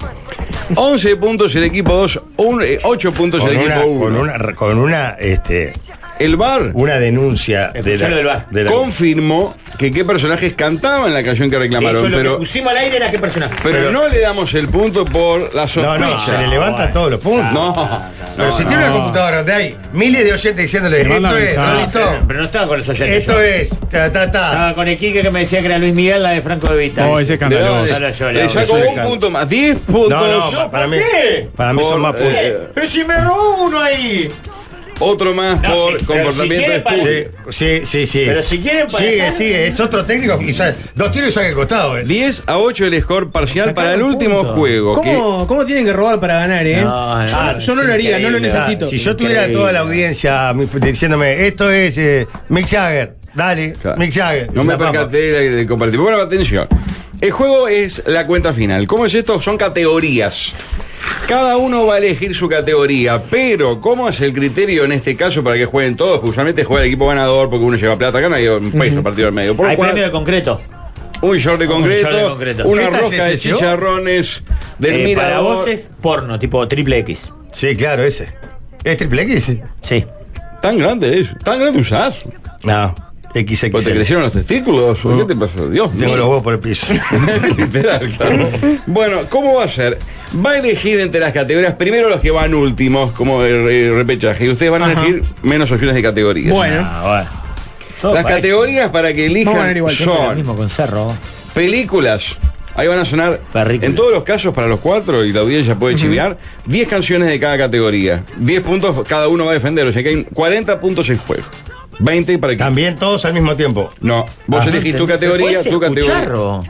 once puntos el equipo dos, ocho puntos Con el una, equipo con uno. una, con una, este, El V A R Una denuncia de Escuchalo del V A R. de la- confirmó que qué personajes cantaban la canción que De reclamaron, hecho, lo pero, que pusimos al aire era qué personaje. pero, pero- no le damos el punto por la No, sospecha. no, se le levanta bueno. todos los puntos. No, Pero no, si no. tiene una computadora donde hay miles de oyentes diciéndole, Le mandan esto es, mensajes. Rolito, Pero no estaba con los oyentes. esto yo. es, ta, ta, ta. Estaba con el Quique que me decía que era Luis Miguel, la de Franco de Vita. Oh, ese es Le damos- escandaloso. Solo yo le le hago. saco Eso le un canto. punto más, diez puntos. No, no, pa- para ¿por mí, qué? para mí son Por, más puntos. eh, Pero si me robó uno ahí. Otro más No, por sí, pero comportamiento si quiere de para- público. Sí, sí, sí, sí. Pero si quieren para Sigue, dejar- sigue, es otro técnico y sale- dos tiros y saca el costado. eh. diez a ocho el score parcial Sacaron para el último puntos. juego. que- ¿Cómo, ¿Cómo tienen que robar para ganar, eh? No, yo, no, no, yo no es lo haría, no lo increíble. necesito. Si yo tuviera Increíble. toda la audiencia mi- diciéndome, esto es eh, Mick Jagger, dale, Claro. Mick Jagger. No me La papa. percaté del del comparativo. Bueno, atención. El juego es la cuenta final. ¿Cómo es esto? Son categorías. Cada uno va a elegir su categoría, pero ¿cómo es el criterio en este caso para que jueguen todos? Porque usualmente juega el equipo ganador porque uno lleva plata. Acá no hay un peso partido al medio. Por lo Hay cual, premio de concreto. un short de Un concreto, short de concreto. una ¿Qué talle rosca es de ese, yo? chicharrones del Eh, para mirador. vos es porno, tipo triple X. Sí, claro, ese. ¿Es triple X? Sí. Tan grande es, tan grande usás. No, X X. ¿O te crecieron los testículos? ¿O ¿Qué te pasó? Dios Tengo mío. los huevos por el piso. Literal, claro. Bueno, ¿cómo va a ser? Va a elegir entre las categorías primero los que van últimos, como el, el repechaje, y ustedes van a Ajá. elegir menos opciones de categorías. Bueno, Ah, bueno. Todo Las parejo. categorías para que Vamos a elijan ganar igual, Siempre lo son mismo con Cerro. películas. Ahí van a sonar, Películas. en todos los casos, para los cuatro, y la audiencia puede chivear, diez canciones de cada categoría. diez puntos cada uno va a defender, o sea que hay cuarenta puntos en juego. veinte para que... También todos al mismo tiempo. No, vos Ah, elegís tu categoría, Después tu categoría. escucharro.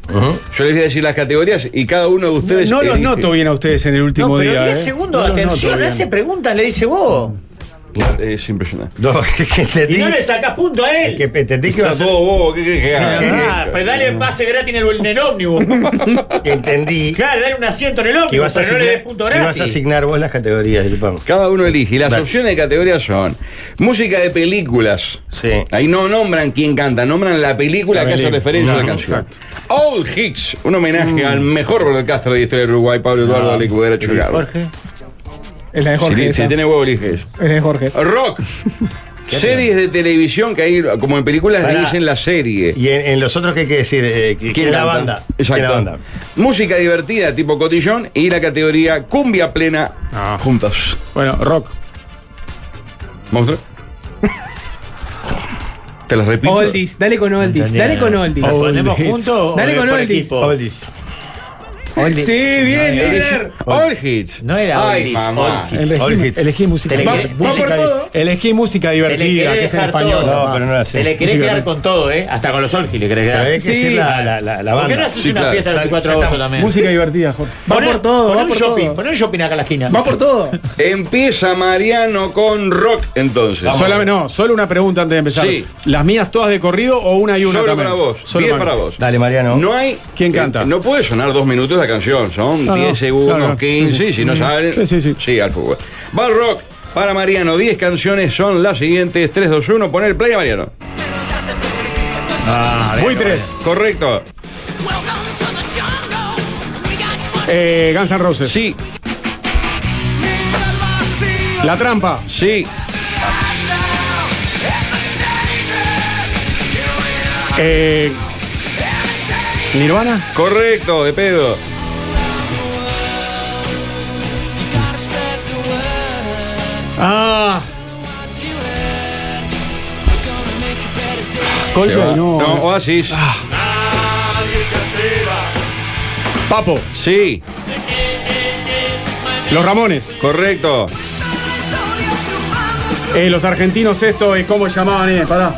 Yo les voy a decir las categorías y cada uno de ustedes. No los elige. noto bien a ustedes en el último No, pero día. diez eh. segundos No de los noto atención, bien. hace preguntas, le dice vos. Es impresionante. No, que, que entendí. Y no le sacás punto a él. Que entendí que iba a Está ser. todo bobo, ¿qué crees que haga? Ah, pues dale pase gratis en el, en el ómnibus. Que entendí Claro, dale un asiento en el que ómnibus, ibas a pero no le des asignar, punto que ibas a gratis. asignar vos las categorías, disculpame. Cada uno elige. Y las Dale. opciones de categoría son música de películas. Sí. Ahí no nombran quién canta, nombran la película La que hace película. referencia a la No, canción. Old Hits, un homenaje al mejor broadcaster de la historia de Uruguay, Pablo Eduardo Lecudera Churrado. Jorge. es la de Jorge. Si, esa. si tiene huevo, eliges. Es la de Jorge. Rock. Series de televisión que hay, como en películas, le Pará. dicen la serie. Y en, en los otros, ¿qué hay que decir? Eh, ¿Quién ¿Quién es la canta? banda? ¿Quién es Exacto. la banda? Música divertida, tipo cotillón, y la categoría cumbia plena, Ah. juntos. Bueno, rock. ¿Monstruo? Te las repito. Oldies, dale con Oldies, Entendí, dale no. con Oldies. ¿Nos ponemos Oldies. juntos? Dale o con por Oldies. equipo? Oldies. Oldies. Sí, bien, No, líder. All Hits. No era Ay, Oldies, mamá. All Hits. All Elegí, hits. elegí música. Te le Va- querés- va por música- todo. Elegí música Te le divertida, querés que es en dejar español. todo. No, pero no era así. Te le querés Música quedar de- con todo, ¿eh? Hasta con los Olgi le querés Pero quedar. hay que Sí. decir la, la, la, la ¿Por qué banda. no haces Sí, una claro. fiesta el veinticuatro de Ya agosto estamos. también? Música divertida, Jorge. Va Poné- por todo, poné va un por shopping, todo. poné un shopping acá en la esquina. Va por todo. Empieza Mariano con rock, entonces. Solamente, no, solo una pregunta antes de empezar. Sí. ¿Las mías todas de corrido o una y una Solo también? para vos. Solo diez para vos. Dale, Mariano. No hay. ¿Quién canta? eh, no puede sonar dos minutos la canción. Son No, no. diez segundos, No, no. quince. Sí, sí. Si no saben. Sí, sí, sí. Sí, al fútbol. Va el rock. Para Mariano, diez canciones son las siguientes. tres, dos, uno. Poner play a Mariano. Ah, Voy tres. Correcto. Eh, Guns N' Roses. Sí, La Trampa. sí. Eh, Nirvana. Correcto, de pedo. Ah. Se Coldplay, va. no. No, Oasis. Papo. Sí, Los Ramones. correcto. Eh, los argentinos esto, eh, ¿cómo llamaban? Eh, pará.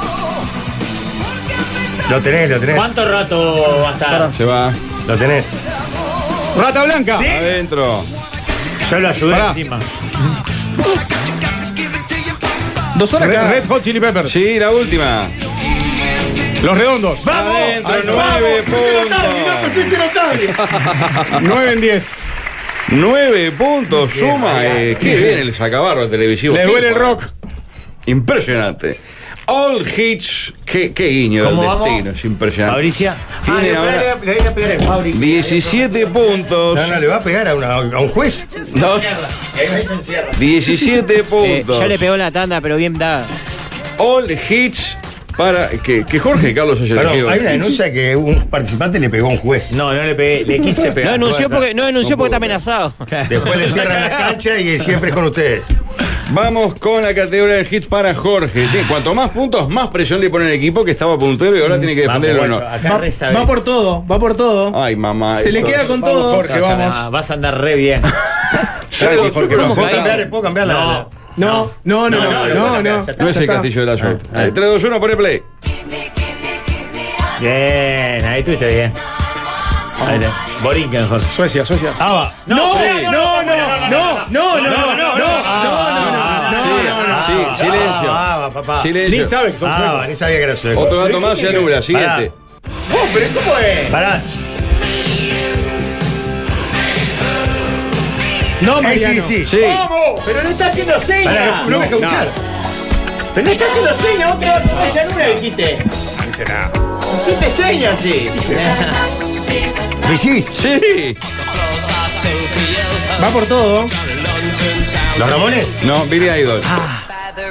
Lo tenés, lo tenés. ¿Cuánto rato va a estar? Se va. Lo tenés. Rata Blanca. Adentro. Yo lo ayudé Pará. encima. Dos horas Red, cada. Red Hot Chili Peppers. Sí, la última. Los Redondos. Adentro, Ahí, nueve puntos. nueve en diez. Nueve puntos, suma. Eh, qué bien el sacabarro televisivo. Les Qué duele el bueno. rock. Impresionante. All Hits, qué, qué guiño del ¿Cómo vamos? destino, es impresionante. Fabricia. Tiene Ah, ahora le, le, le voy a pegar el Fabri. diecisiete puntos. No, no, le va a pegar a, una- a un juez. No, Y ahí se encierra. diecisiete Eh, puntos. ya le pegó la tanda, pero bien dada. All Hits para que, que Jorge Carlos haya Perdón, elegido. hay una denuncia que un participante le pegó a un juez. No, no le pegué, le quise No pegar. denunció porque, no denunció porque está amenazado. Después le cierran la cancha y siempre es con ustedes. Vamos con la categoría de hits para Jorge. Tiene- Cuanto más puntos, más presión le pone el equipo que estaba puntero y ahora tiene que defender el honor. Acá Va, reza va por todo, va por todo. Ay, mamá. Se le esto- queda con Vamos, todo. Jorge, vamos. Ah, vas a andar re bien. Claro, Jorge, ¿Puedo vamos. cambiar, ¿puedo cambiar la- No. la- No, no, no, no, no, no. ya está. No es Ya el está. castillo de la suerte. Ah, ah. tres, dos, uno, pone play. Bien, ahí estuviste bien. Ahí te- Borinquen, Jorge. Suecia, Suecia. Ah, va. No, no, sí. no, no, no, no, no, no, no, no, no, no, Sí, no, no. sí, silencio. Ah, va, papá. Silencio. Ni sabe que son Ah, suecos. ni sabía que era sueco. Otro dato más, se anula. Siguiente. Oh, pero ¿cómo es? Pará. No, Eh, Mariano. sí, sí. Sí. ¿Cómo? Pero no está haciendo señas. Pará, no me deja escuchar. Pero no está haciendo señas, otro otro se anula, dijiste. No dice nada. Hiciste señas, sí. ¿Vigís? Sí. Va por todo. ¿Los Ramones? No, Billy Idol. Ah,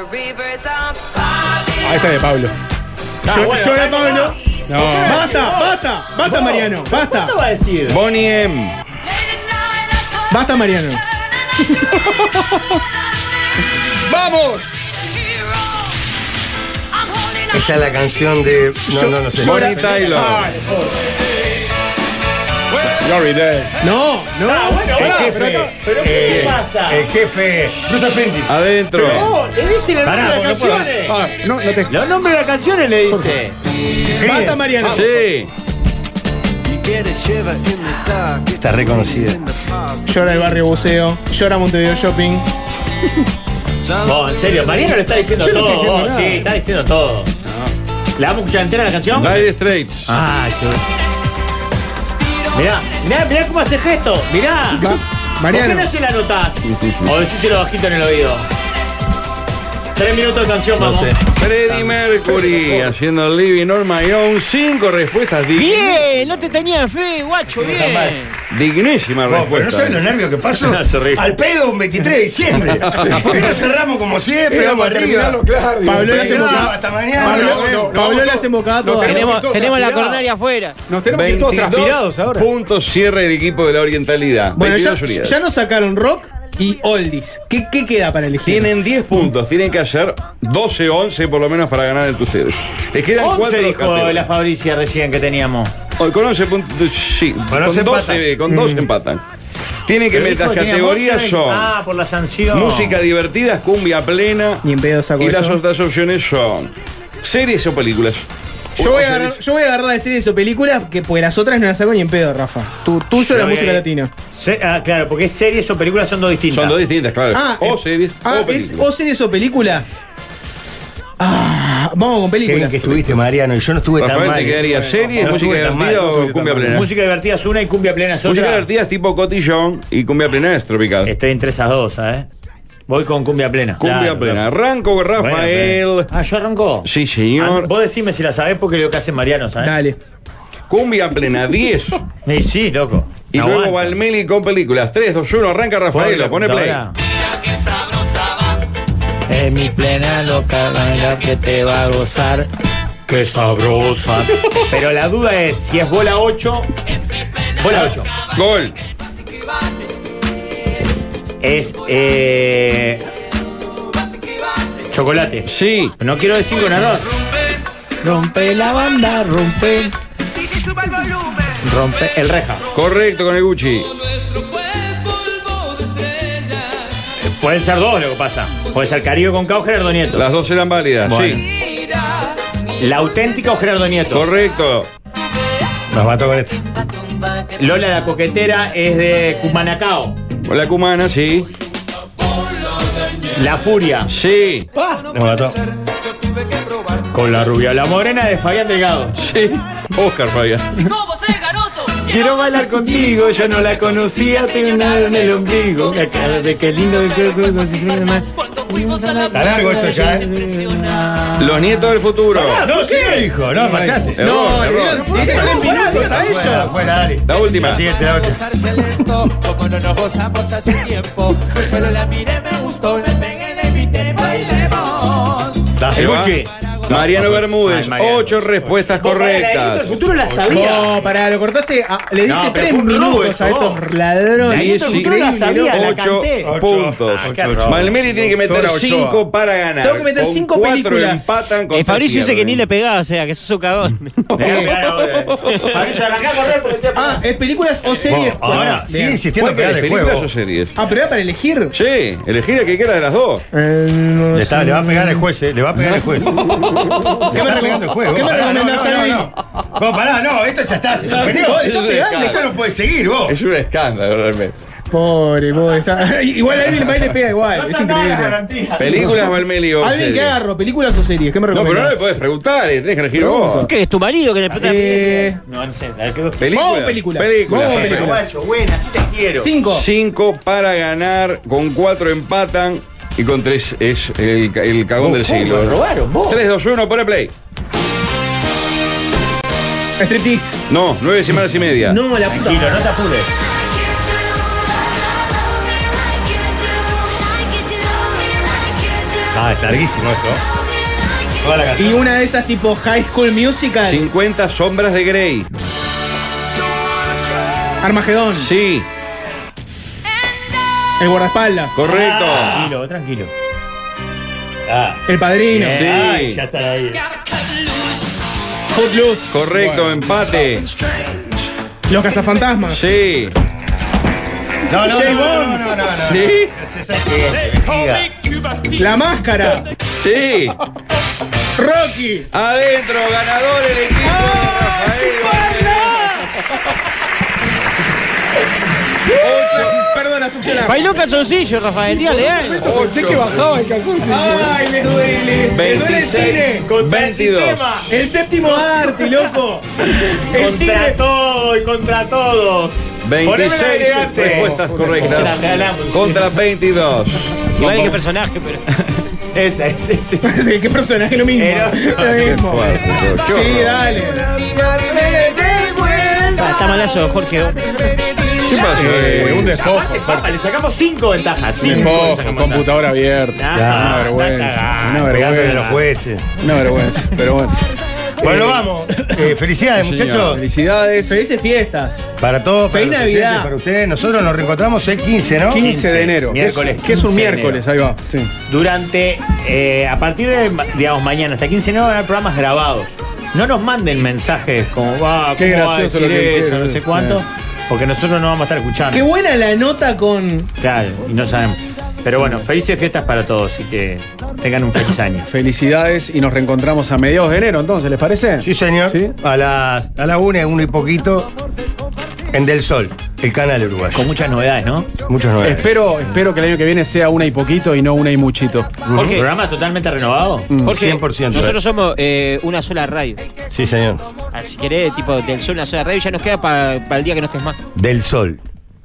esta es de Pablo. Yo, bueno, yo de acá Pablo. No. Basta, basta, basta, Mariano. Basta, ¿Qué va a decir? Bonnie M. basta, Mariano. ¡Vamos! Esa es la canción de. No, no, no sé. Bonnie Tyler. Glory Days. No, no. El jefe. pero- pero eh, ¿qué te pasa? El jefe. Bruce Springsteen. Adentro. No, le dice el nombre Pará, de las porque no puedo. canciones. Ah, no, no te. Los nombres de las canciones le dice. Basta, Mariano. Sí. Está reconocida. Llora el barrio buceo. Llora Montevideo Shopping. No, en serio, Mariano le está diciendo Yo no todo. estoy diciendo vos, nada. sí, está diciendo todo. ¿La vamos a escuchar entera la canción? Dire Straits. Ah, sí. Mirá, mirá, mirá cómo hace gesto. Mirá. Va, Mariano. ¿Por qué no se la notás? O decíselo bajito en el oído. Tres minutos de canción, vamos. Freddie Mercury haciendo Living on My Own. Cinco respuestas dignas. Bien, no te tenía fe, guacho, bien. Dignísima Vos, pero no respuesta. sabes los nervios que paso. Se ríe. Al pedo un veintitrés de diciembre. Pero cerramos como siempre, Era vamos para arriba. terminarlo, claro. digo. Pablo le hace No, embocada. hasta mañana. Pablo, No, no, Pablo no, le hace embocada no, toda. tenemos- Tenemos, todos tenemos la transpirados. coronaria afuera. Nos tenemos que ir todos transpirados ahora. puntos cierra el equipo de la Orientalidad. Bueno, ya, veintidós unidades. ya nos sacaron rock y oldies. ¿Qué, qué queda para elegir? Tienen diez puntos, tienen que hacer doce, once por lo menos para ganar entre ustedes. Les quedan once cuatro dijo categorías. la Fabricia recién que teníamos. Oh, Con once puntos, sí, Con con once doce, empatan. con dos empatan. Tienen que Pero meter, dijo las que teníamos categorías once, son Ah, por la sanción. música divertida, cumbia plena, Ni en pedo saco y las eso. otras opciones son series o películas. Yo voy, a O agarrar, series. yo voy a agarrar la de series o películas, que porque las otras no las saco ni en pedo, Rafa. Tu, tuyo Pero era música ahí- latina. Se- ah, claro, porque series o películas son dos distintas. Son dos distintas, claro. Ah, o eh, series Ah, o ¿es películas. o series o películas? Ah, vamos con Qué bien películas. que estuviste, Mariano, y yo no estuve tan Rafael, mal. ¿te quedaría series, No música estuve tan mal, divertida no o estuve cumbia tan mal. plena? Música divertida es una y cumbia plena es Música otra. divertida es tipo cotillón y cumbia plena es tropical. Estoy entre esas dos, ¿sabes? Voy con cumbia plena. Cumbia Claro, plena. Rafa. Arranco con Bueno, Rafael. plena. Ah, ¿yo arrancó? Sí, Ah, señor. vos decime si la sabés porque es lo que hace Mariano, ¿sabes? Dale. Cumbia plena diez. Y sí, loco. Y No luego aguanta. Valmeli con películas. tres, dos, uno. Arranca Rafael. la Pone play. computadora. Es mi plena loca, baila que te va a gozar. Qué sabrosa. Pero la duda es si es bola ocho. Bola ocho. Gol. Es eh, chocolate. Sí. No quiero decir ganador. Rompe la banda, rompe. Rompe el reja. Correcto con el Gucci. Pueden ser dos lo que pasa. Puede ser Caribe con K o Gerardo Nieto. Las dos eran válidas. Bueno. Sí. La auténtica o Gerardo Nieto. Correcto. Nos mató con esto. Lola la coquetera es de Cumanacao. La cumana, sí. La furia. Sí. Nos mató. Con la rubia. La morena de Fabián Delgado. Sí. Oscar Fabián. Quiero bailar contigo, yo no la conocía, tengo nada en el ombligo. La cara de qué lindo de cuerpo, Está largo esto ya, ¿eh? Los nietos del futuro. No, sí, hijo, no, marchaste. Error, No, le error. dieron le diste tres minutos a ellos. Afuera, dale. La última. La siguiente, la última. Gozarse lento, como no nos gozamos hace tiempo. Pues solo la miré, me gustó, le pegué, le invité, bailemos. Dale, Se va. Gucci. Mariano Bermúdez, Ay, Mariano. ocho respuestas El correctas. futuro la sabía. No, pará, lo cortaste. a- le diste No, pero tres fue un robo minutos eso, a estos vos. ladrones. Ahí el futuro la sabía, la ocho canté. puntos. Ah, qué robo. Malmeri tiene que meter Doctora Ochoa. cinco para ganar. Tengo que meter Con cinco cuatro películas. empatan con El Fabricio tres dice que ni pierden. le pegaba, o sea, que sos un cagón. Fabricio, arrancá a correr porque te Ah, ¿es películas o series? Ahora, Bueno, sigue bien. insistiendo ¿Cuál que querés, el películas juego. o series? Ah, pero era para elegir. Sí, elegir el que quiera de las dos. Eh, no Le, sé. está- le va a pegar el juez, eh, le va a pegar el juez. ¿Qué me, recom- ¿qué me recomendás a mí? Vos, pará, no, esto ya está, se suspendió. Vos, Esto, está pegando. esto no puede seguir, vos. Es un escándalo realmente. Pobre, pobre. Está... Igual a Alvin May le pega igual. Es increíble. Películas, Malmeli o Alvin, ¿qué series. agarro? ¿Películas o series? ¿Qué me No, pero no recomendás? le podés preguntar, eh, tenés que elegir vos. ¿Qué? ¿Es tu marido que le explota Eh, No, no sé. la que- Películas. Vamos películas. Películas. Vamos perfecto. películas. Guacho, buena, así te quiero. cinco. Cinco para ganar, con cuatro empatan y con tres es el, el cagón del ¿Cómo? siglo. ¿Me robaron vos? tres, dos, uno, pone play. Striptease. No, nueve semanas y media. No, la puta. Tranquilo, no te apures. Ah, es larguísimo esto. Toda la Y canción. una de esas tipo High School Musical. cincuenta sombras de Grey. Armagedón. Sí, El guardaespaldas. correcto. Tranquilo, tranquilo. Ah, El padrino. Sí. ay, ya está ahí. Footloose. Correcto, empate. Los cazafantasmas. Sí. No, no, James no, Bond. no, no, no, no. Sí. Es esa que vejiga. La máscara. Sí. Rocky. Adentro, ganador el equipo ¡Ah, de chuparla! Rafael. Perdona, succionar. Bailó calzoncillo, Rafael, dígale algo. Pensé que bajaba el calzoncillo. Ay, les duele. Les duele el cine. veintidós. El séptimo arte, loco. El Contra cine. todo y contra todos. veintiséis Ponémela elegante. respuestas Se la correctas. regalamos. Contra veintidós. Igual que personaje, pero. Esa, esa, esa. Sí, qué personaje, lo mismo. Pero- Lo mismo. Fuerte, qué Sí, horror. dale. Ah, está malazo, Jorge. ¿Qué pasó? Eh, un despojo. Aparte, papá, le sacamos cinco ventajas. Cinco le Despojo, sacamos computadora abierta. Ah, Una vergüenza. está Una Pegándole a los vergüenza. jueces. Una vergüenza. Pero bueno. Bueno, vamos. Eh, felicidades, señor. muchachos. Felicidades. Felices fiestas. Para todos. Feliz para los Navidad. presentes, Para ustedes. Nosotros nos reencontramos el quince, ¿no? quince de enero. Miércoles, Que es un quince de miércoles, ahí va. Sí. Durante, eh, a partir de, digamos, mañana hasta quince no van a haber programas grabados. No nos manden mensajes como, va, Qué ¿cómo va a gracioso decir lo que eso? quiere, No sé sí. cuánto. Porque nosotros no vamos a estar escuchando. Qué buena la nota con. Claro, y no sabemos. Pero bueno, felices fiestas para todos y que tengan un feliz año. Felicidades y nos reencontramos a mediados de enero, entonces, ¿les parece? Sí, señor. ¿Sí? A las a la una, uno y poquito. En Del Sol, el canal uruguayo. Con muchas novedades, ¿no? Muchas novedades. Espero, espero que el año que viene sea una y poquito y no una y muchito. ¿Por qué? ¿Programa totalmente renovado? Porque cien por ciento. nosotros somos eh, una sola radio. Sí, señor. Ah, si querés, tipo, del sol una sola radio, ya nos queda para el día que no estés más. Del Sol,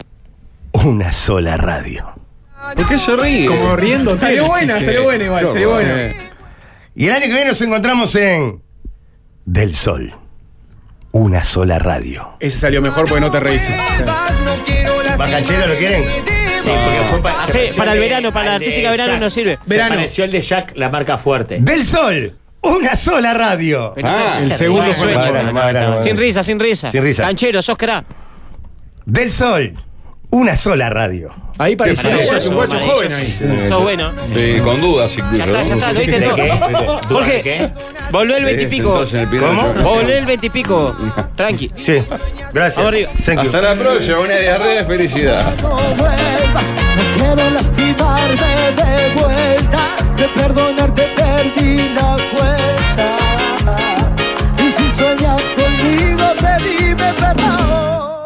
una sola radio. ¿Por qué se ríe? Como riendo. Salió buena, salió buena igual, salió buena. Eh, Y el año que viene nos encontramos en Del Sol, una sola radio. Ese salió mejor porque no te reíste. Sí. ¿Bacachero lo quieren? Sí, porque fue pa- Ah, se sí, pareció para al el de- verano, para la al de artística verano Jack. no sirve. Se Verano. pareció el de Jack, la marca fuerte. Del Sol, una sola radio. Ah, El segundo Igual fue sueño. mejor. Bueno, bueno, bueno. Sin risa, sin risa. Sin risa. Canchero, sos crack. Del Sol, una sola radio. Ahí parecía Maravilloso, un guacho joven maravilloso. ahí. Sos bueno. Sí, con dudas incluso. Ya está, ya está, lo viste ¿De todo. qué? ¿Duda de Jorge, qué? volvé el Sí, veintipico. entonces en el primer ¿Cómo? show. Volvé el veintipico. Tranqui. Sí, gracias. Vamos arriba. Thank you. Hasta la próxima, una diarrea de felicidad. No vuelvas, no quiero lastimarme de vuelta. De perdonarte perdí la cuenta. Y si sueñas conmigo, pedime perdón.